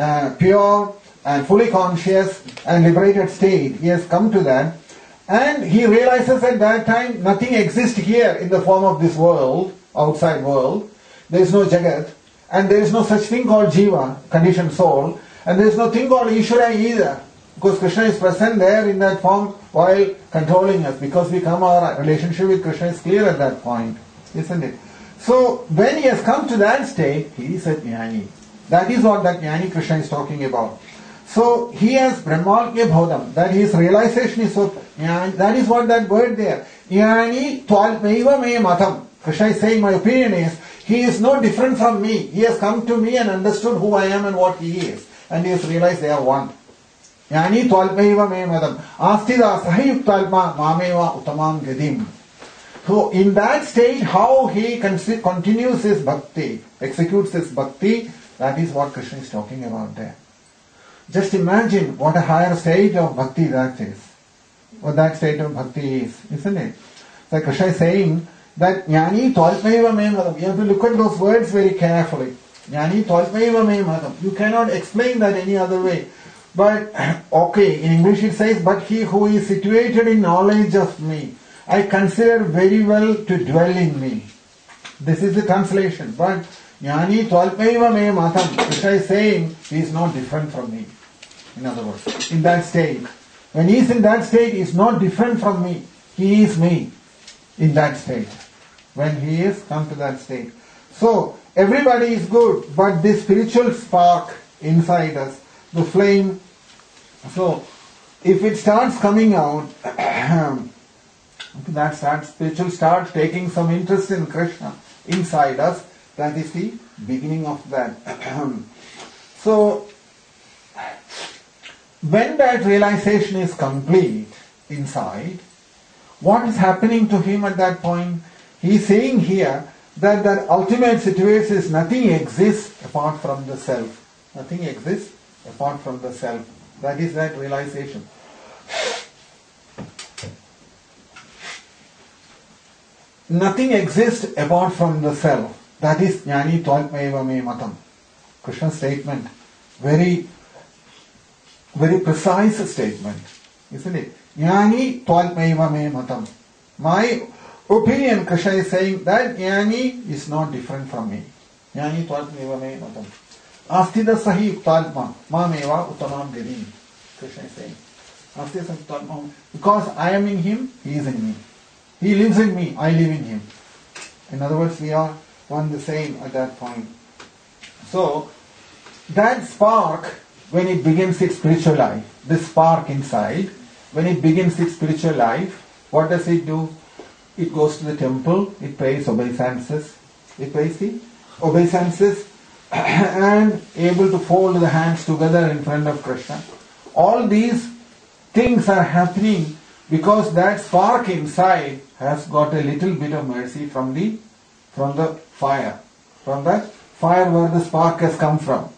pure and fully conscious and liberated state, he has come to that, and he realizes at that time nothing exists here in the form of this world, outside world. There is no Jagat, and there is no such thing called Jiva, conditioned soul, and there is no thing called Ishvara either, because Krishna is present there in that form while controlling us, because our relationship with Krishna is clear at that point, isn't it? So when he has come to that state, he is a Jnani. That is what that Jnani Krishna is talking about. So he has Brahmalkya Bhodam, that his realization is so Jnani, that is what that word there. Jnani Tvalmaiva Me Matam. Krishna is saying, my opinion is, he is no different from me. He has come to me and understood who I am and what he is. And he has realized they are one. Jnani Tvalmaiva Me Matam. Astida Sahayuktalma Mameva Utamam Gadim. So in that stage, how he continues his bhakti, executes his bhakti, that is what Krishna is talking about there. Just imagine what a higher stage of bhakti that is. What that state of bhakti is, isn't it? So Krishna is saying that Jnani Tvalmaiva Me Madam. You have to look at those words very carefully. Jnani Tvalmaiva Me Madam. You cannot explain that any other way. But, okay, in English it says, but he who is situated in knowledge of me, I consider very well to dwell in me. This is the translation. But Jnani Tvalmaiva Me Matam. Krishna is saying he is not different from me. In other words, in that state. When he is in that state, he is not different from me. He is me in that state. When he is come to that state. So, everybody is good, but this spiritual spark inside us, the flame, so if it starts coming out, that spiritual starts taking some interest in Krishna inside us, that is the beginning of that. So, when that realization is complete inside, what is happening to him at that point? He is saying here that that ultimate situation is nothing exists apart from the self. Nothing exists apart from the self. That is that realization. Nothing exists apart from the self. That is Jnani Tvalmaiva Me Matam. Krishna's statement. Very, very precise statement. Isn't it? Jnani Tvalmaiva Me Matam. My opinion, Krishna is saying that Jnani is not different from me. Jnani Tvalmaiva Me Matam. Astida Sahi Uktalma Mameva Utamam Gadim. Krishna is saying. Astida Sahi Uktalma. Because I am in him, he is in me. He lives in me, I live in him. In other words, we are one the same at that point. So, that spark, when it begins its spiritual life, this spark inside, when it begins its spiritual life, what does it do? It goes to the temple, it pays obeisances, obeisances, and able to fold the hands together in front of Krishna. All these things are happening because that spark inside has got a little bit of mercy from the fire. From that fire where the spark has come from.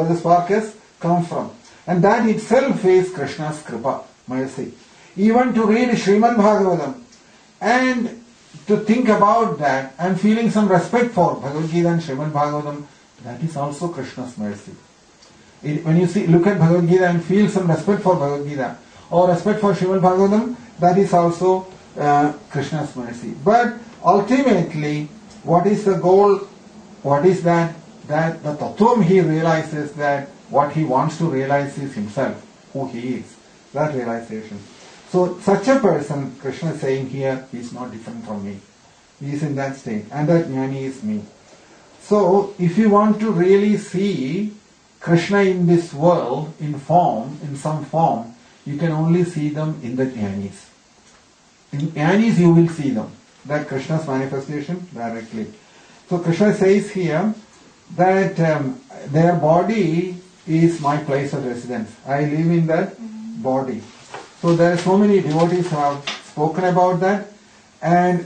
And that itself is Krishna's kripa, mercy. Even to read Srimad Bhagavatam and to think about that and feeling some respect for Bhagavad Gita and Srimad Bhagavatam, that is also Krishna's mercy. When you look at Bhagavad Gita and feel some respect for Bhagavad Gita or respect for Srimad Bhagavatam, that is also Krishna's mercy. But ultimately, what is the goal? What is that? That the Tattvam, he realizes that what he wants to realize is himself, who he is. That realization. So such a person, Krishna is saying here, he is not different from me. He is in that state. And that jnani is me. So if you want to really see Krishna in this world, in some form, you can only see them in the jnanis. In jnanis you will see them. That Krishna's manifestation directly. So Krishna says here that their body is my place of residence. I live in that body. So there are so many devotees who have spoken about that. And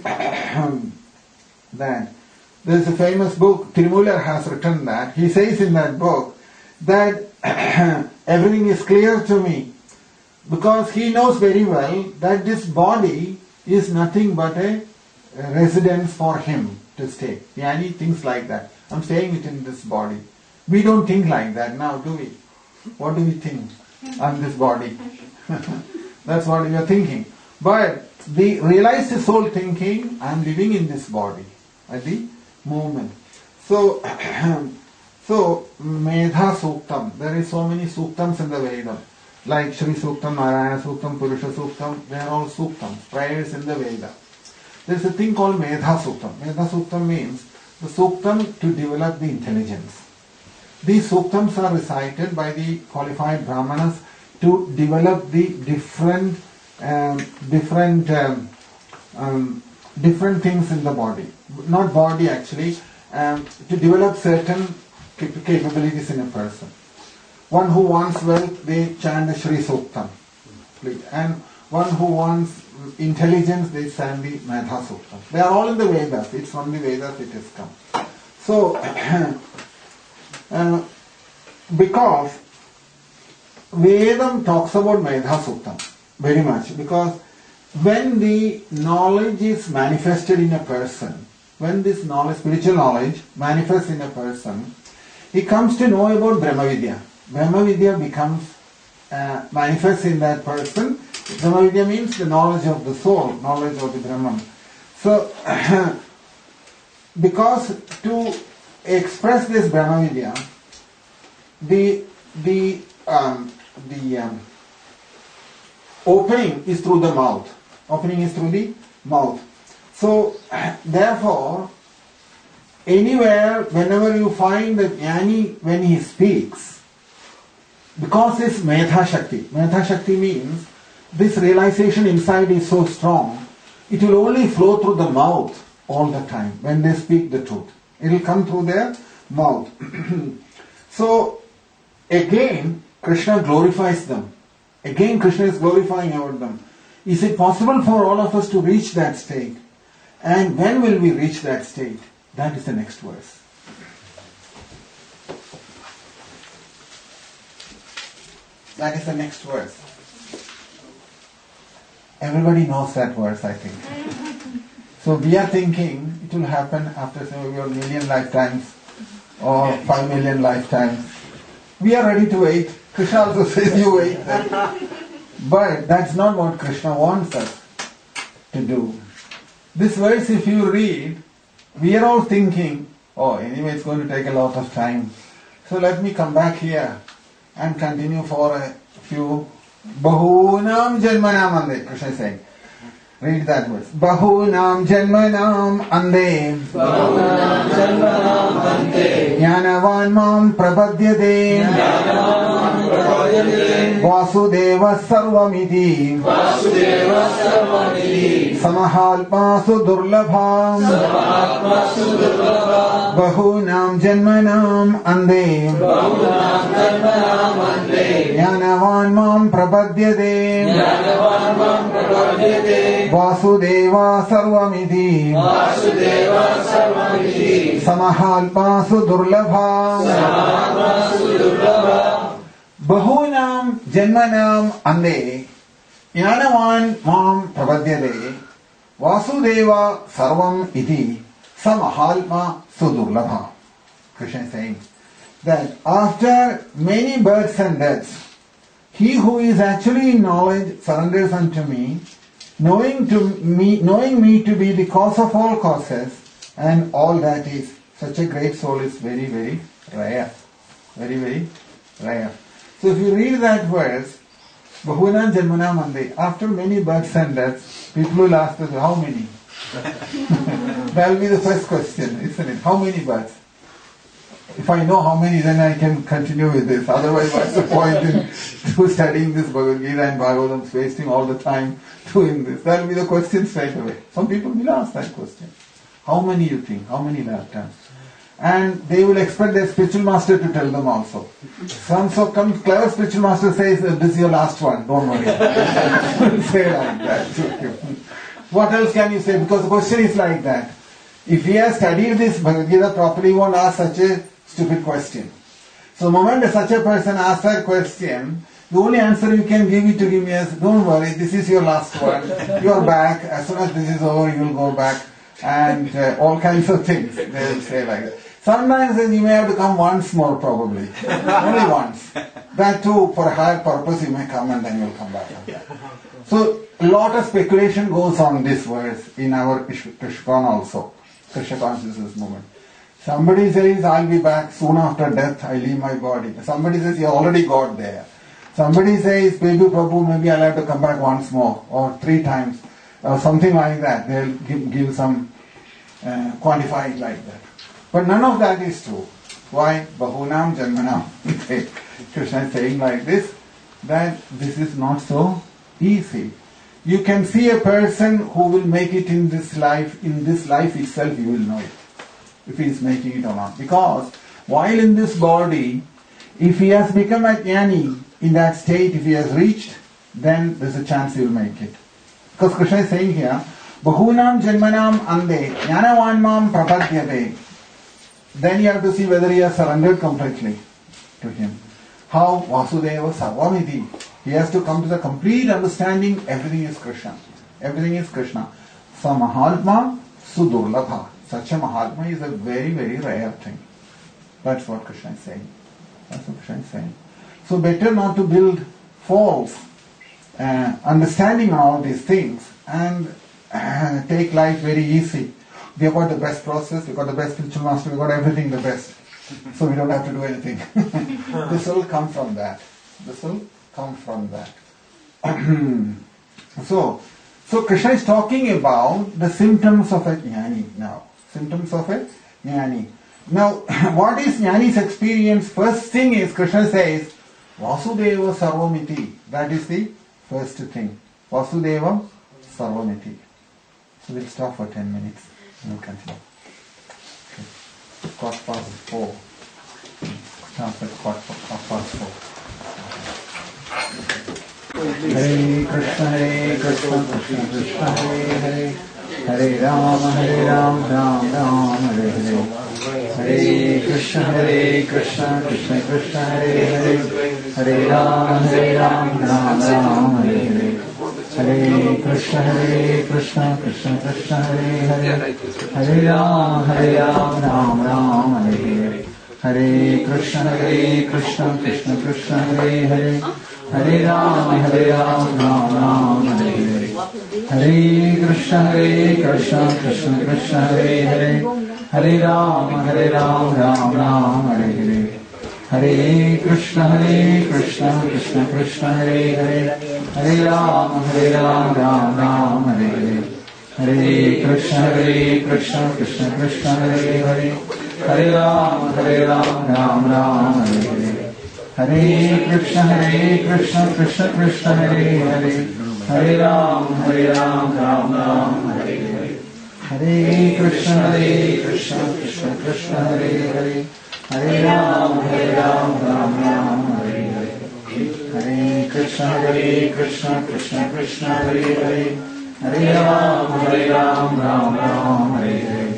that there is a famous book, Tirumular has written that. He says in that book that everything is clear to me because he knows very well that this body is nothing but a residence for him to stay. Jnani thinks like that. I'm staying within this body. We don't think like that now, do we? What do we think on this body? That's what we are thinking. But the realized soul thinking, I'm living in this body at the moment. So Medha Suktam, there is so many Suktams in the Veda. Like Shri Suktam, Narayana Suktam, Purusha Suktam, they are all Suktams, prayers in the Veda. There is a thing called Medha Suktam. Medha Suktam means the Suktam to develop the intelligence. These Suktams are recited by the qualified Brahmanas to develop the different things in the body. Not body actually, to develop certain capabilities in a person. One who wants wealth, they chant the Shri Suktam. And one who wants intelligence, they chant the Medha Suktam. They are all in the Vedas. It's from the Vedas it has come. So, because Vedam talks about Medha Suktam very much, because when the knowledge is manifested in a person, when this knowledge, spiritual knowledge, manifests in a person, he comes to know about Brahmavidya. Brahmavidya becomes manifests in that person. Brahmavidya means the knowledge of the soul, knowledge of the Brahman. So, because to express this Brahmavidya, the opening is through the mouth. Opening is through the mouth. So, therefore, anywhere, whenever you find the jnani, when he speaks, because it's Medha Shakti. Medha Shakti means this realization inside is so strong, it will only flow through the mouth all the time when they speak the truth. It will come through their mouth. So, again, Krishna glorifies them. Again, Krishna is glorifying about them. Is it possible for all of us to reach that state? And when will we reach that state? That is the next verse. That is the next verse. Everybody knows that verse, I think. So we are thinking it will happen after maybe 1 million lifetimes or 5 million lifetimes. We are ready to wait. Krishna also says you wait. But that's not what Krishna wants us to do. This verse, if you read, we are all thinking, oh, anyway, it's going to take a lot of time. So let me come back here and continue for a few. Bahunam Janmanam Ande, Krishna is saying. Read that verse. Bahunam Janmanam Ande. Bahunam Janmanam Ande. Jnanavan Mam Prapadyate. Jnanavan Prapadyate. Vasudeva Sarvamiti. Vasudeva Sarvamiti. Samahalpa sudurlabha Bahunam janmanam ande Jnanavan mam prapadyate Vasudeva sarvamidhi Samahalpa sudurlabha Bahunam janmanam ande Jnanavan mam prapadyate Vasudeva sarvam iti Samahalpa sudurlabha. Krishna is saying that after many births and deaths, he who is actually in knowledge surrenders unto me, knowing me to be the cause of all causes and all that is. Such a great soul is very, very rare. Very, very rare. So if you read that verse, Bahunam Janmanam Ande, after many births and deaths, people will ask us, how many? That will be the first question, isn't it? How many births? If I know how many, then I can continue with this. Otherwise, what's the point in studying this Bhagavad Gita and Bhagavatam, wasting all the time doing this? That will be the question straight away. Some people will ask that question. How many you think? How many lifetimes? And they will expect their spiritual master to tell them also. Some clever spiritual master says, this is your last one, don't worry. Say like that. What else can you say? Because the question is like that. If he has studied this Bhagavad Gita properly, he won't ask such a stupid question. So the moment such a person asks that question, the only answer you can give it to him is, don't worry, this is your last one. You are back. As soon as this is over, you will go back. And all kinds of things. They will say like that. Sometimes you may have to come once more probably. Only once. That too, for a higher purpose, you may come and then you will come back. So, a lot of speculation goes on this verse in our Krishna also. Krishna consciousness movement. Somebody says, I'll be back soon after death, I leave my body. Somebody says, you already got there. Somebody says, Baby Prabhu, maybe I'll have to come back once more, or 3 times, or something like that. They'll give some, quantify it like that. But none of that is true. Why? Bahunam Janmanam. Krishna is saying like this, that this is not so easy. You can see a person who will make it in this life itself you will know it. If he is making it or not. Because while in this body, if he has become a jnani, in that state, if he has reached, then there's a chance he will make it. Because Krishna is saying here, Bahunam Janmanam Ande, Jnanavanmam Prapadyate. Then you have to see whether he has surrendered completely to him. How Vasudeva Sarvamidhi. He has to come to the complete understanding everything is Krishna. Everything is Krishna. So Mahatma Sudurlabha. Such a Mahatma is a very, very rare thing. That's what Krishna is saying. That's what Krishna is saying. So better not to build false understanding on all these things and take life very easy. We have got the best process, we have got the best spiritual master, we have got everything the best. So we don't have to do anything. This will come from that. This will come from that. So Krishna is talking about the symptoms of a jnani now. Symptoms of a jnani. Now, what is jnani's experience? First thing is, Krishna says, Vasudeva Sarvamiti. That is the first thing. Vasudeva Sarvamiti. So we'll stop for 10 minutes. We'll continue. Okay. 4:15. Start at 4:15. Hare Krishna, Krishna Krishna, Hare Hare. Hare Ram, Ram Ram, Hare Hare. Hare Krishna, Krishna Krishna, Hare Hare. Hare Ram, Ram Ram, Hare Hare. Hare Krishna, Krishna Krishna, Hare Hare. Hare Ram, Ram Ram, Hare Hare. Hare Krishna, Krishna Krishna, Hare Hare. Hare Ram, Ram Ram, Hare Hare. Hare Krishna, Krishna Krishna, Hare Hare. Hare Ram, Ram Ram, Hare Hare. Hare Krishna, Krishna Krishna, Hare Hare. Hare Ram, Ram Ram, Hare Hare. Hare Krishna, Krishna Krishna, Hare Hare. Hare Ram, Ram Ram, Hare Hare. Hare Krishna, Krishna Krishna, Hare Hare. Hare Ram, Ram Ram, Hare Hare. Hare Krishna, Krishna Krishna, Hare Hare. Hare Ram, Ram Ram, Hare Hare. Hare Krishna, Krishna Krishna, Hare Hare. Hare Ram, Ram Ram, Hare Hare.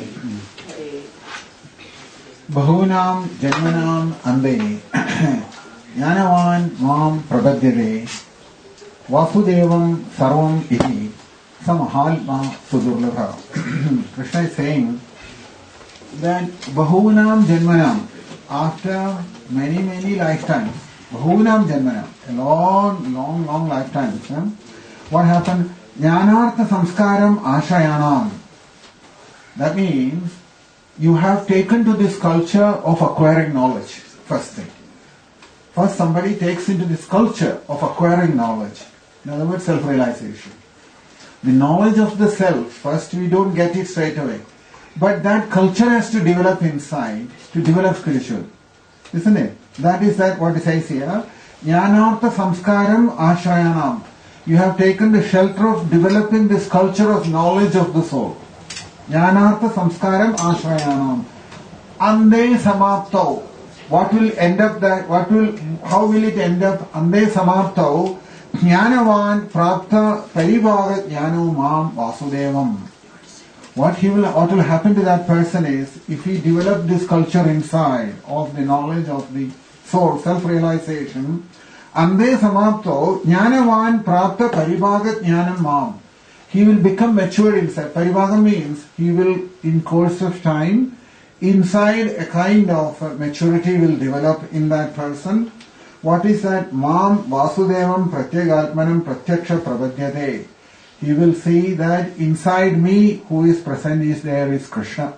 Bahunam Janmanam Ambe Jnanavan Mam Prabhadyade Vasudevam Sarvam Iti Samahalma Sudurlabha. Krishna is saying that Bahunam Janmanam, after many lifetimes, Bahunam Janmanam, a long lifetimes, what happened? Jnanartha Samskaram Ashayanam. That means you have taken to this culture of acquiring knowledge, first thing. First somebody takes into this culture of acquiring knowledge. In other words, self-realization. The knowledge of the self, first we don't get it straight away. But that culture has to develop inside, to develop spiritual. Isn't it? That is what it says here. Jnanartha samskaram ashrayanam. You have taken the shelter of developing this culture of knowledge of the soul. Jnanartha samskaram ashrayanam. Ande samaptau. What will end up that? How will it end up? Ande samaptau. Jnanavan prapta paribhaga jnano mam vasudevam. What will happen to that person is, if he developed this culture inside of the knowledge of the soul, self-realization, ande samapto jnanavan prapta paribhaga jnanam mam. He will become mature inside. Paribhaga means he will, in course of time, inside a kind of maturity will develop in that person. What is that? Mam Vasudevam Pratyagatmanam Pratyaksha Prabhadyate. He will see that inside me, who is present is there is Krishna.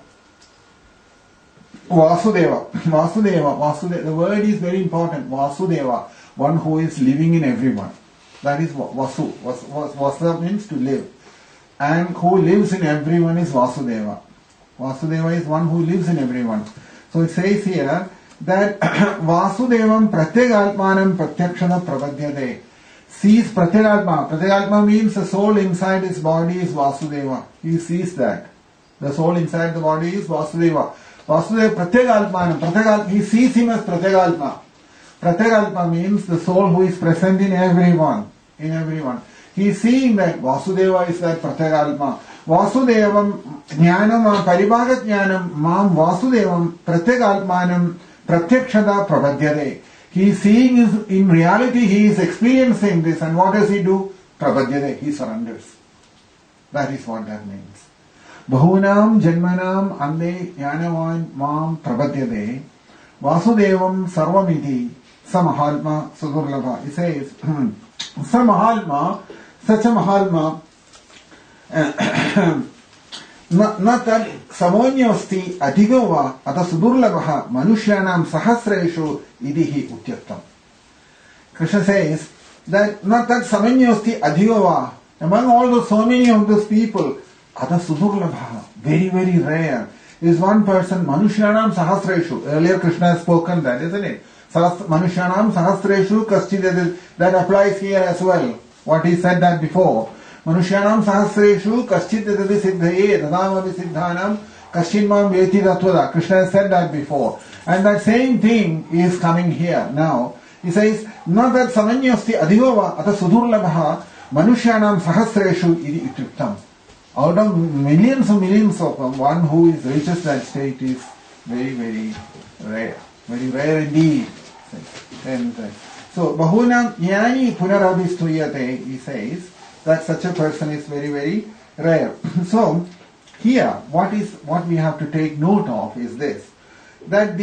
Vasudeva. The word is very important. Vasudeva. One who is living in everyone. That is Vasu. Vasu means to live. And who lives in everyone is Vasudeva. Vasudeva is one who lives in everyone. So it says here that Vasudevam Pratyagatmanam Pratyakshana Prabhadyate. Sees Pratyagatma. Pratyagatma means the soul inside his body is Vasudeva. He sees that. The soul inside the body is Vasudeva. Vasudeva Pratyagatmanam. He sees him as Pratyagatma. Pratyagatma means the soul who is present in everyone. He is seeing that Vasudeva is that Pratyagatma. Vasudevam Jnanam Paribhaga Jnanam Mam Vasudevam Pratyagatmanam Pratyakshada Prabhadyate. He is seeing in reality, he is experiencing this, and what does he do? Prabhadyate, he surrenders. That is what that means. Bahunam Janmanam Ande Jnanavan Mam Prabhadyate Vasudevam Sarvamiti Samahalma Sudurlabha. He says, Samahalma, such a Mahalma, not that Samonyosti Adigova Ata Sudurlabha Manushyanam Sahasreshu Idihi Utyaktam. Krishna says that not that Samonyosti Adigova, among all those so many of those people, Ata Sudurlabha, very rare, is one person, Manushyanam Sahasreshu. Earlier Krishna has spoken that, isn't it? Manushyanam Sahasreshu Kaschid, that applies here as well. What he said that before. Manushyanam Sahasreshu Kaschid Dadadi Siddhaye Dadamavi Siddhanam Kaschinmam Veti Tatvada. Krishna has said that before. And that same thing is coming here now. He says, not that Samanyasti Adhigova Ata Sudurlabha Manushyanam Sahasreshu Idi Ityuktam. Out of millions of them, one who reaches that state is very rare. Very rare indeed. So, Bahunam Jnani Punarabhistuyate, he says, that such a person is very rare. So, here, what we have to take note of is this, that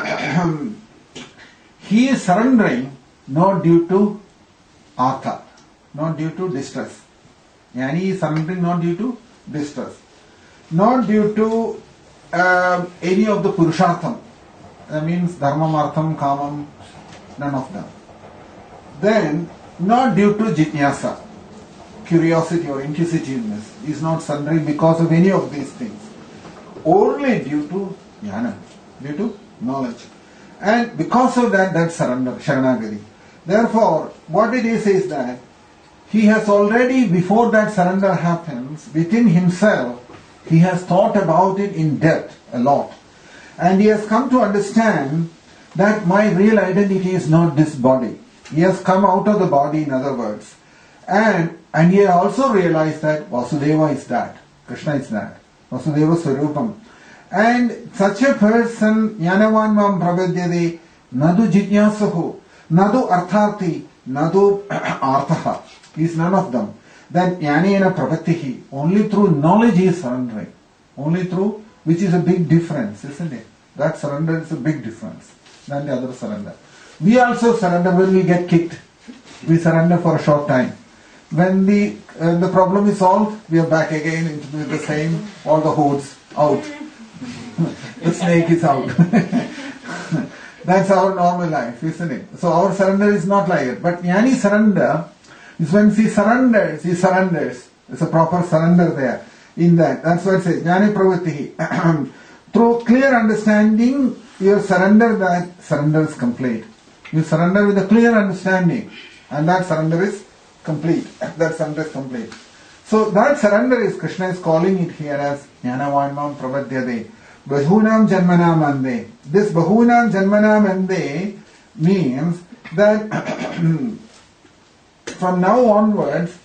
he is surrendering not due to artha, not due to distress. Jnani is surrendering not due to distress, not due to any of the purushartham. That means dharmam, artham, kamam, none of them. Then, not due to jitnyasa, curiosity or inquisitiveness. He is not surrendering because of any of these things. Only due to jnana, due to knowledge. And because of that surrender, sharanagati. Therefore, what it is that he has already, before that surrender happens, within himself, he has thought about it in depth a lot. And he has come to understand that my real identity is not this body. He has come out of the body, in other words. And he has also realized that Vasudeva is that. Krishna is that. Vasudeva Swarupam. And such a person, Jnanavan Mam Prapadyade, Nadu Jitnyasahu, Nadu Artharthi, Nadu Arthaha. He is none of them. Then Jnanena Prapattihi. Only through knowledge he is surrendering. Only through, which is a big difference, isn't it? That surrender is a big difference than the other surrender. We also surrender when we get kicked. We surrender for a short time. When the problem is solved, we are back again into the same, all the hoods out. The snake is out. That's our normal life, isn't it? So our surrender is not like it. But Jnani surrender is when he surrenders. There's a proper surrender there. In that, that's what it says. Jnani pravritti. Through clear understanding, your surrender is complete. You surrender with a clear understanding, and that surrender is complete. That surrender is complete. So that surrender is, Krishna is calling it here as Jnanavanmam Prapadyade. Bahunam Janmanam Ande. This Bahunam Janmanam Ande means that from now onwards,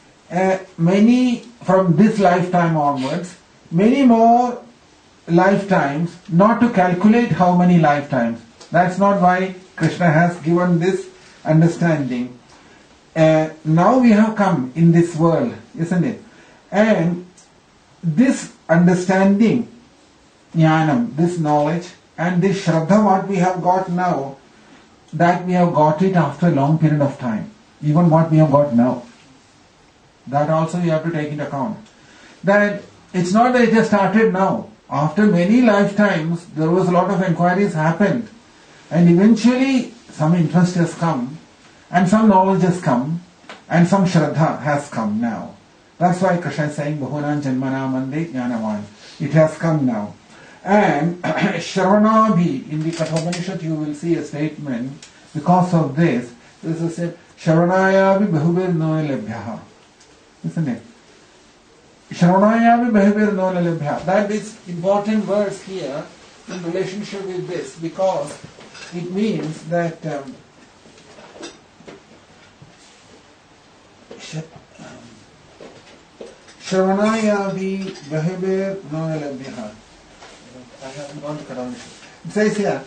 from this lifetime onwards, many more lifetimes, not to calculate how many lifetimes. That's not why Krishna has given this understanding. Now we have come in this world, isn't it? And this understanding, jnanam, this knowledge, and this shraddha what we have got now, that we have got it after a long period of time. Even what we have got now. That also you have to take into account. That it's not that it has started now. After many lifetimes, there was a lot of inquiries happened. And eventually, some interest has come, and some knowledge has come, and some shraddha has come now. That's why Krishna is saying, Bahunan Janmana Mande Jnanavan. It has come now. And Shravanabhi, in the Kathopanishad you will see a statement, because of this is a statement, Shravanayavi Bahubir Noe Labhyaha. Isn't it? Shravanayavi Bahubir Noe Labhyaha. That is important verse here in relationship with this, because it means that Shravanayavi Bahubir Noe Labhyaha. I haven't gone to Kathopanishad. It says here,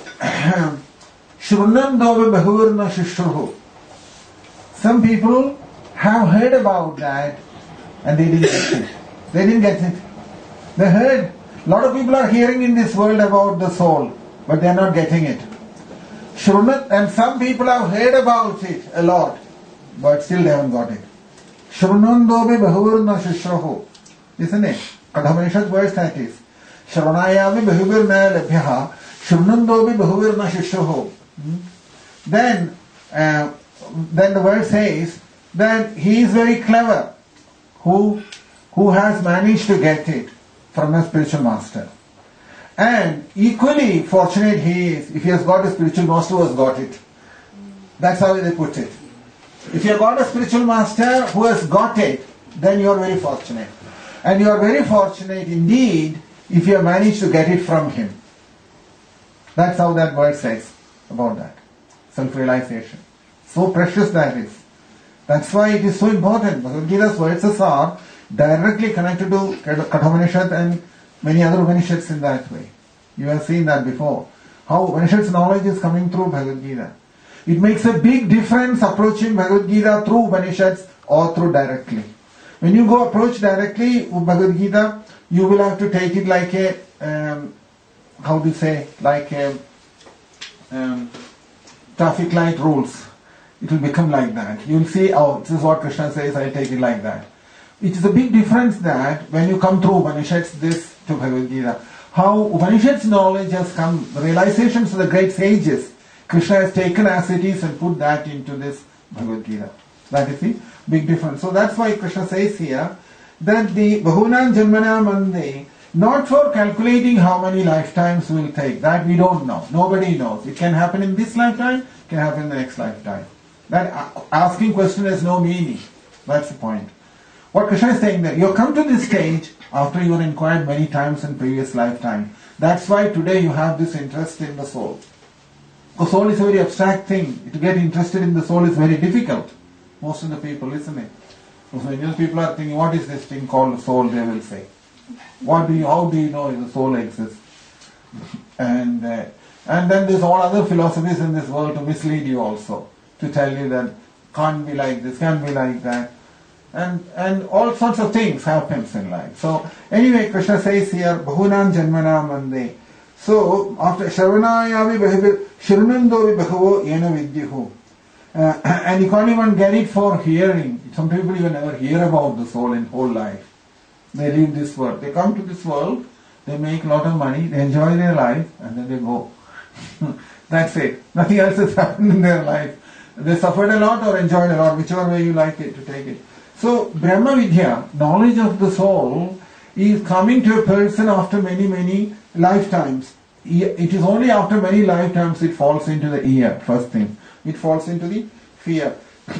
Shrunam Dove Bahur Na Shishruhu. Some people have heard about that and they didn't get it. They heard. A lot of people are hearing in this world about the soul, but they are not getting it. And some people have heard about it a lot, but still they haven't got it. Shrunam Dove Bahur Na Shishruhu. Isn't it? Kathopanishad verse that is. Shravanayavi Bahubir Na Labhyaha. Shrunam Dove Bahubir Na Shishruhu. Then the verse says that he is very clever who has managed to get it from a spiritual master. And equally fortunate he is if he has got a spiritual master who has got it. That's how they put it. If you have got a spiritual master who has got it, then you are very fortunate. And you are very fortunate indeed if you have managed to get it from him. That's how that verse says about that. Self-realization. So precious that is. That's why it is so important. Bhagavad Gita's verses are directly connected to Kathopanishad and many other Upanishads in that way. You have seen that before. How Upanishad's knowledge is coming through Bhagavad Gita. It makes a big difference approaching Bhagavad Gita through Upanishads or through directly. When you go approach directly with Bhagavad Gita, you will have to take it like a, traffic light rules. It will become like that. You will see, oh, this is what Krishna says, I'll take it like that. It is a big difference that when you come through Upanishads, this to Bhagavad Gita, how Upanishads knowledge has come, the realizations of the great sages, Krishna has taken as it is and put that into this Bhagavad Gita. That is the big difference. So that's why Krishna says here that the Bahunan Janmana Mande, not for calculating how many lifetimes will take, that we don't know. Nobody knows. It can happen in this lifetime, it can happen in the next lifetime. That asking question has no meaning. That's the point. What Krishna is saying that you come to this stage after you were inquired many times in previous lifetime. That's why today you have this interest in the soul. The soul is a very abstract thing. To get interested in the soul is very difficult. Most of the people, isn't it? So many people are thinking, what is this thing called the soul, they will say. How do you know the soul exists? And then there's all other philosophies in this world to mislead you also. To tell you that can't be like this, can't be like that. And all sorts of things happens in life. So anyway, Krishna says here, Bahunam Janmanam Vande. So after Shravanayavi Shirunandovi Bhagavo Yena Vidyuhu. And you can't even get it for hearing. Some people even never hear about the soul in whole life. They leave this world. They come to this world, they make a lot of money, they enjoy their life, and then they go. That's it. Nothing else has happened in their life. They suffered a lot or enjoyed a lot, whichever way you like it to take it. So Brahma Vidya, knowledge of the soul, is coming to a person after many, many lifetimes. It is only after many lifetimes it falls into the ear, first thing. It falls into the fear.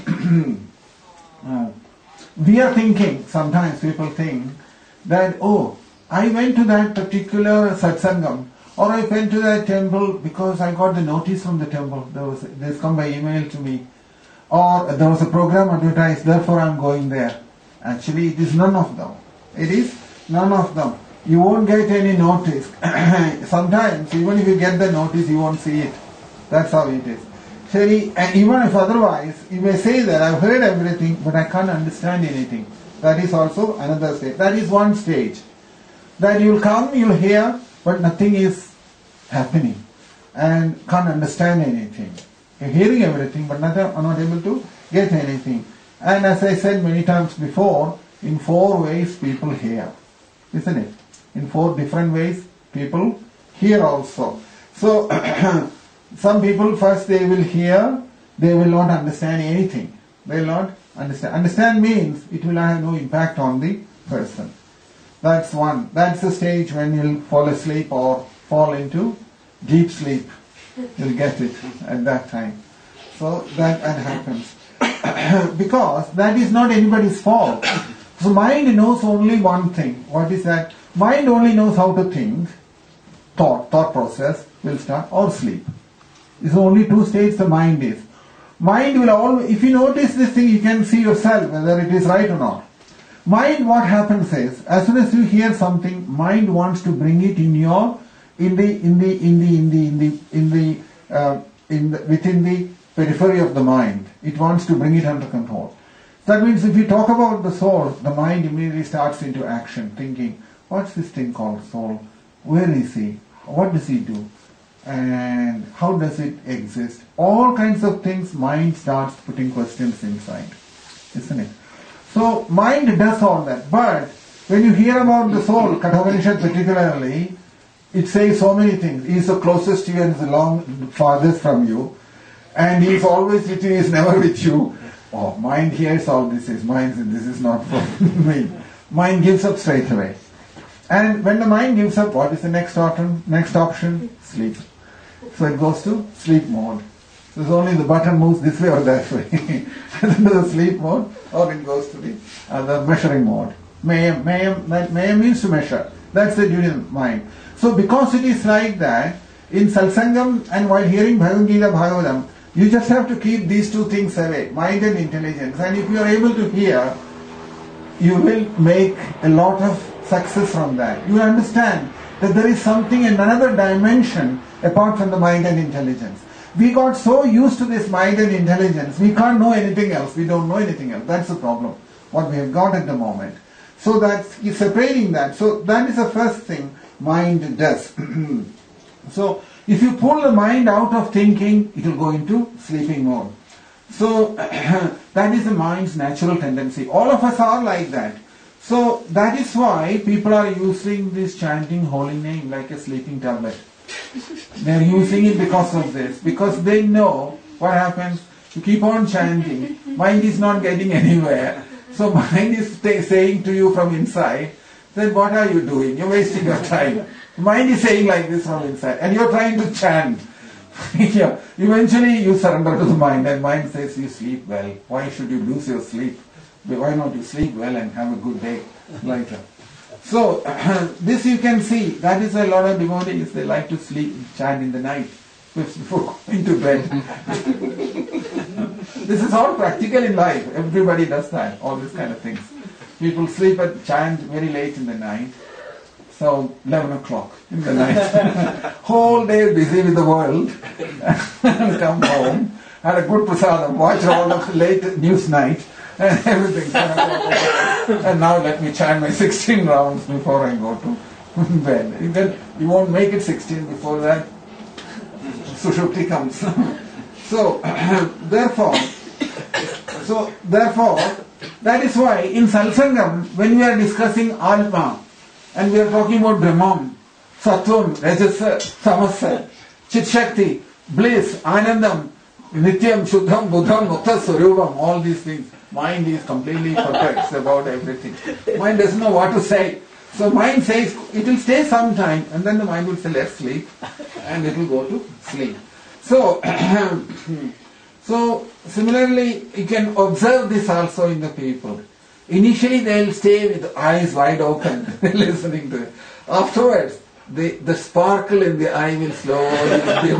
We are thinking, sometimes people think that, oh, I went to that particular satsangam, or I went to that temple because I got the notice from the temple. This come by email to me. Or there was a program advertised, therefore I am going there. Actually, it is none of them. It is none of them. You won't get any notice. Sometimes, even if you get the notice, you won't see it. That's how it is. And even if otherwise, you may say that I've heard everything, but I can't understand anything. That is also another stage. That is one stage. That you'll come, you'll hear, but nothing is happening. And can't understand anything. You're hearing everything, but are not able to get anything. And as I said many times before, in 4 ways people hear. Isn't it? In 4 different ways people hear also. So, some people first they will hear, they will not understand anything. They will not understand. Understand means it will have no impact on the person. That's one. That's the stage when you'll fall asleep or fall into deep sleep. You'll get it at that time. So that happens. Because that is not anybody's fault. So mind knows only one thing. What is that? Mind only knows how to think. Thought process will start, or sleep. It's only 2 states the mind is. Mind will always, if you notice this thing, you can see yourself whether it is right or not. Mind, what happens is, as soon as you hear something, mind wants to bring it within the periphery of the mind. It wants to bring it under control. That means if you talk about the soul, the mind immediately starts into action, thinking, what's this thing called soul? Where is he? What does he do? And how does it exist? All kinds of things, mind starts putting questions inside. Isn't it? So, mind does all that. But, when you hear about the soul, Kathopanishad particularly, it says so many things. He is the closest to you and is the farthest from you. And he is always with you, he is never with you. Oh, mind hears all this is. Mind says, this is not for me. Mind gives up straight away. And when the mind gives up, what is the next option? Sleep. So it goes to sleep mode. So it's only the button moves this way or that way. Into the sleep mode, or it goes to the measuring mode. Mayam means to measure. That's the duty of the mind. So because it is like that, in Satsangam and while hearing Bhagavad Gita Bhagavatam, you just have to keep these 2 things away, mind and intelligence. And if you are able to hear, you will make a lot of success from that. You will understand that there is something in another dimension apart from the mind and intelligence. We got so used to this mind and intelligence, we can't know anything else. We don't know anything else. That's the problem, what we have got at the moment. So that's separating that. So that is the first thing mind does. So if you pull the mind out of thinking, it will go into sleeping mode. So that is the mind's natural tendency. All of us are like that. So that is why people are using this chanting holy name like a sleeping tablet. They are using it because of this. Because they know what happens. You keep on chanting. Mind is not getting anywhere. So mind is saying to you from inside, then what are you doing? You're wasting your time. Mind is saying like this from inside. And you're trying to chant. Yeah. Eventually you surrender to the mind and mind says you sleep well. Why should you lose your sleep? Why not you sleep well and have a good day later? So, this you can see, that is a lot of devotees, they like to sleep, chant in the night before going to bed. This is all practical in life. Everybody does that, all these kind of things. People sleep and chant very late in the night. So, 11 o'clock in the night. Whole day busy with the world. And come home, had a good prasadam, watch all of the late news night and everything. And now let me chant my 16 rounds before I go to bed. You won't make it 16 before that. Sushupti comes. So, therefore, that is why in Satsangam, when we are discussing Atma, and we are talking about Brahman, Sattvam, Rajasa, Tamasa, Chit Shakti, bliss, Anandam, Nityam, Shuddham, Buddham, Mukta, Surubam, all these things. Mind is completely perplexed about everything. Mind doesn't know what to say. So mind says, it will stay some time, and then the mind will say, let's sleep, and it will go to sleep. So, similarly, you can observe this also in the people. Initially they will stay with eyes wide open, listening to it. Afterwards, the sparkle in the eye will slowly dim.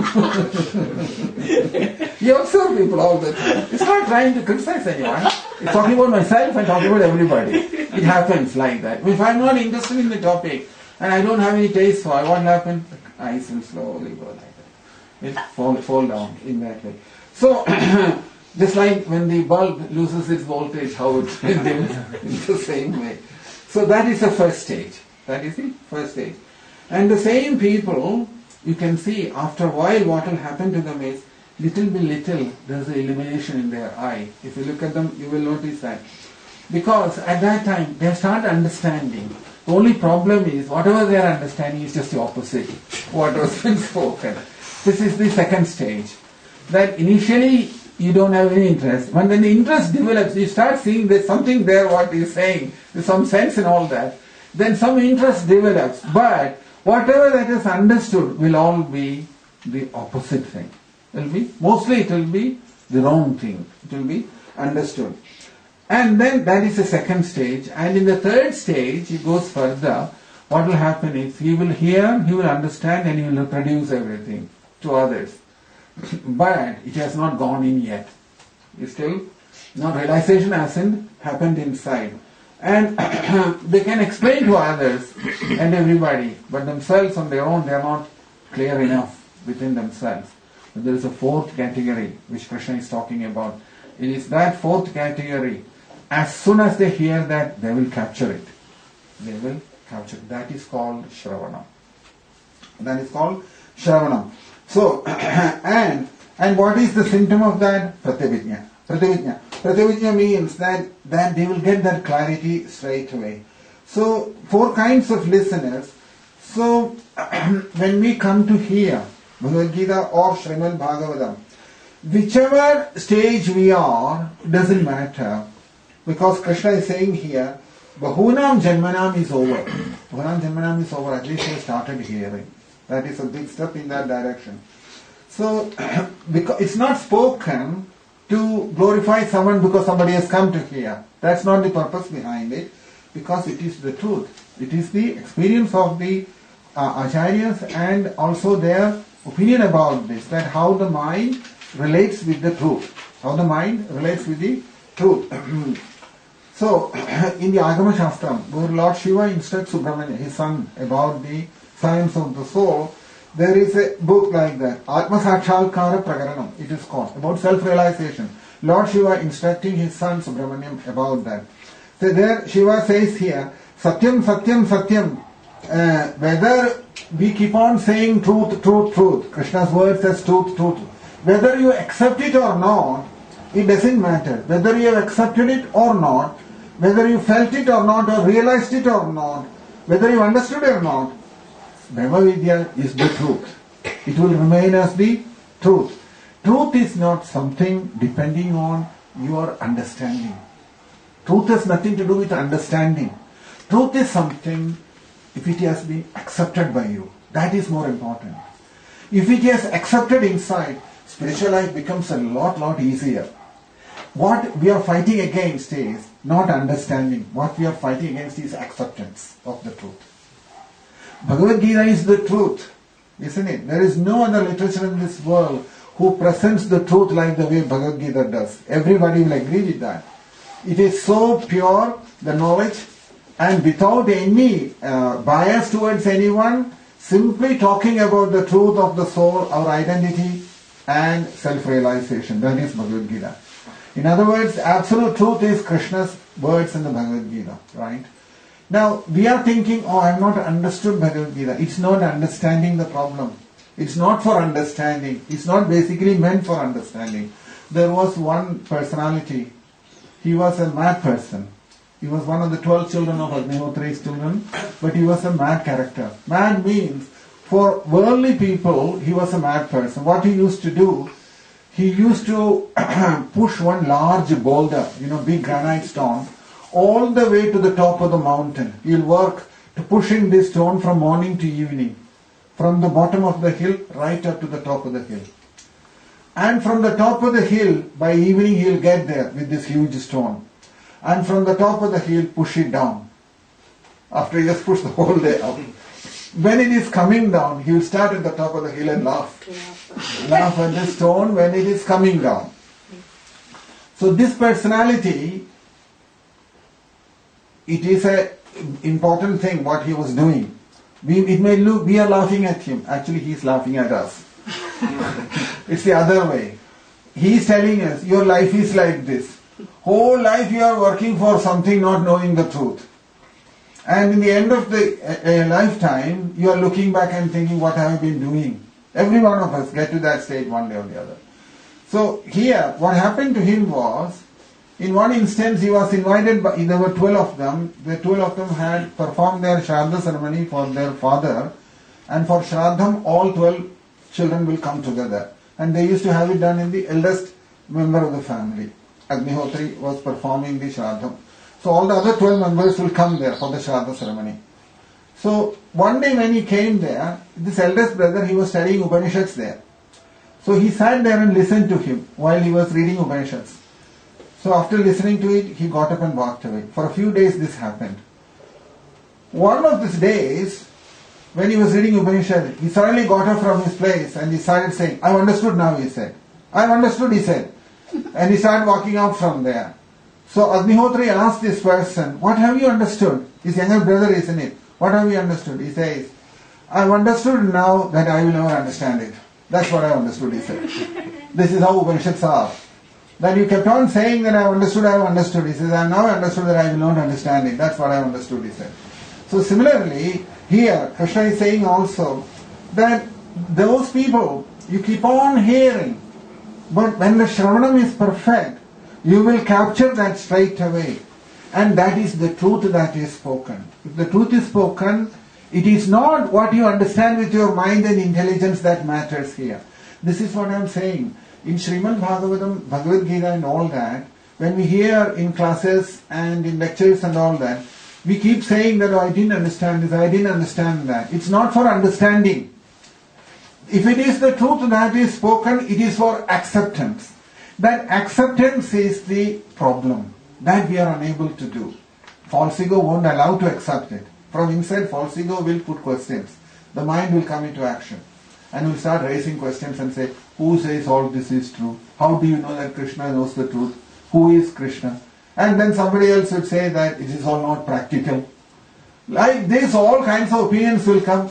You observe people all the time. It's not trying to criticize anyone. It's talking about myself and talking about everybody. It happens like that. If I'm not interested in the topic and I don't have any taste for it, what happens? The eyes will slowly go like that. It fall down in that way. So, just like when the bulb loses its voltage, how it dims in the same way. So that is the first stage. That is the first stage. And the same people, you can see after a while what will happen to them is, little by little, there's an illumination in their eye. If you look at them, you will notice that. Because at that time, they start understanding. The only problem is, whatever they are understanding is just the opposite. What was been spoken. This is the second stage. That initially, you don't have any interest. When the interest develops, you start seeing there's something there what he's saying. There's some sense in all that. Then some interest develops. But whatever that is understood will all be the opposite thing. Mostly it will be the wrong thing. It will be understood. And then that is the second stage. And in the third stage, he goes further. What will happen is, he will hear, he will understand, and he will reproduce everything to others. But it has not gone in yet. It's still, realization hasn't happened inside. And they can explain to others and everybody, but themselves on their own, they are not clear enough within themselves. But there is a fourth category which Krishna is talking about. It is that fourth category. As soon as they hear that, they will capture it. They will capture it. That is called Shravana. That is called Shravana. So, and what is the symptom of that? Pratyabhijna. Pratyabhijna means that they will get that clarity straight away. So, four kinds of listeners. So, when we come to hear Bhagavad Gita or Srimad Bhagavatam, whichever stage we are, doesn't matter. Because Krishna is saying here, Bahunam Janmanam is over. Bahunam Janmanam is over. At least we started hearing. That is a big step in that direction. So, because it's not spoken to glorify someone because somebody has come to hear. That's not the purpose behind it. Because it is the truth. It is the experience of the acharyas and also their opinion about this. That how the mind relates with the truth. How the mind relates with the truth. So, in the Agama Shastram, where Lord Shiva instructs Subramanya, his son, about the science of the soul, there is a book like that, Atma Sakshatkara Prakaranam, it is called, about self-realization. Lord Shiva instructing his son Subramanyam about that. So there Shiva says here, Satyam, Satyam, Satyam, whether we keep on saying truth, truth, truth, Krishna's word says truth, truth, whether you accept it or not, it doesn't matter. Whether you have accepted it or not, whether you felt it or not, or realized it or not, whether you understood it or not, Brahma Vidya is the truth. It will remain as the truth. Truth is not something depending on your understanding. Truth has nothing to do with understanding. Truth is something, if it has been accepted by you, that is more important. If it is accepted inside, spiritual life becomes a lot easier. What we are fighting against is not understanding. What we are fighting against is acceptance of the truth. Bhagavad Gita is the truth, isn't it? There is no other literature in this world who presents the truth like the way Bhagavad Gita does. Everybody will agree with that. It is so pure, the knowledge, and without any bias towards anyone, simply talking about the truth of the soul, our identity, and self-realization. That is Bhagavad Gita. In other words, absolute truth is Krishna's words in the Bhagavad Gita, right? Now, we are thinking, oh, I have not understood Bhagavad Gita. It's not understanding the problem. It's not for understanding. It's not basically meant for understanding. There was one personality. He was a mad person. He was one of the 12 children of Agnihotri's children, but he was a mad character. Mad means, for worldly people, he was a mad person. What he used to do, he used to push one large boulder, big granite stone, all the way to the top of the mountain. He'll work to pushing this stone from morning to evening, from the bottom of the hill right up to the top of the hill. And from the top of the hill, by evening he'll get there with this huge stone. And from the top of the hill, push it down. After he has pushed the whole day up. When it is coming down, he will start at the top of the hill and laugh. Laugh at the stone when it is coming down. So this personality, it is an important thing what he was doing. It may look, we are laughing at him. Actually, he is laughing at us. It's the other way. He is telling us, your life is like this. Whole life you are working for something, not knowing the truth. And in the end of the lifetime, you are looking back and thinking, what have I been doing? Every one of us get to that stage one day or the other. So here, what happened to him was, in one instance, he was invited, there were 12 of them. The 12 of them had performed their Shraddha ceremony for their father. And for Shraddham, all 12 children will come together. And they used to have it done in the eldest member of the family. Agnihotri was performing the Shraddham. So all the other 12 members will come there for the Shraddha ceremony. So one day when he came there, this eldest brother, he was studying Upanishads there. So he sat there and listened to him while he was reading Upanishads. So after listening to it, he got up and walked away. For a few days this happened. One of these days, when he was reading Upanishad, he suddenly got up from his place and he started saying, I've understood now, he said. I've understood, he said. And he started walking out from there. So Agnihotri asked this person, what have you understood? His younger brother, isn't it? What have you understood? He says, I've understood now that I will never understand it. That's what I understood, he said. This is how Upanishads are. Then you kept on saying that I have understood. He says, I have now understood that I will not understand it. That's what I have understood, he said. So similarly, here, Krishna is saying also that those people, you keep on hearing, but when the Shravanam is perfect, you will capture that straight away. And that is the truth that is spoken. If the truth is spoken, it is not what you understand with your mind and intelligence that matters here. This is what I am saying. In Srimad Bhagavatam, Bhagavad Gita and all that, when we hear in classes and in lectures and all that, we keep saying that, oh, I didn't understand this, I didn't understand that. It's not for understanding. If it is the truth that is spoken, it is for acceptance. That acceptance is the problem that we are unable to do. False ego won't allow to accept it. From inside, false ego will put questions. The mind will come into action and will start raising questions and say, who says all this is true? How do you know that Krishna knows the truth? Who is Krishna? And then somebody else would say that it is all not practical. Like this, all kinds of opinions will come.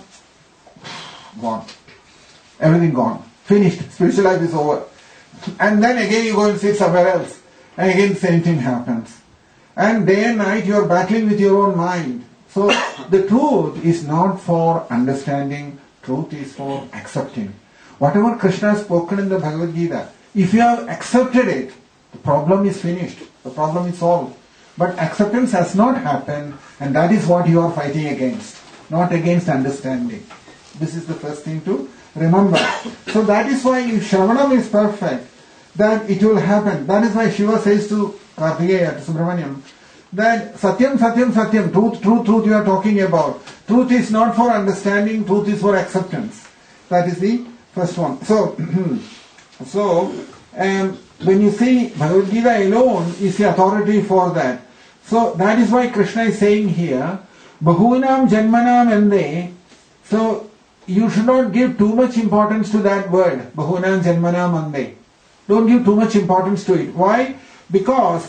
Gone. Everything gone. Finished. Spiritual life is over. And then again you go and sit somewhere else. And again the same thing happens. And day and night you are battling with your own mind. So the truth is not for understanding. Truth is for accepting. Whatever Krishna has spoken in the Bhagavad Gita, if you have accepted it, the problem is finished. The problem is solved. But acceptance has not happened, and that is what you are fighting against. Not against understanding. This is the first thing to remember. So that is why if Shravanam is perfect, that it will happen. That is why Shiva says to Kartikeya, to Subramaniam, that Satyam, Satyam, Satyam, truth, truth, truth you are talking about. Truth is not for understanding, truth is for acceptance. That is the first one. So when you see Bhagavad Gita alone is the authority for that. So that is why Krishna is saying here, Bahunam Janmanam Ande. So you should not give too much importance to that word, Bahunam Janmanam Ande. Don't give too much importance to it. Why? Because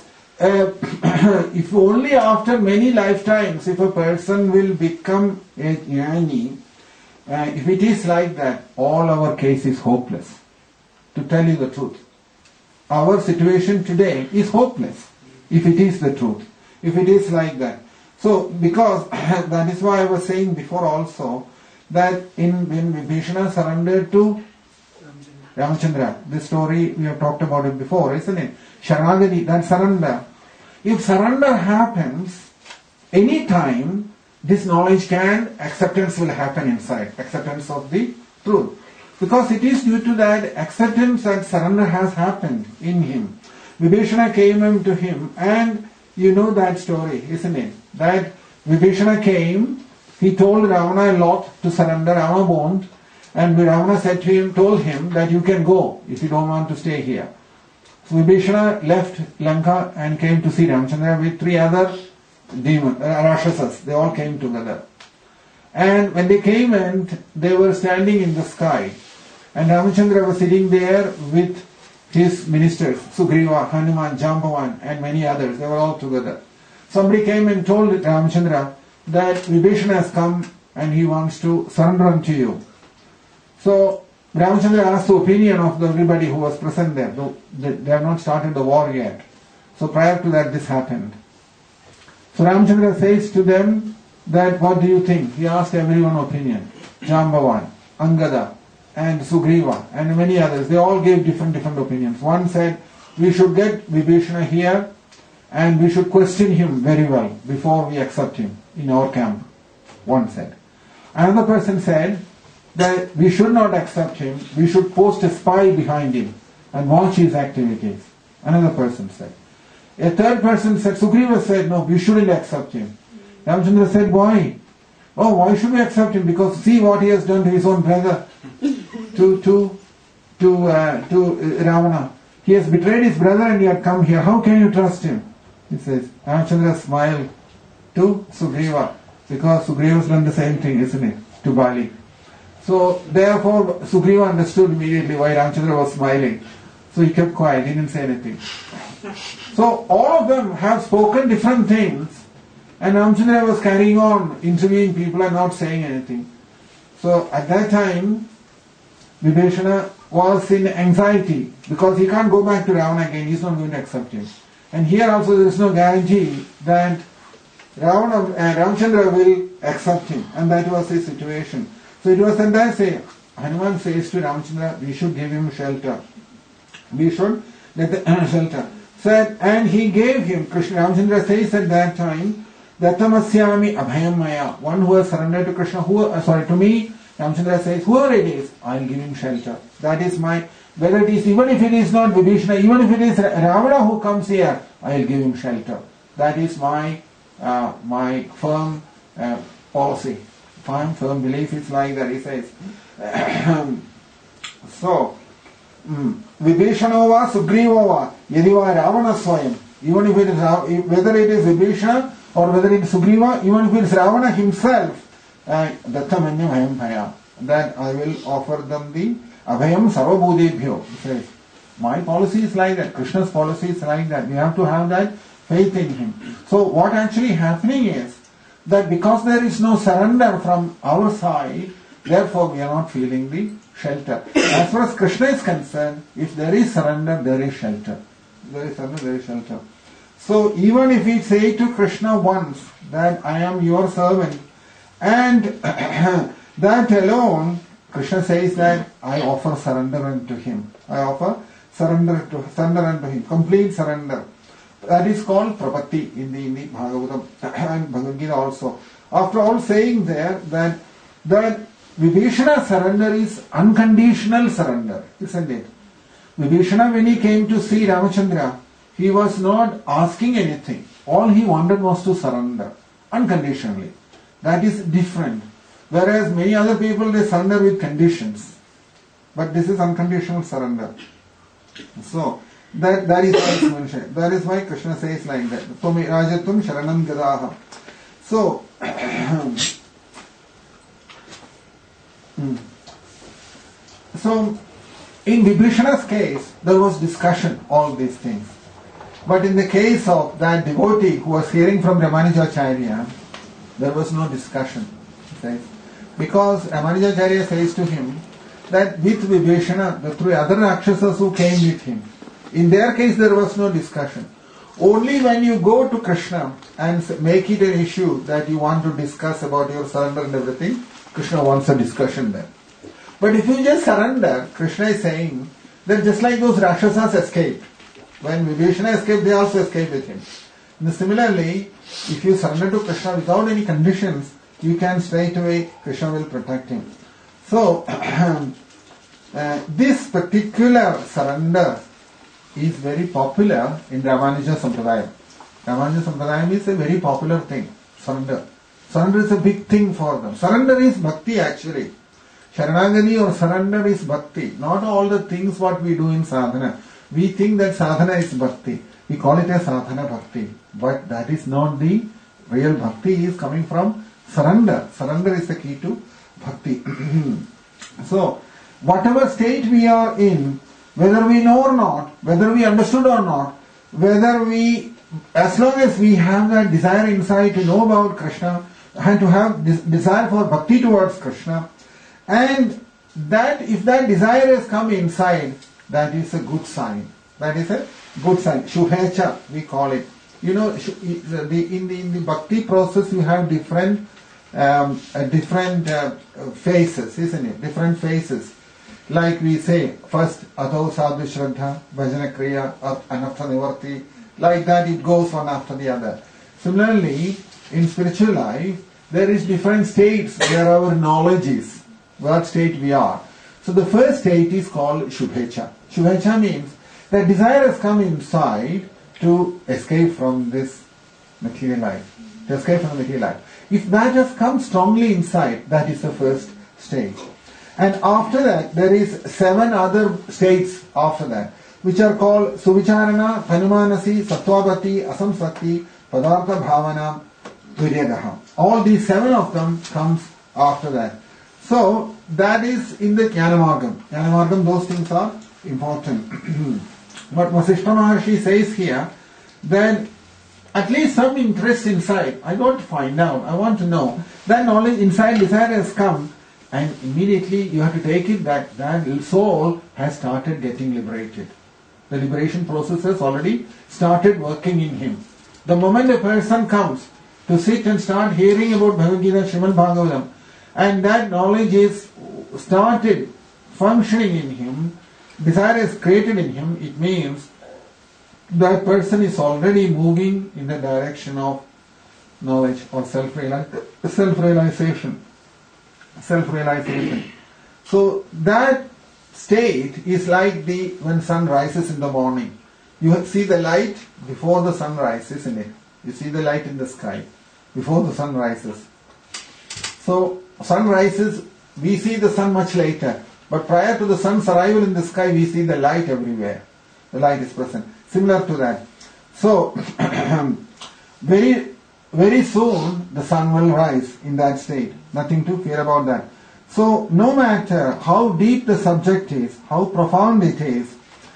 if only after many lifetimes, if a person will become a jnani, if it is like that, all our case is hopeless. To tell you the truth. Our situation today is hopeless, if it is the truth. If it is like that. So, because that is why I was saying before also, that when Vibhishana surrendered to Ramachandra, this story we have talked about it before, isn't it? Sharanagati, that surrender. If surrender happens, any time, this knowledge acceptance will happen inside, acceptance of the truth. Because it is due to that acceptance that surrender has happened in him. Vibhishana came to him, and you know that story, isn't it? That Vibhishana came, he told Ravana a lot to surrender, Ravana won't, and Ravana said to him, told him that you can go if you don't want to stay here. So Vibhishana left Lanka and came to see Ramachandra with 3 other demons, Rakshasas. They all came together. And when they came and they were standing in the sky, and Ramachandra was sitting there with his ministers, Sugriva, Hanuman, Jambavan, and many others. They were all together. Somebody came and told Ramachandra that Vibhishana has come and he wants to surrender unto you. So Ramachandra asked the opinion of everybody who was present there. They have not started the war yet. So prior to that, this happened. So Ramachandra says to them that, what do you think? He asked everyone opinion. Jambavan, Angada, and Sugriva, and many others. They all gave different opinions. One said, we should get Vibhishana here and we should question him very well before we accept him in our camp. One said. Another person said that we should not accept him, we should post a spy behind him and watch his activities. Another person said. A third person said, Sugriva said, no, we shouldn't accept him. Ramachandra said, why? Oh, why should we accept him? Because see what he has done to his own brother, to Ravana. He has betrayed his brother and he had come here. How can you trust him? He says. Ramachandra smiled to Sugriva, because Sugriva has done the same thing, isn't it, to Bali. So therefore Sugriva understood immediately why Ramachandra was smiling. So he kept quiet, he didn't say anything. So all of them have spoken different things, and Ramachandra was carrying on interviewing people and not saying anything. So at that time, Vibhishana was in anxiety because he can't go back to Ravana again, he's not going to accept him. And here also there is no guarantee that Ramachandra will accept him, and that was his situation. So it was, and I say, Hanuman says to Ramachandra, we should give him shelter. We should let the shelter. Said, and he gave him, Krishna, Ramachandra says at that time, Dattamasyami abhayam maya, one who has surrendered to Krishna, to me, Ramachandra says, whoever it is, I'll give him shelter. That is my, whether it is, even if it is not Vibhishana, even if it is Ravana who comes here, I'll give him shelter. That is my firm policy. Firm belief is like that, he says. So, Vibhishana va Sugriva va yadiva Ravana swayam, even if it is, whether it is Vibhishana or whether it is Sugriva, even if it is Ravana himself, Dattamanyam Hayam Bhaya, that I will offer them the Abhayam Sarvabhudebhyo. He says, my policy is like that, Krishna's policy is like that. We have to have that faith in him. So what actually happening is that because there is no surrender from our side, therefore we are not feeling the shelter. As far as Krishna is concerned, if there is surrender, there is shelter. There is surrender, there is shelter. So even if we say to Krishna once that I am your servant, and that alone, Krishna says that I offer surrender unto him. I offer surrender unto him, complete surrender. That is called prapatti in the Bhagavatam and Bhagavad Gita also. After all, saying there that Vibhishana surrender is unconditional surrender, isn't it? Vibhishana, when he came to see Ramachandra, he was not asking anything. All he wanted was to surrender unconditionally. That is different. Whereas many other people, they surrender with conditions. But this is unconditional surrender. So, That is why it's mentioned. That is why Krishna says like that. Tvame rajatum sharanam gadaha. So, so in Vibhishana's case, there was discussion, all these things. But in the case of that devotee who was hearing from Ramanujacharya, there was no discussion. Right? Because Ramanujacharya says to him that with Vibhishana, the three other Rakshasas who came with him, in their case there was no discussion. Only when you go to Krishna and make it an issue that you want to discuss about your surrender and everything, Krishna wants a discussion there. But if you just surrender, Krishna is saying that just like those Rakshasas escaped, when Vibhishana escaped, they also escaped with him. And similarly, if you surrender to Krishna without any conditions, you can straight away, Krishna will protect him. So, this particular surrender is very popular in Ramanuja Sampradaya. Ramanuja Sampradaya is a very popular thing, surrender. Surrender is a big thing for them. Surrender is bhakti actually. Sharanagati or surrender is bhakti. Not all the things what we do in sadhana. We think that sadhana is bhakti. We call it a sadhana bhakti. But that is not the real bhakti. It is coming from surrender. Surrender is the key to bhakti. So, whatever state we are in, whether we know or not, whether we understood or not, whether we, as long as we have that desire inside to know about Krishna and to have this desire for bhakti towards Krishna, and that if that desire has come inside, that is a good sign. That is a good sign. Shubhecha, we call it. You know, in the bhakti process, you have different phases, isn't it? Different phases. Like we say, first, Adho Sadhu Shraddha, Bhajana Kriya, Anartha Nivarti. Like that, it goes one after the other. Similarly, in spiritual life, there is different states where our knowledge is, what state we are. So the first state is called Shubhecha. Shubhecha means that desire has come inside to escape from this material life. To escape from the material life. If that has come strongly inside, that is the first stage. And after that, there is 7 other states after that, which are called Suvicharana, Hanumanasi, Sattvabhati, Asamsakti, Padartha Bhavana, Viryagaha. All these 7 of them comes after that. So, that is in the Jnanamargam. Jnanamargam, those things are important. But Vasishtha Maharshi says here that at least some interest inside, I want to find out, I want to know, that knowledge inside desire has come, and immediately you have to take it that soul has started getting liberated. The liberation process has already started working in him. The moment a person comes to sit and start hearing about Bhagavad Gita, Srimad Bhagavatam, and that knowledge is started functioning in him, desire is created in him, it means that person is already moving in the direction of knowledge or self-realization. So that state is like when sun rises in the morning. You see the light before the sun rises, isn't it? You see the light in the sky before the sun rises. So sun rises, we see the sun much later. But prior to the sun's arrival in the sky, we see the light everywhere. The light is present. Similar to that. So very, very soon the sun will rise in that state. Nothing to fear about that. So no matter how deep the subject is, how profound it is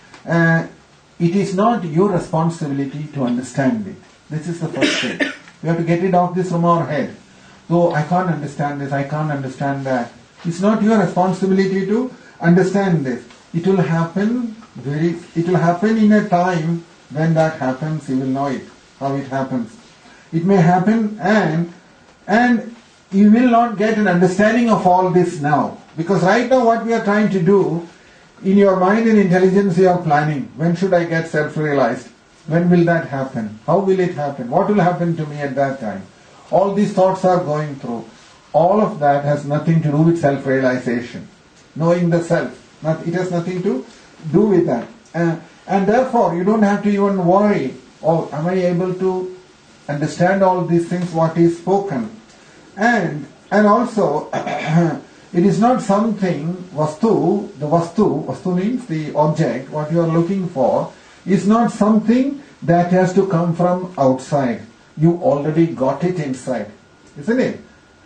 not your responsibility to understand it. This is the first thing. We have to get it off this from our head. So I can't understand this, I can't understand that. It's not your responsibility to understand this. It will happen in a time when that happens, you will know it, how it happens. It may happen and you will not get an understanding of all this now. Because right now what we are trying to do, in your mind and intelligence you are planning. When should I get self-realized? When will that happen? How will it happen? What will happen to me at that time? All these thoughts are going through. All of that has nothing to do with self-realization. Knowing the self. It has nothing to do with that. And therefore you don't have to even worry, oh, am I able to understand all these things, what is spoken? And also, it is not something, vastu means the object, what you are looking for, is not something that has to come from outside. You already got it inside. Isn't it?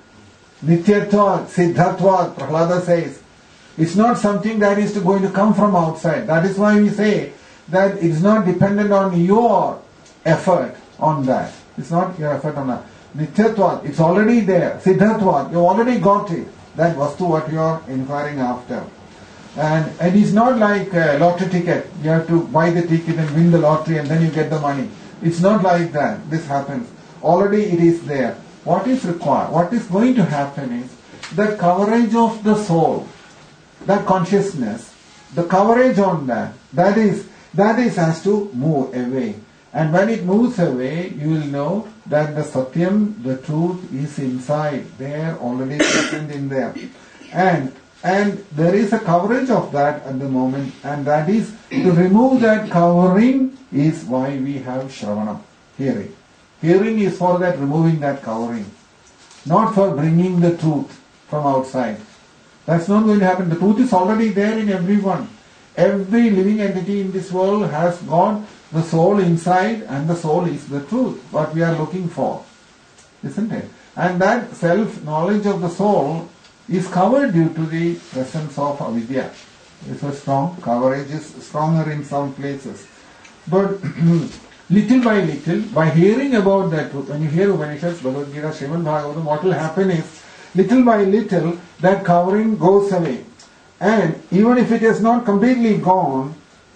Nityatvad, Siddhatvad, Prahlada says, it's not something that is going to come from outside. That is why we say that it's not dependent on your effort on that. It's not your effort on that. Nityatvad, it's already there. Siddhatvad, you already got it. That vastu what you are inquiring after. And it's not like a lottery ticket. You have to buy the ticket and win the lottery and then you get the money. It's not like that. This happens. Already it is there. What is required, what is going to happen is the coverage of the soul, that consciousness, the coverage on that is has to move away. And when it moves away, you will know that the Satyam, the truth, is inside there, already present in there. And there is a coverage of that at the moment, and that is, to remove that covering is why we have Shravanam, hearing. Hearing is for that, removing that covering, not for bringing the truth from outside. That's not going to happen. The truth is already there in everyone. Every living entity in this world has got the soul inside, and the soul is the truth, what we are looking for. Isn't it? And that self-knowledge of the soul is covered due to the presence of avidya. It's a strong coverage, is stronger in some places. But little by little, by hearing about that truth, when you hear Upanishads, Bhagavad Gita, Srimad Bhagavatam, what will happen is, little by little, that covering goes away. And even if it is not completely gone,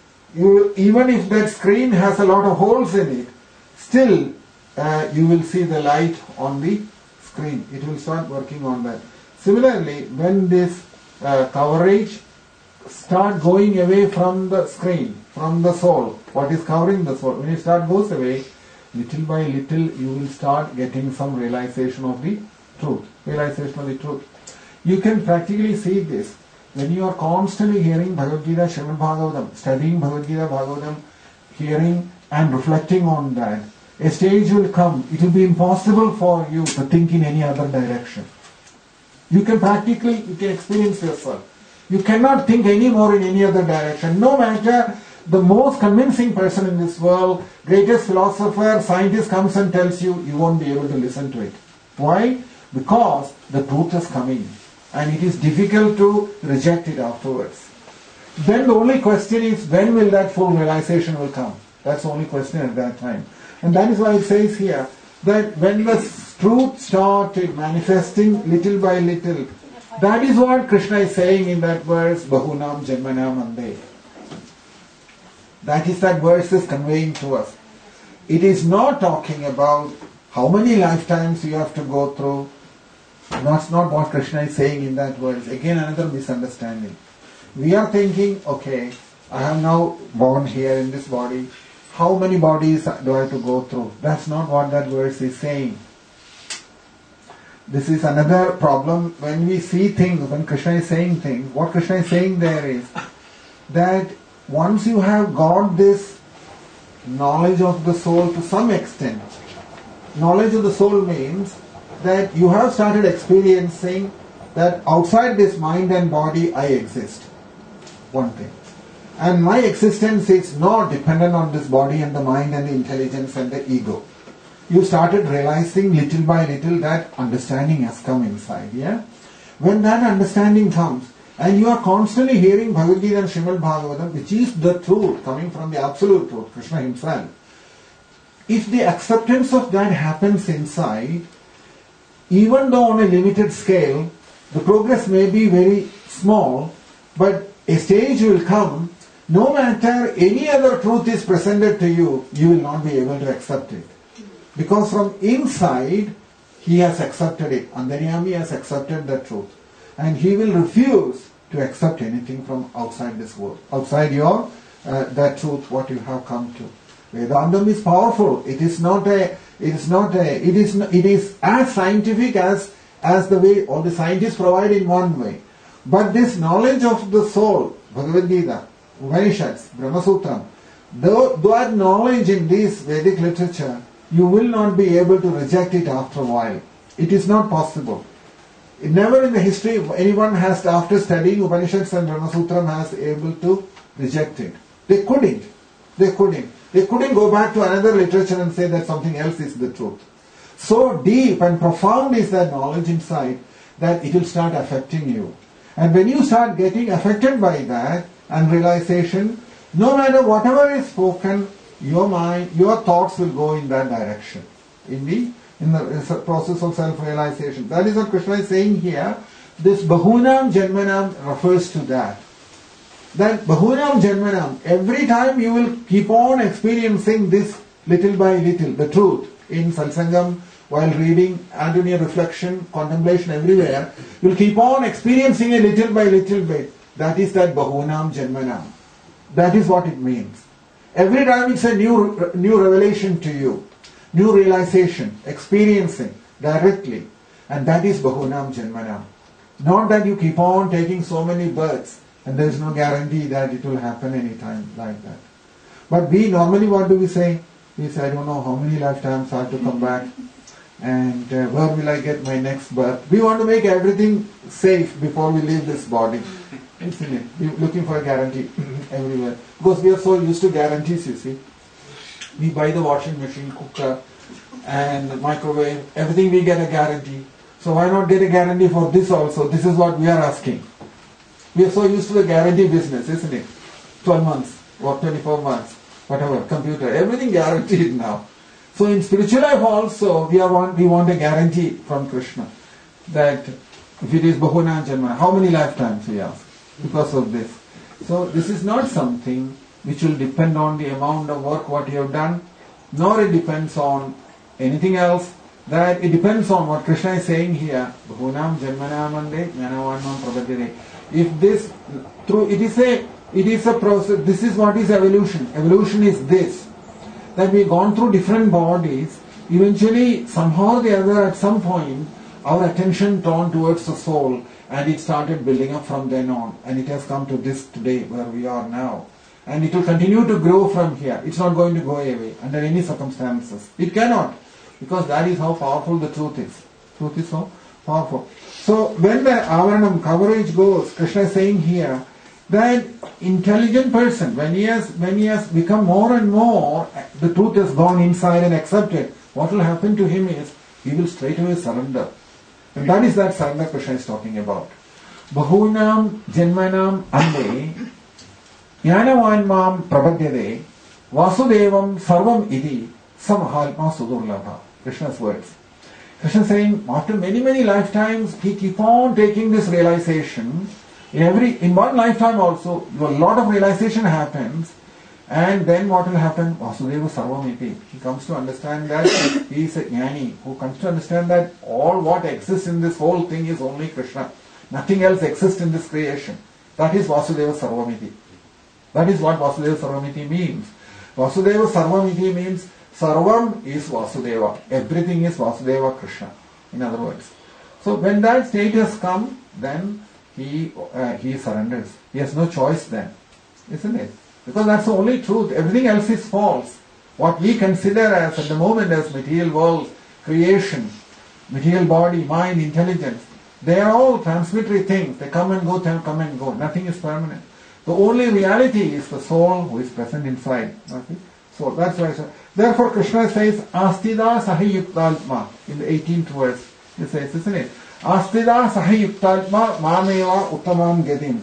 even if that screen has a lot of holes in it, still you will see the light on the screen. It will start working on that. Similarly, when this coverage start going away from the screen, from the soul, what is covering the soul, when it goes away, little by little you will start getting some realization of the truth. You can practically see this when you are constantly hearing Bhagavad Gita, Srimad Bhagavatam, studying Bhagavad Gita, Bhagavatam, hearing and reflecting on that. A stage will come, it will be impossible for you to think in any other direction. You can experience yourself. You cannot think anymore in any other direction. No matter the most convincing person in this world, greatest philosopher, scientist comes and tells you, you won't be able to listen to it. Why? Because the truth has come in. And it is difficult to reject it afterwards. Then the only question is, when will that full realization will come? That's the only question at that time. And that is why it says here, that when the truth started manifesting little by little, that is what Krishna is saying in that verse, Bahunam Janmanam Ande. That is that verse is conveying to us. It is not talking about how many lifetimes you have to go through. That's not what Krishna is saying in that verse. Again, another misunderstanding. We are thinking, okay, I have now born here in this body. How many bodies do I have to go through? That's not what that verse is saying. This is another problem when we see things, when Krishna is saying things. What Krishna is saying there is that once you have got this knowledge of the soul to some extent, knowledge of the soul means that you have started experiencing that outside this mind and body I exist. One thing. And my existence is not dependent on this body and the mind and the intelligence and the ego. You started realizing little by little that understanding has come inside. Yeah? When that understanding comes, and you are constantly hearing Bhagavad Gita and Srimad Bhagavatam, which is the truth coming from the absolute truth, Krishna himself, if the acceptance of that happens inside, even though on a limited scale, the progress may be very small, but a stage will come, no matter any other truth is presented to you, you will not be able to accept it. Because from inside, he has accepted it. Antaryami has accepted the truth. And he will refuse to accept anything from outside this world. Outside your, that truth, what you have come to. Vedantam is powerful. It is as scientific as the way all the scientists provide in one way. But this knowledge of the soul, Bhagavad Gita, Upanishads, Brahma Sutram, that knowledge in this Vedic literature, you will not be able to reject it after a while. It is not possible. Never in the history anyone has, after studying Upanishads and Brahma Sutram, has able to reject it. They couldn't. They couldn't. They couldn't go back to another literature and say that something else is the truth. So deep and profound is that knowledge inside that it will start affecting you. And when you start getting affected by that and realization, no matter whatever is spoken, your mind, your thoughts will go in that direction. In the process of self-realization. That is what Krishna is saying here. This Bahunam Janmanam refers to that. That Bahunam Janmanam, every time you will keep on experiencing this little by little, the truth, in Satsangam, while reading, and in your reflection, contemplation everywhere, you will keep on experiencing a little by little bit. That is that Bahunam Janmanam. That is what it means. Every time it's a new revelation to you, new realization, experiencing directly. And that is Bahunam Janmanam. Not that you keep on taking so many births and there is no guarantee that it will happen anytime like that. But we normally, what do we say? We say, I don't know how many lifetimes I have to come back and where will I get my next birth. We want to make everything safe before we leave this body. Isn't it? We're looking for a guarantee everywhere. Because we are so used to guarantees, you see. We buy the washing machine, cooker and the microwave, everything we get a guarantee. So why not get a guarantee for this also? This is what we are asking. We are so used to the guarantee business, isn't it? 12 months or 24 months, whatever, computer, everything guaranteed now. So in spiritual life also, we want a guarantee from Krishna that if it is Bahuna Janma, how many lifetimes we ask because of this. So this is not something which will depend on the amount of work what you have done, nor it depends on anything else. That it depends on what Krishna is saying here. Bahunam Janmanamande Jnanavanam Prabhadyate. If this through it is a process. This is what is evolution. Evolution is this. That we've gone through different bodies. Eventually, somehow or the other, at some point, our attention turned towards the soul, and it started building up from then on. And it has come to this today where we are now. And it will continue to grow from here. It's not going to go away under any circumstances. It cannot. Because that is how powerful the truth is. Truth is so powerful. So when the avaranam coverage goes, Krishna is saying here that intelligent person, when he has become more and more, the truth has gone inside and accepted, what will happen to him is he will straightaway surrender. And that is that surrender Krishna is talking about. Bahunam Janmanam Ande Jnanavanmam Prabhadyade Vasudevam Sarvam Iti Samahalma Sudurlabha. Krishna's words. Krishna is saying, after many, many lifetimes, he keep on taking this realization. In one lifetime also, a lot of realization happens, and then what will happen? Vasudeva Sarvamiti. He comes to understand that he is a jnani, who comes to understand that all what exists in this whole thing is only Krishna. Nothing else exists in this creation. That is Vasudeva Sarvamiti. That is what Vasudeva Sarvamiti means. Vasudeva Sarvamiti means Sarvam is Vasudeva. Everything is Vasudeva Krishna. In other words. So when that state has come, then he surrenders. He has no choice then. Isn't it? Because that's the only truth. Everything else is false. What we consider as at the moment as material world, creation, material body, mind, intelligence, they are all transitory things. They come and go, come and go. Nothing is permanent. The only reality is the soul who is present inside. Okay? So that's why. Therefore, Krishna says, Astida Sahayuktalma in the 18th verse. He says, isn't it? Astida Sahayuktalma Mameva Uttamam Gedim.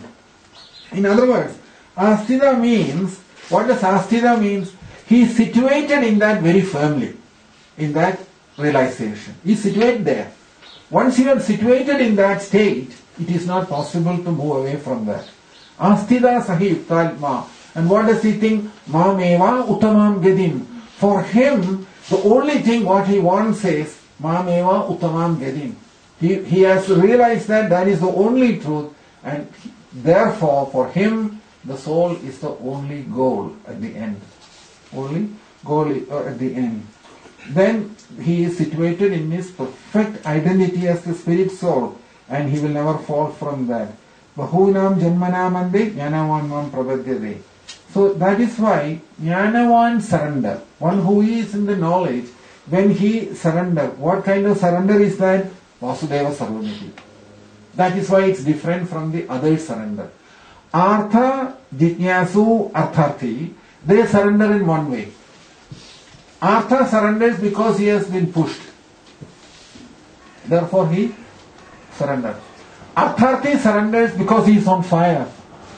In other words, Astida means, what does Astida means? He is situated in that very firmly, in that realization. He is situated there. Once you are situated in that state, it is not possible to move away from that. Astida Sahayuktalma. And what does he think? Mameva Uttamam Gedim. For him, the only thing what he wants is Mameva Uttamam Gedim. He has realized that is the only truth, and therefore for him the soul is the only goal at the end. Only goal at the end. Then he is situated in his perfect identity as the spirit soul, and he will never fall from that. Bahunam Janmanamande Jnanavanmam Prabhadyade. So that is why Jnanavan surrender, one who is in the knowledge, when he surrender, what kind of surrender is that? Vasudeva Sarvamiti. That is why it's different from the other surrender. Artha Jitnyasu Artharthi they surrender in one way. Artha surrenders because he has been pushed. Therefore he surrenders. Artharthi surrenders because he is on fire.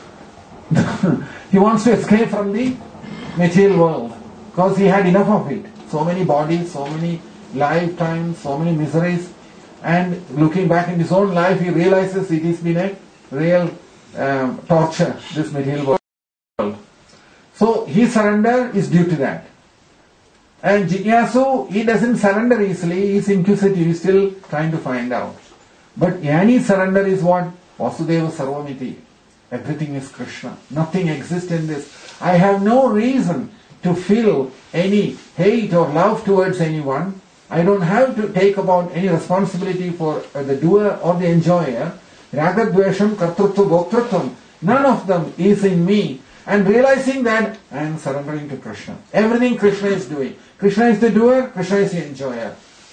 He wants to escape from the material world because he had enough of it. So many bodies, so many lifetimes, so many miseries. And looking back in his own life, he realizes it has been a real torture, this material world. So his surrender is due to that. And Jigyasu, he doesn't surrender easily, he's inquisitive, he's still trying to find out. But Jnani's surrender is what? Vasudeva Sarvamiti. Everything is Krishna. Nothing exists in this. I have no reason to feel any hate or love towards anyone. I don't have to take about any responsibility for the doer or the enjoyer. Ragadvesham, Kartrutva, Bhoktrutvam. None of them is in me. And realizing that I am surrendering to Krishna. Everything Krishna is doing. Krishna is the doer, Krishna is the enjoyer.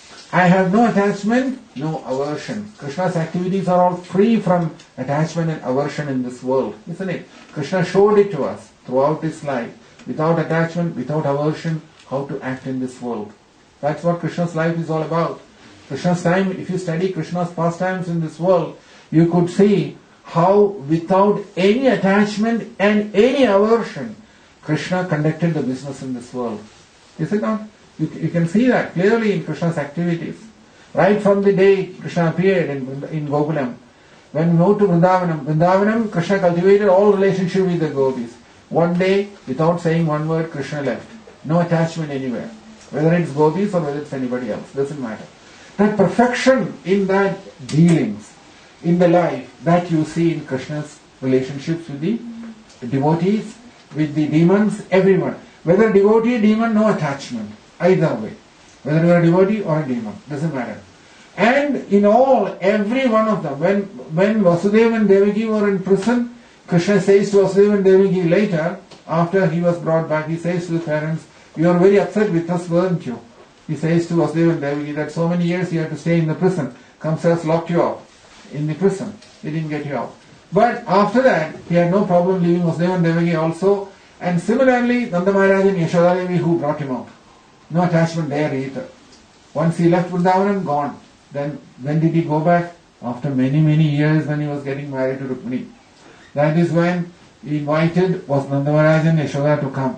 I have no attachment, no aversion. Krishna's activities are all free from attachment and aversion in this world, isn't it? Krishna showed it to us throughout his life. Without attachment, without aversion, how to act in this world. That's what Krishna's life is all about. Krishna's time, if you study Krishna's pastimes in this world, you could see how without any attachment and any aversion, Krishna conducted the business in this world. Is it not? You can see that clearly in Krishna's activities. Right from the day Krishna appeared in Gokulam. When we moved to Vrindavanam, Krishna cultivated all relationship with the gopis. One day, without saying one word, Krishna left. No attachment anywhere. Whether it's gopis or whether it's anybody else, doesn't matter. That perfection in that dealings, in the life, that you see in Krishna's relationships with the devotees, with the demons, everyone. Whether devotee, demon, no attachment. Either way. Whether you are a devotee or a demon, doesn't matter. And in all, every one of them, when Vasudeva and Devaki were in prison, Krishna says to Vasudeva and Devaki later, after he was brought back, he says to the parents, "You are very upset with us, weren't you?" He says to Vasudeva and Devaki that so many years you had to stay in the prison. Kamsa locked you up in the prison. He didn't get you out. But after that, he had no problem leaving Vasudeva and Devaki also. And similarly, Nanda Maharaj and Yashoda Devi who brought him out. No attachment there either. Once he left Vrindavanam, gone. Then when did he go back? After many, many years when he was getting married to Rukmini. That is when he invited was Nanda Maharaj and Yashoda to come.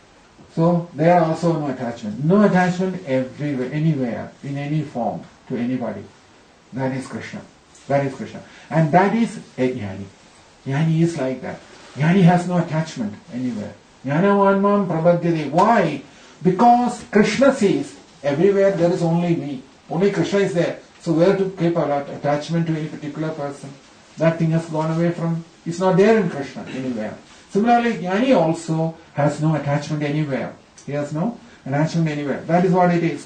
So there also no attachment. No attachment everywhere, anywhere, in any form, to anybody. That is Krishna. That is Krishna. And that is a Jnani. Jnani is like that. Jnani has no attachment anywhere. Jnanavanmam prabhadyate. Why? Because Krishna sees everywhere there is only me. Only Krishna is there. So where to keep our attachment to any particular person? That thing has gone away from, it's not there in Krishna anywhere. Similarly, Jnani also has no attachment anywhere. He has no attachment anywhere. That is what it is.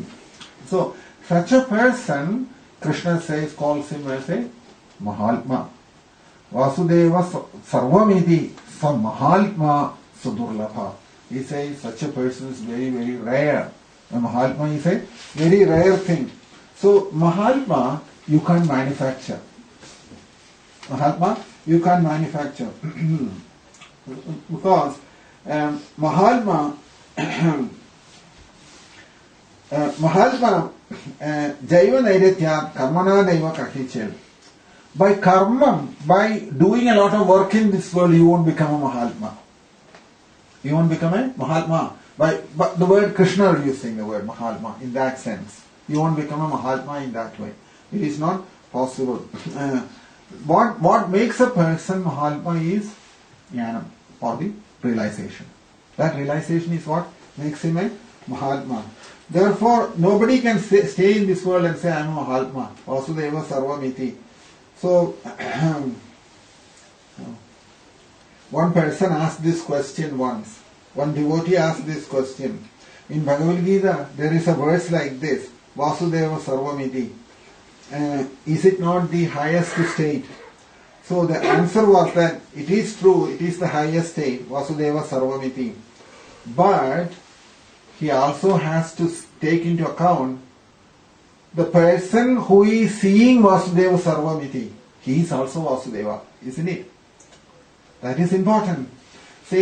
So, such a person, Krishna says, calls him as a Mahatma. Vasudeva Sarvamiti Sa Mahatma Sudurlabha. He says such a person is very, very rare. A Mahatma is a very rare thing. So, Mahatma you can't manufacture. Mahatma you can't manufacture. Because Mahatma Jaiva Nairatya Karmana Daiva Kahichel. By karma, by doing a lot of work in this world, you won't become a Mahatma. You won't become a Mahatma. But the word Krishna are using the word Mahatma in that sense. You won't become a Mahatma in that way. It is not possible. What makes a person Mahatma is Jnanam, or the realization. That realization is what makes him a Mahatma. Therefore, nobody can stay in this world and say, I am a Mahatma. Vasudeva Sarvamiti. So, one person asked this question once. One devotee asked this question. In Bhagavad Gita, there is a verse like this, Vasudeva Sarvamiti. Is it not the highest state? So the answer was that it is true, it is the highest state, Vasudeva Sarvamiti. But he also has to take into account the person who is seeing Vasudeva Sarvamiti. He is also Vasudeva, isn't it? That is important. See,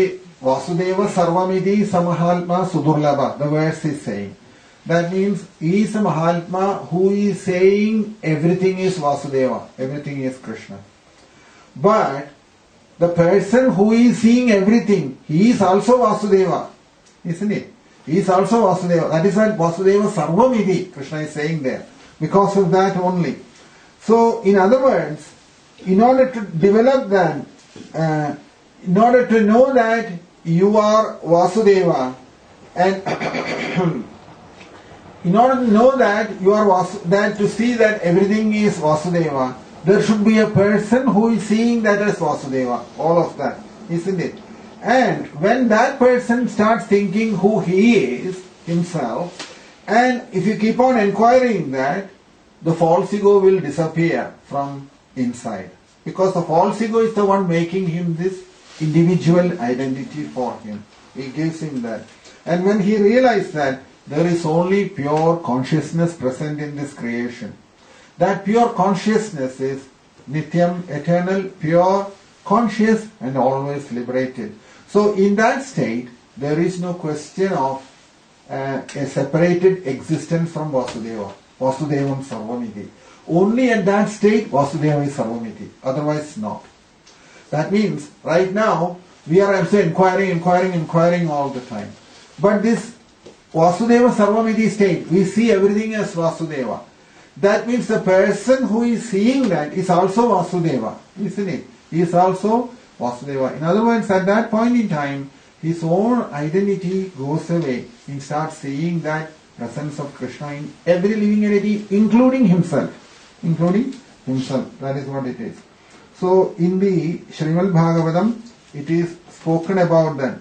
Vasudeva Sarvamiti Samahalma Sudurlabha, the verse is saying. That means he is a Mahatma who is saying everything is Vasudeva, everything is Krishna. But the person who is seeing everything, he is also Vasudeva, isn't it? He is also Vasudeva. That is why Vasudeva Sarvamiti, Krishna is saying there. Because of that only. So, in other words, in order to develop that, in order to know that you are Vasudeva, and in order to know that you are that to see that everything is Vasudeva, there should be a person who is seeing that as Vasudeva, all of that, isn't it? And when that person starts thinking who he is, himself, and if you keep on inquiring that, the false ego will disappear from inside. Because the false ego is the one making him this individual identity for him. It gives him that. And when he realized that there is only pure consciousness present in this creation, that pure consciousness is Nityam, eternal, pure, conscious and always liberated. So in that state, there is no question of a separated existence from Vasudeva. Vasudevam Sarvamiti. Only at that state, Vasudeva is Sarvamiti. Otherwise not. That means, right now, we are also inquiring all the time. But this Vasudeva Sarvamiti state, we see everything as Vasudeva. That means the person who is seeing that is also Vasudeva, isn't it? He is also Vasudeva. In other words, at that point in time, his own identity goes away. He starts seeing that presence of Krishna in every living entity, including himself. Including himself. That is what it is. So, in the Srimad Bhagavatam, it is spoken about that.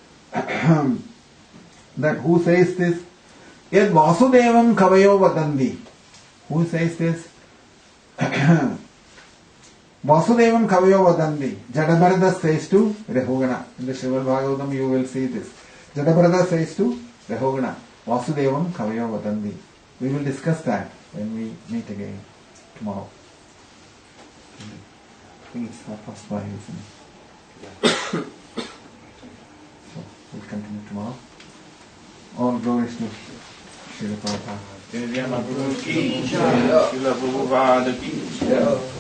That who says this? Yad Vasudevam Kavayo Vadandi. Who says this? Vasudevam Kavayo Vadandi. Jadabharata says to Rahugana. In the Srimad Bhagavatam you will see this. Jadabharata says to Rahugana. Vasudevam Kavayo Vadandi. We will discuss that when we meet again tomorrow. I think it's 5:05, isn't it? So, we'll continue tomorrow. All glories to Srila Prabhupada. Srila Prabhupada ki jai.